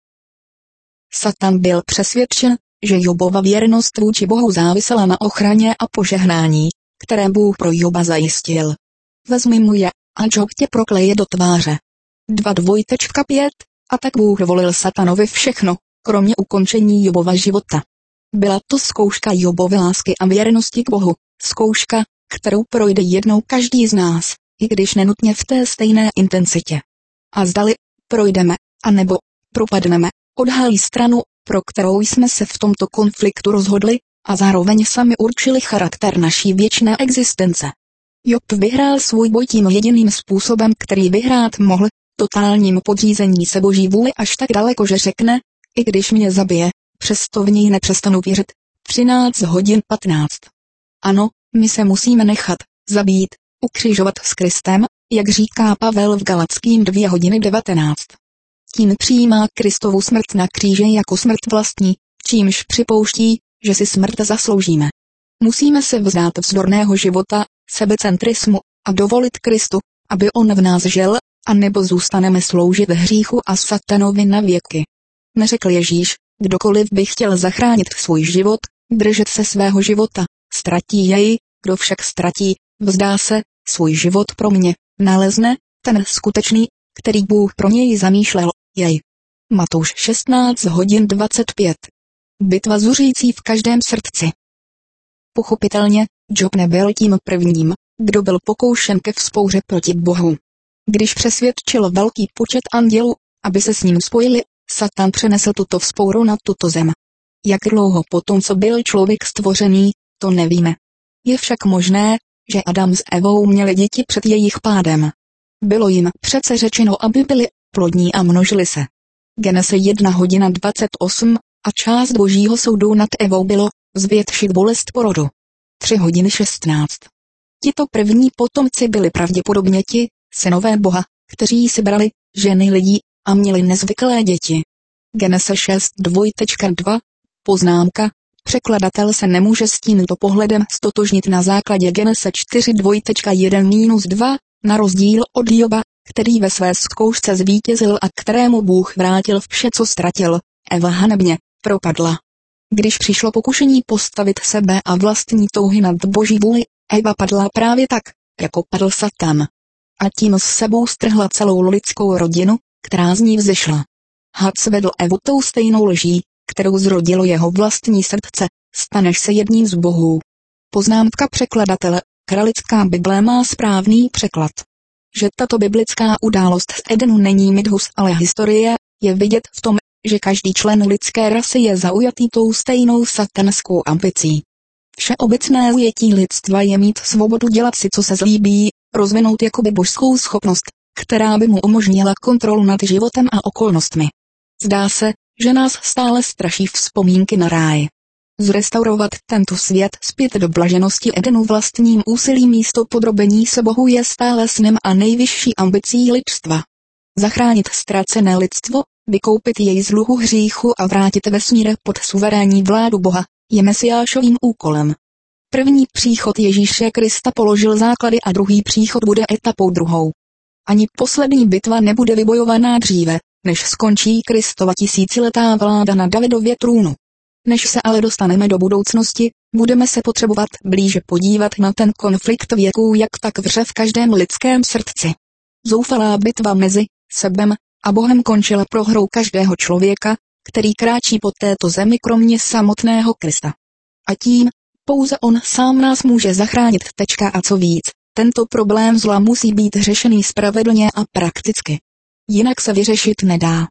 Speaker 1: Satan byl přesvědčen, že Jobova věrnost vůči Bohu závisela na ochraně a požehnání, které Bůh pro Joba zajistil. Vezmi mu je, a Job tě prokleje do tváře. dva pět A tak Bůh volil Satanovi všechno, kromě ukončení Jobova života. Byla to zkouška Jobovy lásky a věrnosti k Bohu, zkouška, kterou projde jednou každý z nás, i když nenutně v té stejné intenzitě. A zdali projdeme, anebo propadneme, odhalí stranu, pro kterou jsme se v tomto konfliktu rozhodli, a zároveň sami určili charakter naší věčné existence. Job vyhrál svůj boj tím jediným způsobem, který vyhrát mohl, totálním podřízení se Boží vůli až tak daleko, že řekne, i když mě zabije, přesto v něj nepřestanu věřit. třináct hodin patnáct. Ano, my se musíme nechat zabít, ukřižovat s Kristem, jak říká Pavel v Galatským dvě hodiny devatenáct. Tím přijímá Kristovu smrt na kříži jako smrt vlastní, čímž připouští, že si smrt zasloužíme. Musíme se vzdát vzdorného života, sebecentrismu, a dovolit Kristu, aby on v nás žil, a nebo zůstaneme sloužit hříchu a Satanovi na věky. Neřekl Ježíš, kdokoliv by chtěl zachránit svůj život, držet se svého života, ztratí jej, kdo však ztratí, vzdá se, svůj život pro mě, nalezne, ten skutečný, který Bůh pro něj zamýšlel, jej. Matouš šestnáct hodin dvacet pět. Bitva zuřící v každém srdci. Pochopitelně, Job nebyl tím prvním, kdo byl pokoušen ke vzpouře proti Bohu. Když přesvědčil velký počet andělů, aby se s ním spojili, Satan přenesl tuto vzpouru na tuto zem. Jak dlouho potom, co byl člověk stvořený, to nevíme. Je však možné, že Adam s Evou měli děti před jejich pádem. Bylo jim přece řečeno, aby byli plodní a množili se. Genese jedna hodina dvacet osm a část Božího soudu nad Evou bylo zvětšit bolest porodu. tři hodiny šestnáct. Tito první potomci byli pravděpodobně ti, synové Boha, kteří si brali ženy lidí a měli nezvyklé děti. Genese šest dva dva. Poznámka. Překladatel se nemůže s tímto pohledem stotožnit na základě Genese čtyři dva jedna dva, na rozdíl od Joba, který ve své zkoušce zvítězil a kterému Bůh vrátil vše, co ztratil. Eva hanebně propadla. Když přišlo pokušení postavit sebe a vlastní touhy nad Boží vůli, Eva padla právě tak, jako padl Satan. A tím s sebou strhla celou lidskou rodinu, která z ní vzešla. Had svedl Evu tou stejnou lží, kterou zrodilo jeho vlastní srdce, staneš se jedním z bohů. Poznámka překladatele, Kralická Bible má správný překlad. Že tato biblická událost z Edenu není mythus, ale historie, je vidět v tom, že každý člen lidské rasy je zaujatý tou stejnou satanskou ambicí. Všeobecné ujetí lidstva je mít svobodu dělat si, co se zlíbí, rozvinout jakoby božskou schopnost, která by mu umožnila kontrolu nad životem a okolnostmi. Zdá se, že nás stále straší vzpomínky na ráj. Zrestaurovat tento svět zpět do blaženosti Edenu vlastním úsilím místo podrobení se Bohu je stále snem a nejvyšší ambicí lidstva. Zachránit ztracené lidstvo, vykoupit jej z dluhu hříchu a vrátit vesmír pod suverénní vládu Boha, je mesiášovým úkolem. První příchod Ježíše Krista položil základy a druhý příchod bude etapou druhou. Ani poslední bitva nebude vybojovaná dříve, než skončí Kristova tisíciletá vláda na Davidově trůnu. Než se ale dostaneme do budoucnosti, budeme se potřebovat blíže podívat na ten konflikt věků, jak tak vře v každém lidském srdci. Zoufalá bitva mezi sebem a Bohem končila prohrou každého člověka, který kráčí po této zemi kromě samotného Krista. A tím, pouze on sám nás může zachránit. Tečka a co víc, tento problém zla musí být řešený spravedlně a prakticky. Jinak se vyřešit nedá.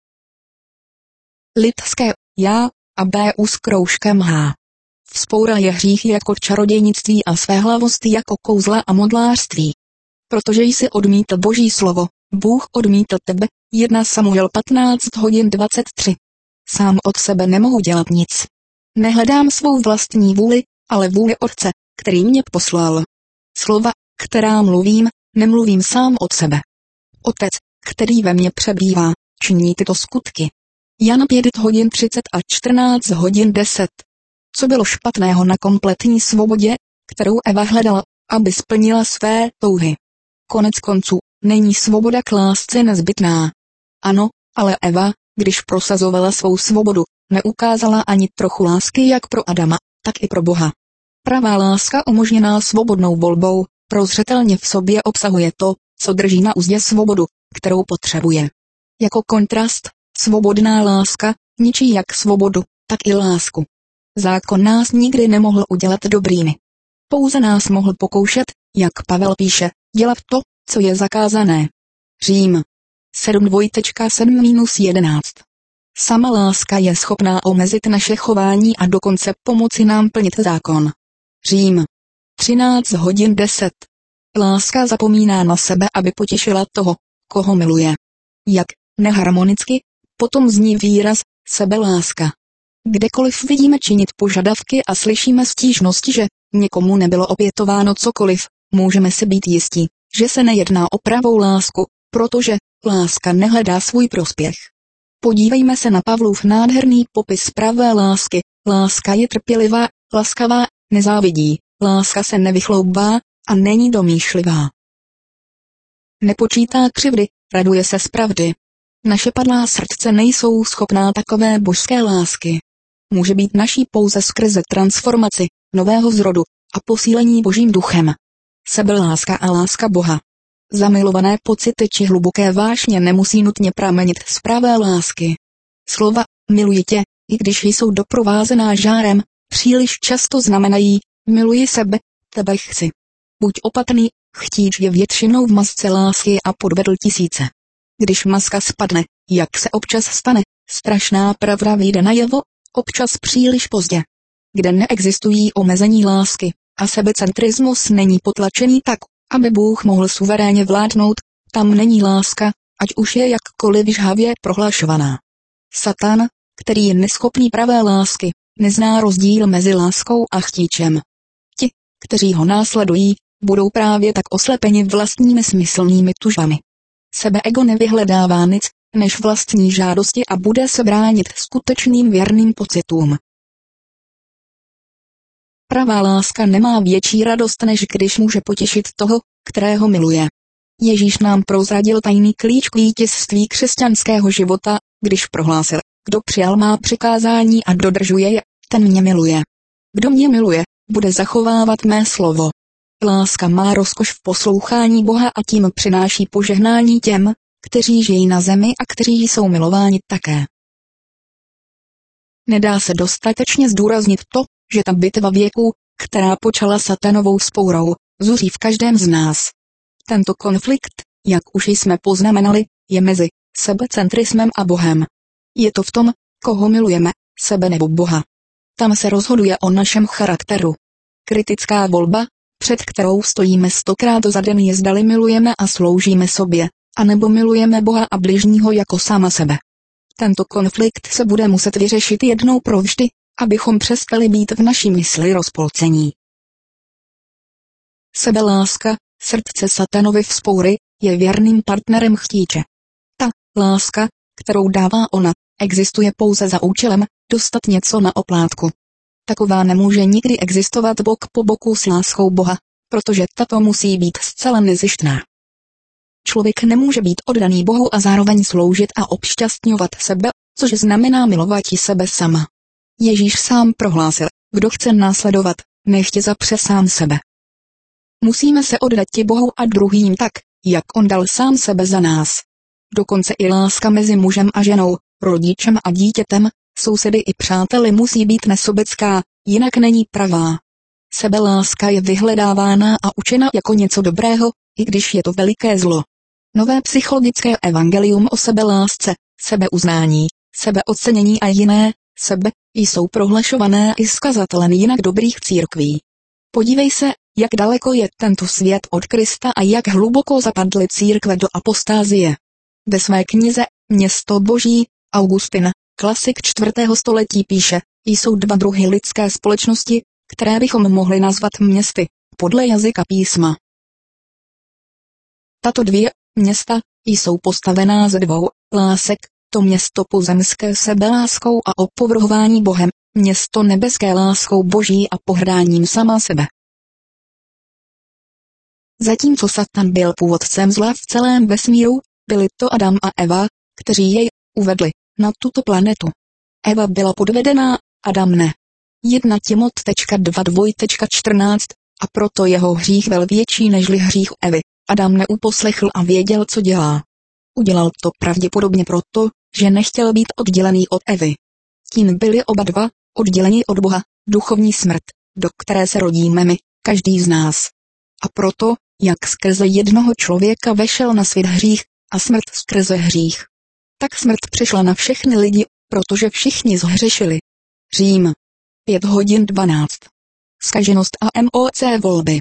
Speaker 1: Lidské já a B s kroužkem H. Vzpoura je hřích jako čarodějnictví a svéhlavost jako kouzla a modlářství. Protože jsi odmítl Boží slovo, Bůh odmítl tebe, první Samuel patnáct hodin dvacet tři. Sám od sebe nemohu dělat nic. Nehledám svou vlastní vůli, ale vůli Otce, který mě poslal. Slova, která mluvím, nemluvím sám od sebe. Otec, který ve mně přebývá, činí tyto skutky. Jan pět hodin třicet a čtrnáct hodin deset. Co bylo špatného na kompletní svobodě, kterou Eva hledala, aby splnila své touhy? Konec konců, není svoboda k lásce nezbytná. Ano, ale Eva, když prosazovala svou svobodu, neukázala ani trochu lásky jak pro Adama, tak i pro Boha. Pravá láska umožněná svobodnou volbou, prozřetelně v sobě obsahuje to, co drží na uzdě svobodu, kterou potřebuje. Jako kontrast, svobodná láska ničí jak svobodu, tak i lásku. Zákon nás nikdy nemohl udělat dobrými. Pouze nás mohl pokoušet, jak Pavel píše, dělat to, co je zakázané. Řím sedm sedm jedenáct. Sama láska je schopná omezit naše chování a dokonce pomoci nám plnit zákon. Řím třináct hodin deset. Láska zapomíná na sebe, aby potěšila toho, koho miluje. Jak neharmonicky potom zní výraz sebeláska. Kdekoliv vidíme činit požadavky a slyšíme stížnosti, že někomu nebylo obětováno cokoliv, můžeme si být jistí, že se nejedná o pravou lásku, protože láska nehledá svůj prospěch. Podívejme se na Pavlův nádherný popis pravé lásky. Láska je trpělivá, laskavá, nezávidí, láska se nevychloubá a není domýšlivá. Nepočítá křivdy, raduje se z pravdy. Naše padlá srdce nejsou schopná takové božské lásky. Může být naší pouze skrze transformaci, nového zrodu a posílení Božím duchem. Sebeláska a láska Boha. Zamilované pocity či hluboké vášně nemusí nutně pramenit z pravé lásky. Slova miluji tě, i když jsou doprovázená žárem, příliš často znamenají miluji sebe, tebe chci. Buď opatrný, chtíč je většinou v masce lásky a podvedl tisíce. Když maska spadne, jak se občas stane, strašná pravda vyjde najevo, občas příliš pozdě. Kde neexistují omezení lásky a sebecentrismus není potlačený tak, aby Bůh mohl suverénně vládnout, tam není láska, ať už je jakkoliv žhavě prohlašovaná. Satan, který je neschopný pravé lásky, nezná rozdíl mezi láskou a chtíčem. Ti, kteří ho následují, budou právě tak oslepeni vlastními smyslnými tužbami. Sebeego nevyhledává nic, než vlastní žádosti a bude se bránit skutečným věrným pocitům. Pravá láska nemá větší radost, než když může potěšit toho, kterého miluje. Ježíš nám prozradil tajný klíč k vítězství křesťanského života, když prohlásil, kdo přijal má přikázání a dodržuje je, ten mě miluje. Kdo mě miluje, bude zachovávat mé slovo. Láska má rozkoš v poslouchání Boha a tím přináší požehnání těm, kteří žijí na zemi a kteří jsou milováni také. Nedá se dostatečně zdůraznit to, že ta bitva věků, která počala satanovou vzpourou, zuří v každém z nás. Tento konflikt, jak už jsme poznamenali, je mezi sebecentrismem a Bohem. Je to v tom, koho milujeme, sebe nebo Boha. Tam se rozhoduje o našem charakteru. Kritická volba, před kterou stojíme stokrát za den, je zdali milujeme a sloužíme sobě, anebo milujeme Boha a bližního jako sama sebe. Tento konflikt se bude muset vyřešit jednou provždy, abychom přestali být v naší mysli rozpolcení. Sebeláska, srdce satanovy vzpoury, je věrným partnerem chtíče. Ta láska, kterou dává ona, existuje pouze za účelem dostat něco na oplátku. Taková nemůže nikdy existovat bok po boku s láskou Boha, protože tato musí být zcela nezištná. Člověk nemůže být oddaný Bohu a zároveň sloužit a obšťastňovat sebe, což znamená milovat sebe sama. Ježíš sám prohlásil, kdo chce následovat, nechtě zapře sám sebe. Musíme se oddat ti Bohu a druhým tak, jak on dal sám sebe za nás. Dokonce i láska mezi mužem a ženou, rodičem a dítětem, sousedy i přáteli musí být nesobecká, jinak není pravá. Sebeláska je vyhledávána a učena jako něco dobrého, i když je to veliké zlo. Nové psychologické evangelium o sebelásce, sebeuznání, sebeocenění a jiné, sebe, jsou prohlašované i skazatelem jinak dobrých církví. Podívej se, jak daleko je tento svět od Krista a jak hluboko zapadly církve do apostázie. Ve své knize Město boží Augustin, klasik čtvrtého století píše, jsou dva druhy lidské společnosti, které bychom mohli nazvat městy, podle jazyka písma. Tato dvě města jsou postavená ze dvou lásek, to město pozemské sebeláskou a opovrhování Bohem, město nebeské láskou boží a pohrdáním sama sebe. Zatímco Satan byl původcem zla v celém vesmíru, byli to Adam a Eva, kteří jej uvedli na tuto planetu. Eva byla podvedená, Adam ne. jedna Timot dva čtrnáct a proto jeho hřích byl větší nežli hřích Evy. Adam neuposlechl a věděl, co dělá. Udělal to pravděpodobně proto, že nechtěl být oddělený od Evy. Tím byli oba dva odděleni od Boha, duchovní smrt, do které se rodíme my, každý z nás. A proto, jak skrze jednoho člověka vešel na svět hřích a smrt skrze hřích, tak smrt přišla na všechny lidi, protože všichni zhřešili. Řím. pět hodin dvanáct. Zkaženost a moc volby.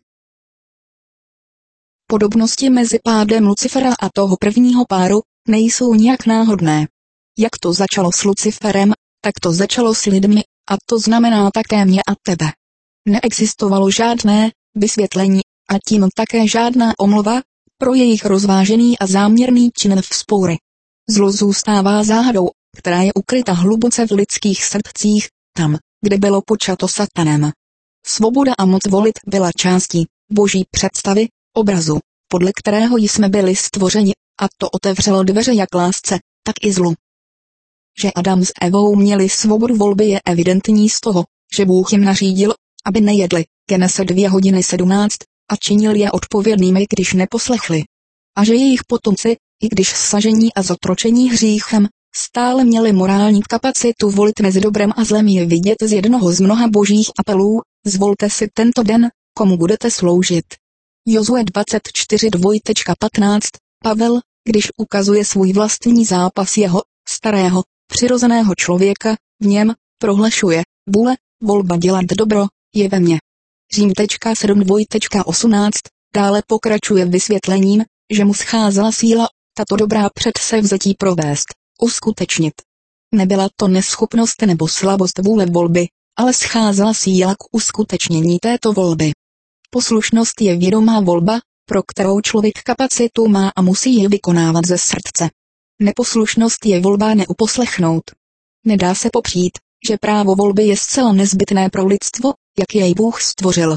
Speaker 1: Podobnosti mezi pádem Lucifera a toho prvního páru nejsou nijak náhodné. Jak to začalo s Luciferem, tak to začalo s lidmi, a to znamená také mě a tebe. Neexistovalo žádné vysvětlení a tím také žádná omluva pro jejich rozvážený a záměrný čin vzpoury. Zlo zůstává záhadou, která je ukryta hluboce v lidských srdcích, tam, kde bylo počato Satanem. Svoboda a moc volit byla částí boží představy, obrazu, podle kterého jsme byli stvořeni, a to otevřelo dveře jak lásce, tak i zlu. Že Adam s Evou měli svobodu volby je evidentní z toho, že Bůh jim nařídil, aby nejedli, Genese dvě hodiny sedmnáct, a činil je odpovědnými, když neposlechli. A že jejich potomci, i když sažení a zotročení hříchem, stále měli morální kapacitu volit mezi dobrem a zlem je vidět z jednoho z mnoha božích apelů, zvolte si tento den, komu budete sloužit. Jozue dvacet čtyři dva patnáct, Pavel, když ukazuje svůj vlastní zápas jeho, starého, přirozeného člověka, v něm, prohlašuje, vůle, volba dělat dobro, je ve mně. Řím sedm dva osmnáct, dále pokračuje vysvětlením, že mu scházela síla, tato dobrá předsevzetí provést, uskutečnit. Nebyla to neschopnost nebo slabost vůle volby, ale scházela síla k uskutečnění této volby. Poslušnost je vědomá volba, pro kterou člověk kapacitu má a musí ji vykonávat ze srdce. Neposlušnost je volba neuposlechnout. Nedá se popřít, že právo volby je zcela nezbytné pro lidstvo, jak jej Bůh stvořil.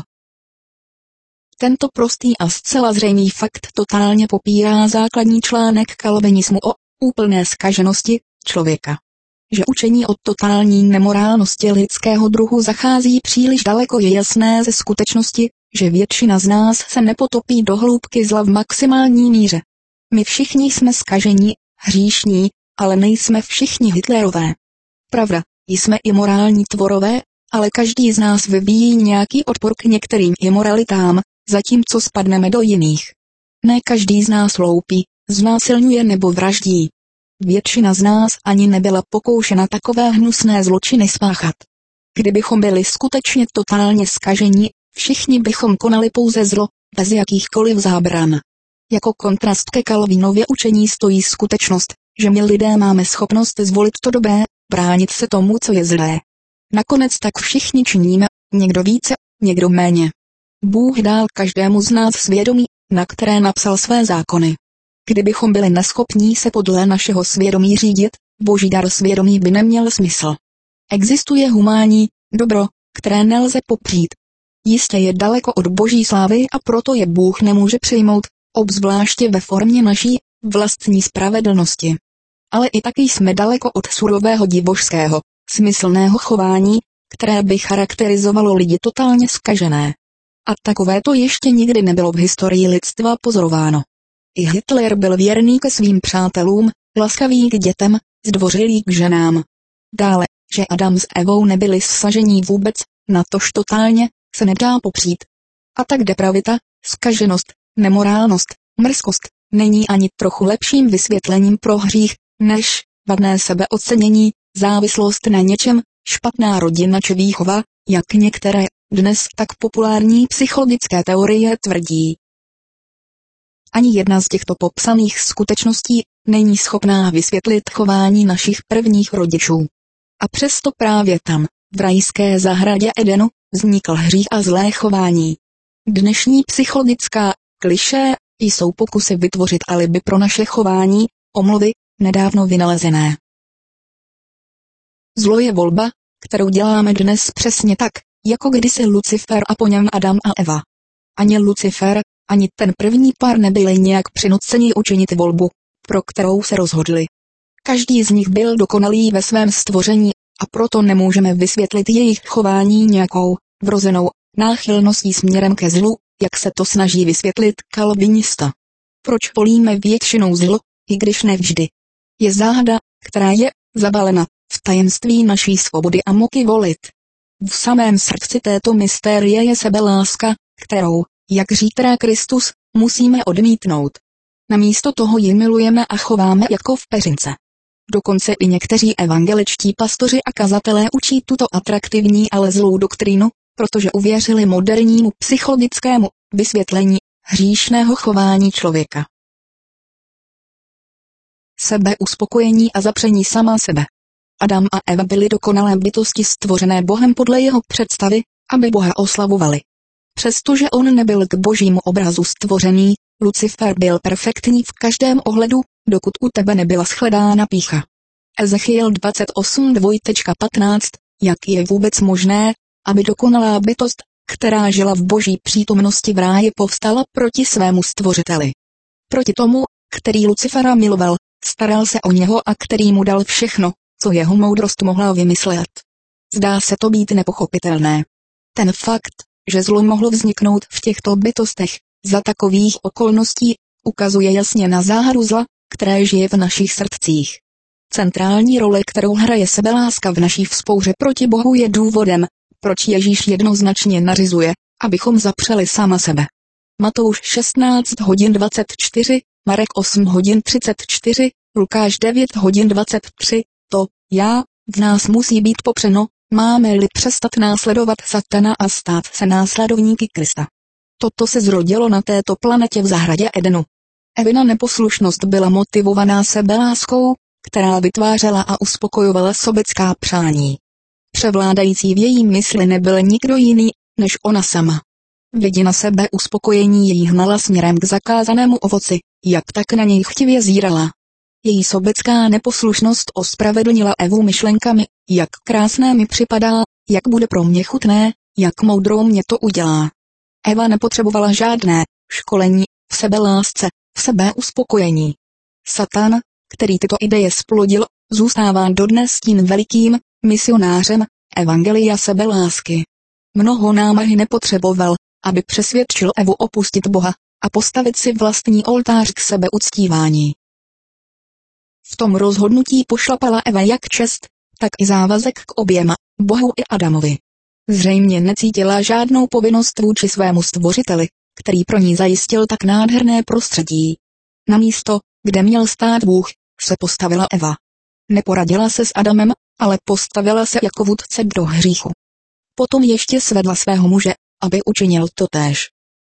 Speaker 1: Tento prostý a zcela zřejmý fakt totálně popírá základní článek kalvinismu o úplné zkaženosti člověka. Že učení o totální nemorálnosti lidského druhu zachází příliš daleko je jasné ze skutečnosti, že většina z nás se nepotopí do hloubky zla v maximální míře. My všichni jsme zkažení, hříšní, ale nejsme všichni Hitlerové. Pravda, jsme i morální tvorové, ale každý z nás vyvíjí nějaký odpor k některým imoralitám, zatímco spadneme do jiných. Ne každý z nás loupí, znásilňuje nebo vraždí. Většina z nás ani nebyla pokoušena takové hnusné zločiny spáchat. Kdybychom byli skutečně totálně zkažení, všichni bychom konali pouze zlo, bez jakýchkoliv zábran. Jako kontrast ke Kalvínově učení stojí skutečnost, že my lidé máme schopnost zvolit to dobré, bránit se tomu, co je zlé. Nakonec tak všichni činíme, někdo více, někdo méně. Bůh dal každému z nás svědomí, na které napsal své zákony. Kdybychom byli neschopní se podle našeho svědomí řídit, boží dar svědomí by neměl smysl. Existuje humánní dobro, které nelze popřít. Jistě je daleko od boží slávy a proto je Bůh nemůže přijmout, obzvláště ve formě naší vlastní spravedlnosti. Ale i taky jsme daleko od surového divošského, smyslného chování, které by charakterizovalo lidi totálně zkažené. A takové to ještě nikdy nebylo v historii lidstva pozorováno. I Hitler byl věrný ke svým přátelům, laskavý k dětem, zdvořilý k ženám. Dále, že Adam s Evou nebyli zsažení vůbec, natož totálně, se nedá popřít. A tak depravita, zkaženost, nemorálnost, mrzkost, není ani trochu lepším vysvětlením pro hřích, než vadné sebeocenění, závislost na něčem, špatná rodina či výchova, jak některé, dnes tak populární psychologické teorie tvrdí. Ani jedna z těchto popsaných skutečností není schopná vysvětlit chování našich prvních rodičů. A přesto právě tam, v rajské zahradě Edenu, vznikl hřích a zlé chování. Dnešní psychologická klišé jsou pokusy vytvořit alibi pro naše chování, omluvy, nedávno vynalezené. Zlo je volba, kterou děláme dnes přesně tak, jako kdysi Lucifer a po něm Adam a Eva. Ani Lucifer, ani ten první pár nebyli nějak přinuceni učinit volbu, pro kterou se rozhodli. Každý z nich byl dokonalý ve svém stvoření, a proto nemůžeme vysvětlit jejich chování nějakou vrozenou náchylností směrem ke zlu, jak se to snaží vysvětlit kalvinista. Proč volíme většinou zlo, i když nevždy? Je záhada, která je zabalena v tajemství naší svobody a moky volit. V samém srdci této mystérie je sebeláska, kterou, jak říká Kristus, musíme odmítnout. Namísto toho ji milujeme a chováme jako v peřince. Dokonce i někteří evangeličtí pastoři a kazatelé učí tuto atraktivní, ale zlou doktrínu, protože uvěřili modernímu psychologickému vysvětlení hříšného chování člověka. Sebeuspokojení a zapření sama sebe. Adam a Eva byli dokonalé bytosti stvořené Bohem podle jeho představy, aby Boha oslavovali. Přestože on nebyl k božímu obrazu stvořený, Lucifer byl perfektní v každém ohledu, dokud u tebe nebyla shledána pýcha. Ezechiel dvacet osm patnáct Jak je vůbec možné, aby dokonalá bytost, která žila v boží přítomnosti v ráji, povstala proti svému stvořiteli? Proti tomu, který Lucifera miloval, staral se o něho a který mu dal všechno, co jeho moudrost mohla vymyslet. Zdá se to být nepochopitelné. Ten fakt, že zlo mohlo vzniknout v těchto bytostech, za takových okolností, ukazuje jasně na záhadu zla, které žije v našich srdcích. Centrální role, kterou hraje sebeláska v naší vzpouře proti Bohu, je důvodem, proč Ježíš jednoznačně nařizuje, abychom zapřeli sama sebe. Matouš šestnáct hodin dvacet čtyři, Marek osm hodin třicet čtyři, Lukáš devět hodin dvacet tři, to, já, v nás musí být popřeno, máme-li přestat následovat Satana a stát se následovníky Krista. Toto se zrodilo na této planetě v zahradě Edenu. Evina neposlušnost byla motivovaná sebeláskou, která vytvářela a uspokojovala sobecká přání. Převládající v její mysli nebyl nikdo jiný, než ona sama. Vidina sebe uspokojení její hnala směrem k zakázanému ovoci, jak tak na něj chtivě zírala. Její sobecká neposlušnost ospravedlnila Evu myšlenkami, jak krásné mi připadá, jak bude pro mě chutné, jak moudrou mě to udělá. Eva nepotřebovala žádné školení v sebelásce, v sebeuspokojení. Satan, který tyto ideje splodil, zůstává dodnes tím velikým misionářem evangelia sebelásky. Mnoho námahy nepotřeboval, aby přesvědčil Evu opustit Boha a postavit si vlastní oltář k sebeuctívání. V tom rozhodnutí pošlapala Eva jak čest, tak i závazek k oběma, Bohu i Adamovi. Zřejmě necítila žádnou povinnost vůči svému stvořiteli, který pro ní zajistil tak nádherné prostředí. Na místo, kde měl stát Bůh, se postavila Eva. Neporadila se s Adamem, ale postavila se jako vůdce do hříchu. Potom ještě svedla svého muže, aby učinil totéž.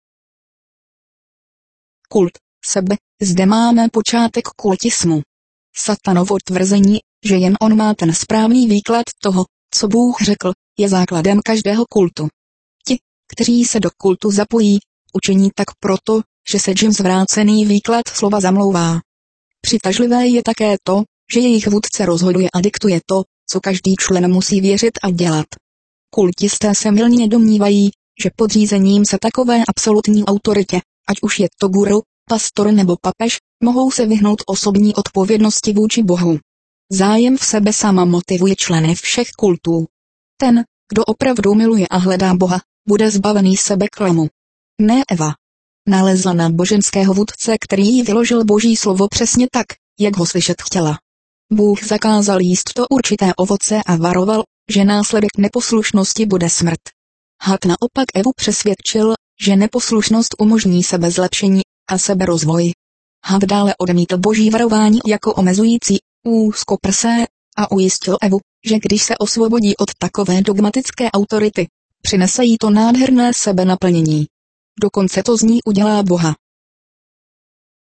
Speaker 1: Kult sebe, zde máme počátek kultismu. Satanovo tvrzení, že jen on má ten správný výklad toho, co Bůh řekl, je základem každého kultu. Ti, kteří se do kultu zapojí, učiní tak proto, že se jim zvrácený výklad slova zamlouvá. Přitažlivé je také to, že jejich vůdce rozhoduje a diktuje to, co každý člen musí věřit a dělat. Kultisté se mylně domnívají, že podřízením se takové absolutní autoritě, ať už je to guru, pastor nebo papež, mohou se vyhnout osobní odpovědnosti vůči Bohu. Zájem v sebe sama motivuje členy všech kultů. Ten, kdo opravdu miluje a hledá Boha, bude zbavený sebeklamu. Ne Eva. Nalezla na boženského vůdce, který jí vyložil Boží slovo přesně tak, jak ho slyšet chtěla. Bůh zakázal jíst to určité ovoce a varoval, že následek neposlušnosti bude smrt. Had naopak Evu přesvědčil, že neposlušnost umožní sebezlepšení a seberozvoj. Had dále odmítl Boží varování jako omezující, úzkoprsé, a ujistil Evu, že když se osvobodí od takové dogmatické autority, přinese jí to nádherné sebenaplnění. Dokonce to z ní udělá Boha.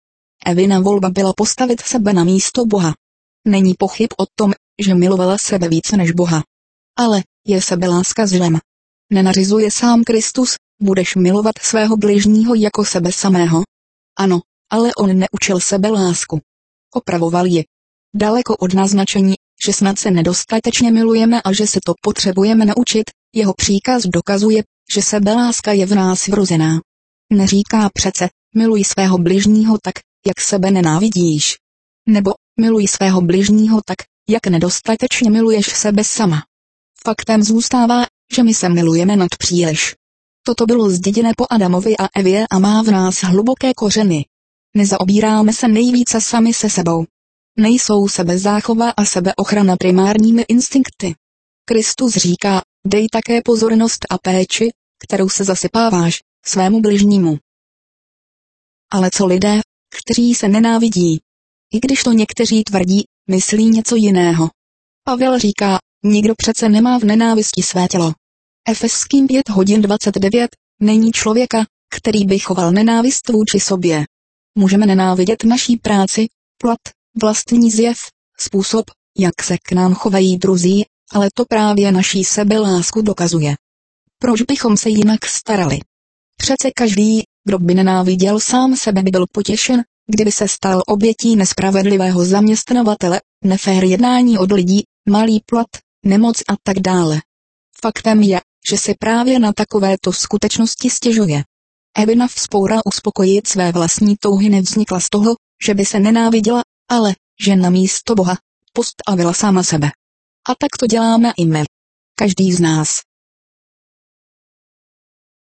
Speaker 1: Evina volba byla postavit sebe na místo Boha. Není pochyb o tom, že milovala sebe více než Boha. Ale je sebeláska zlem. Nenařizuje sám Kristus, budeš milovat svého bližního jako sebe samého? Ano, ale on neučil sebelásku. Opravoval ji. Daleko od naznačení, že snad se nedostatečně milujeme a že se to potřebujeme naučit, jeho příkaz dokazuje, že sebeláska je v nás vrozená. Neříká přece, miluj svého bližního tak, jak sebe nenávidíš. Nebo, miluj svého bližního tak, jak nedostatečně miluješ sebe sama. Faktem zůstává, že my se milujeme nad příliš. Toto bylo zděděné po Adamovi a Evě a má v nás hluboké kořeny. Nezaobíráme se nejvíce sami se sebou. Nejsou sebezáchova a sebeochrana primárními instinkty. Kristus říká, dej také pozornost a péči, kterou se zasypáváš, svému bližnímu. Ale co lidé, kteří se nenávidí? I když to někteří tvrdí, myslí něco jiného. Pavel říká, nikdo přece nemá v nenávisti své tělo. Efeským pět hodin dvacet devět, není člověka, který by choval nenávist vůči sobě. Můžeme nenávidět naší práci, plat, vlastní zjev, způsob, jak se k nám chovají druzí, ale to právě naší sebelásku dokazuje. Proč bychom se jinak starali? Přece každý, kdo by nenáviděl sám sebe, by byl potěšen, kdyby se stal obětí nespravedlivého zaměstnavatele, nefér jednání od lidí, malý plat, nemoc a tak dále. Faktem je, že si právě na takovéto skutečnosti stěžuje. Evina vzpoura uspokojit své vlastní touhy nevznikla z toho, že by se nenáviděla, ale, že na místo Boha postavila sama sebe. A tak to děláme i my. Každý z nás.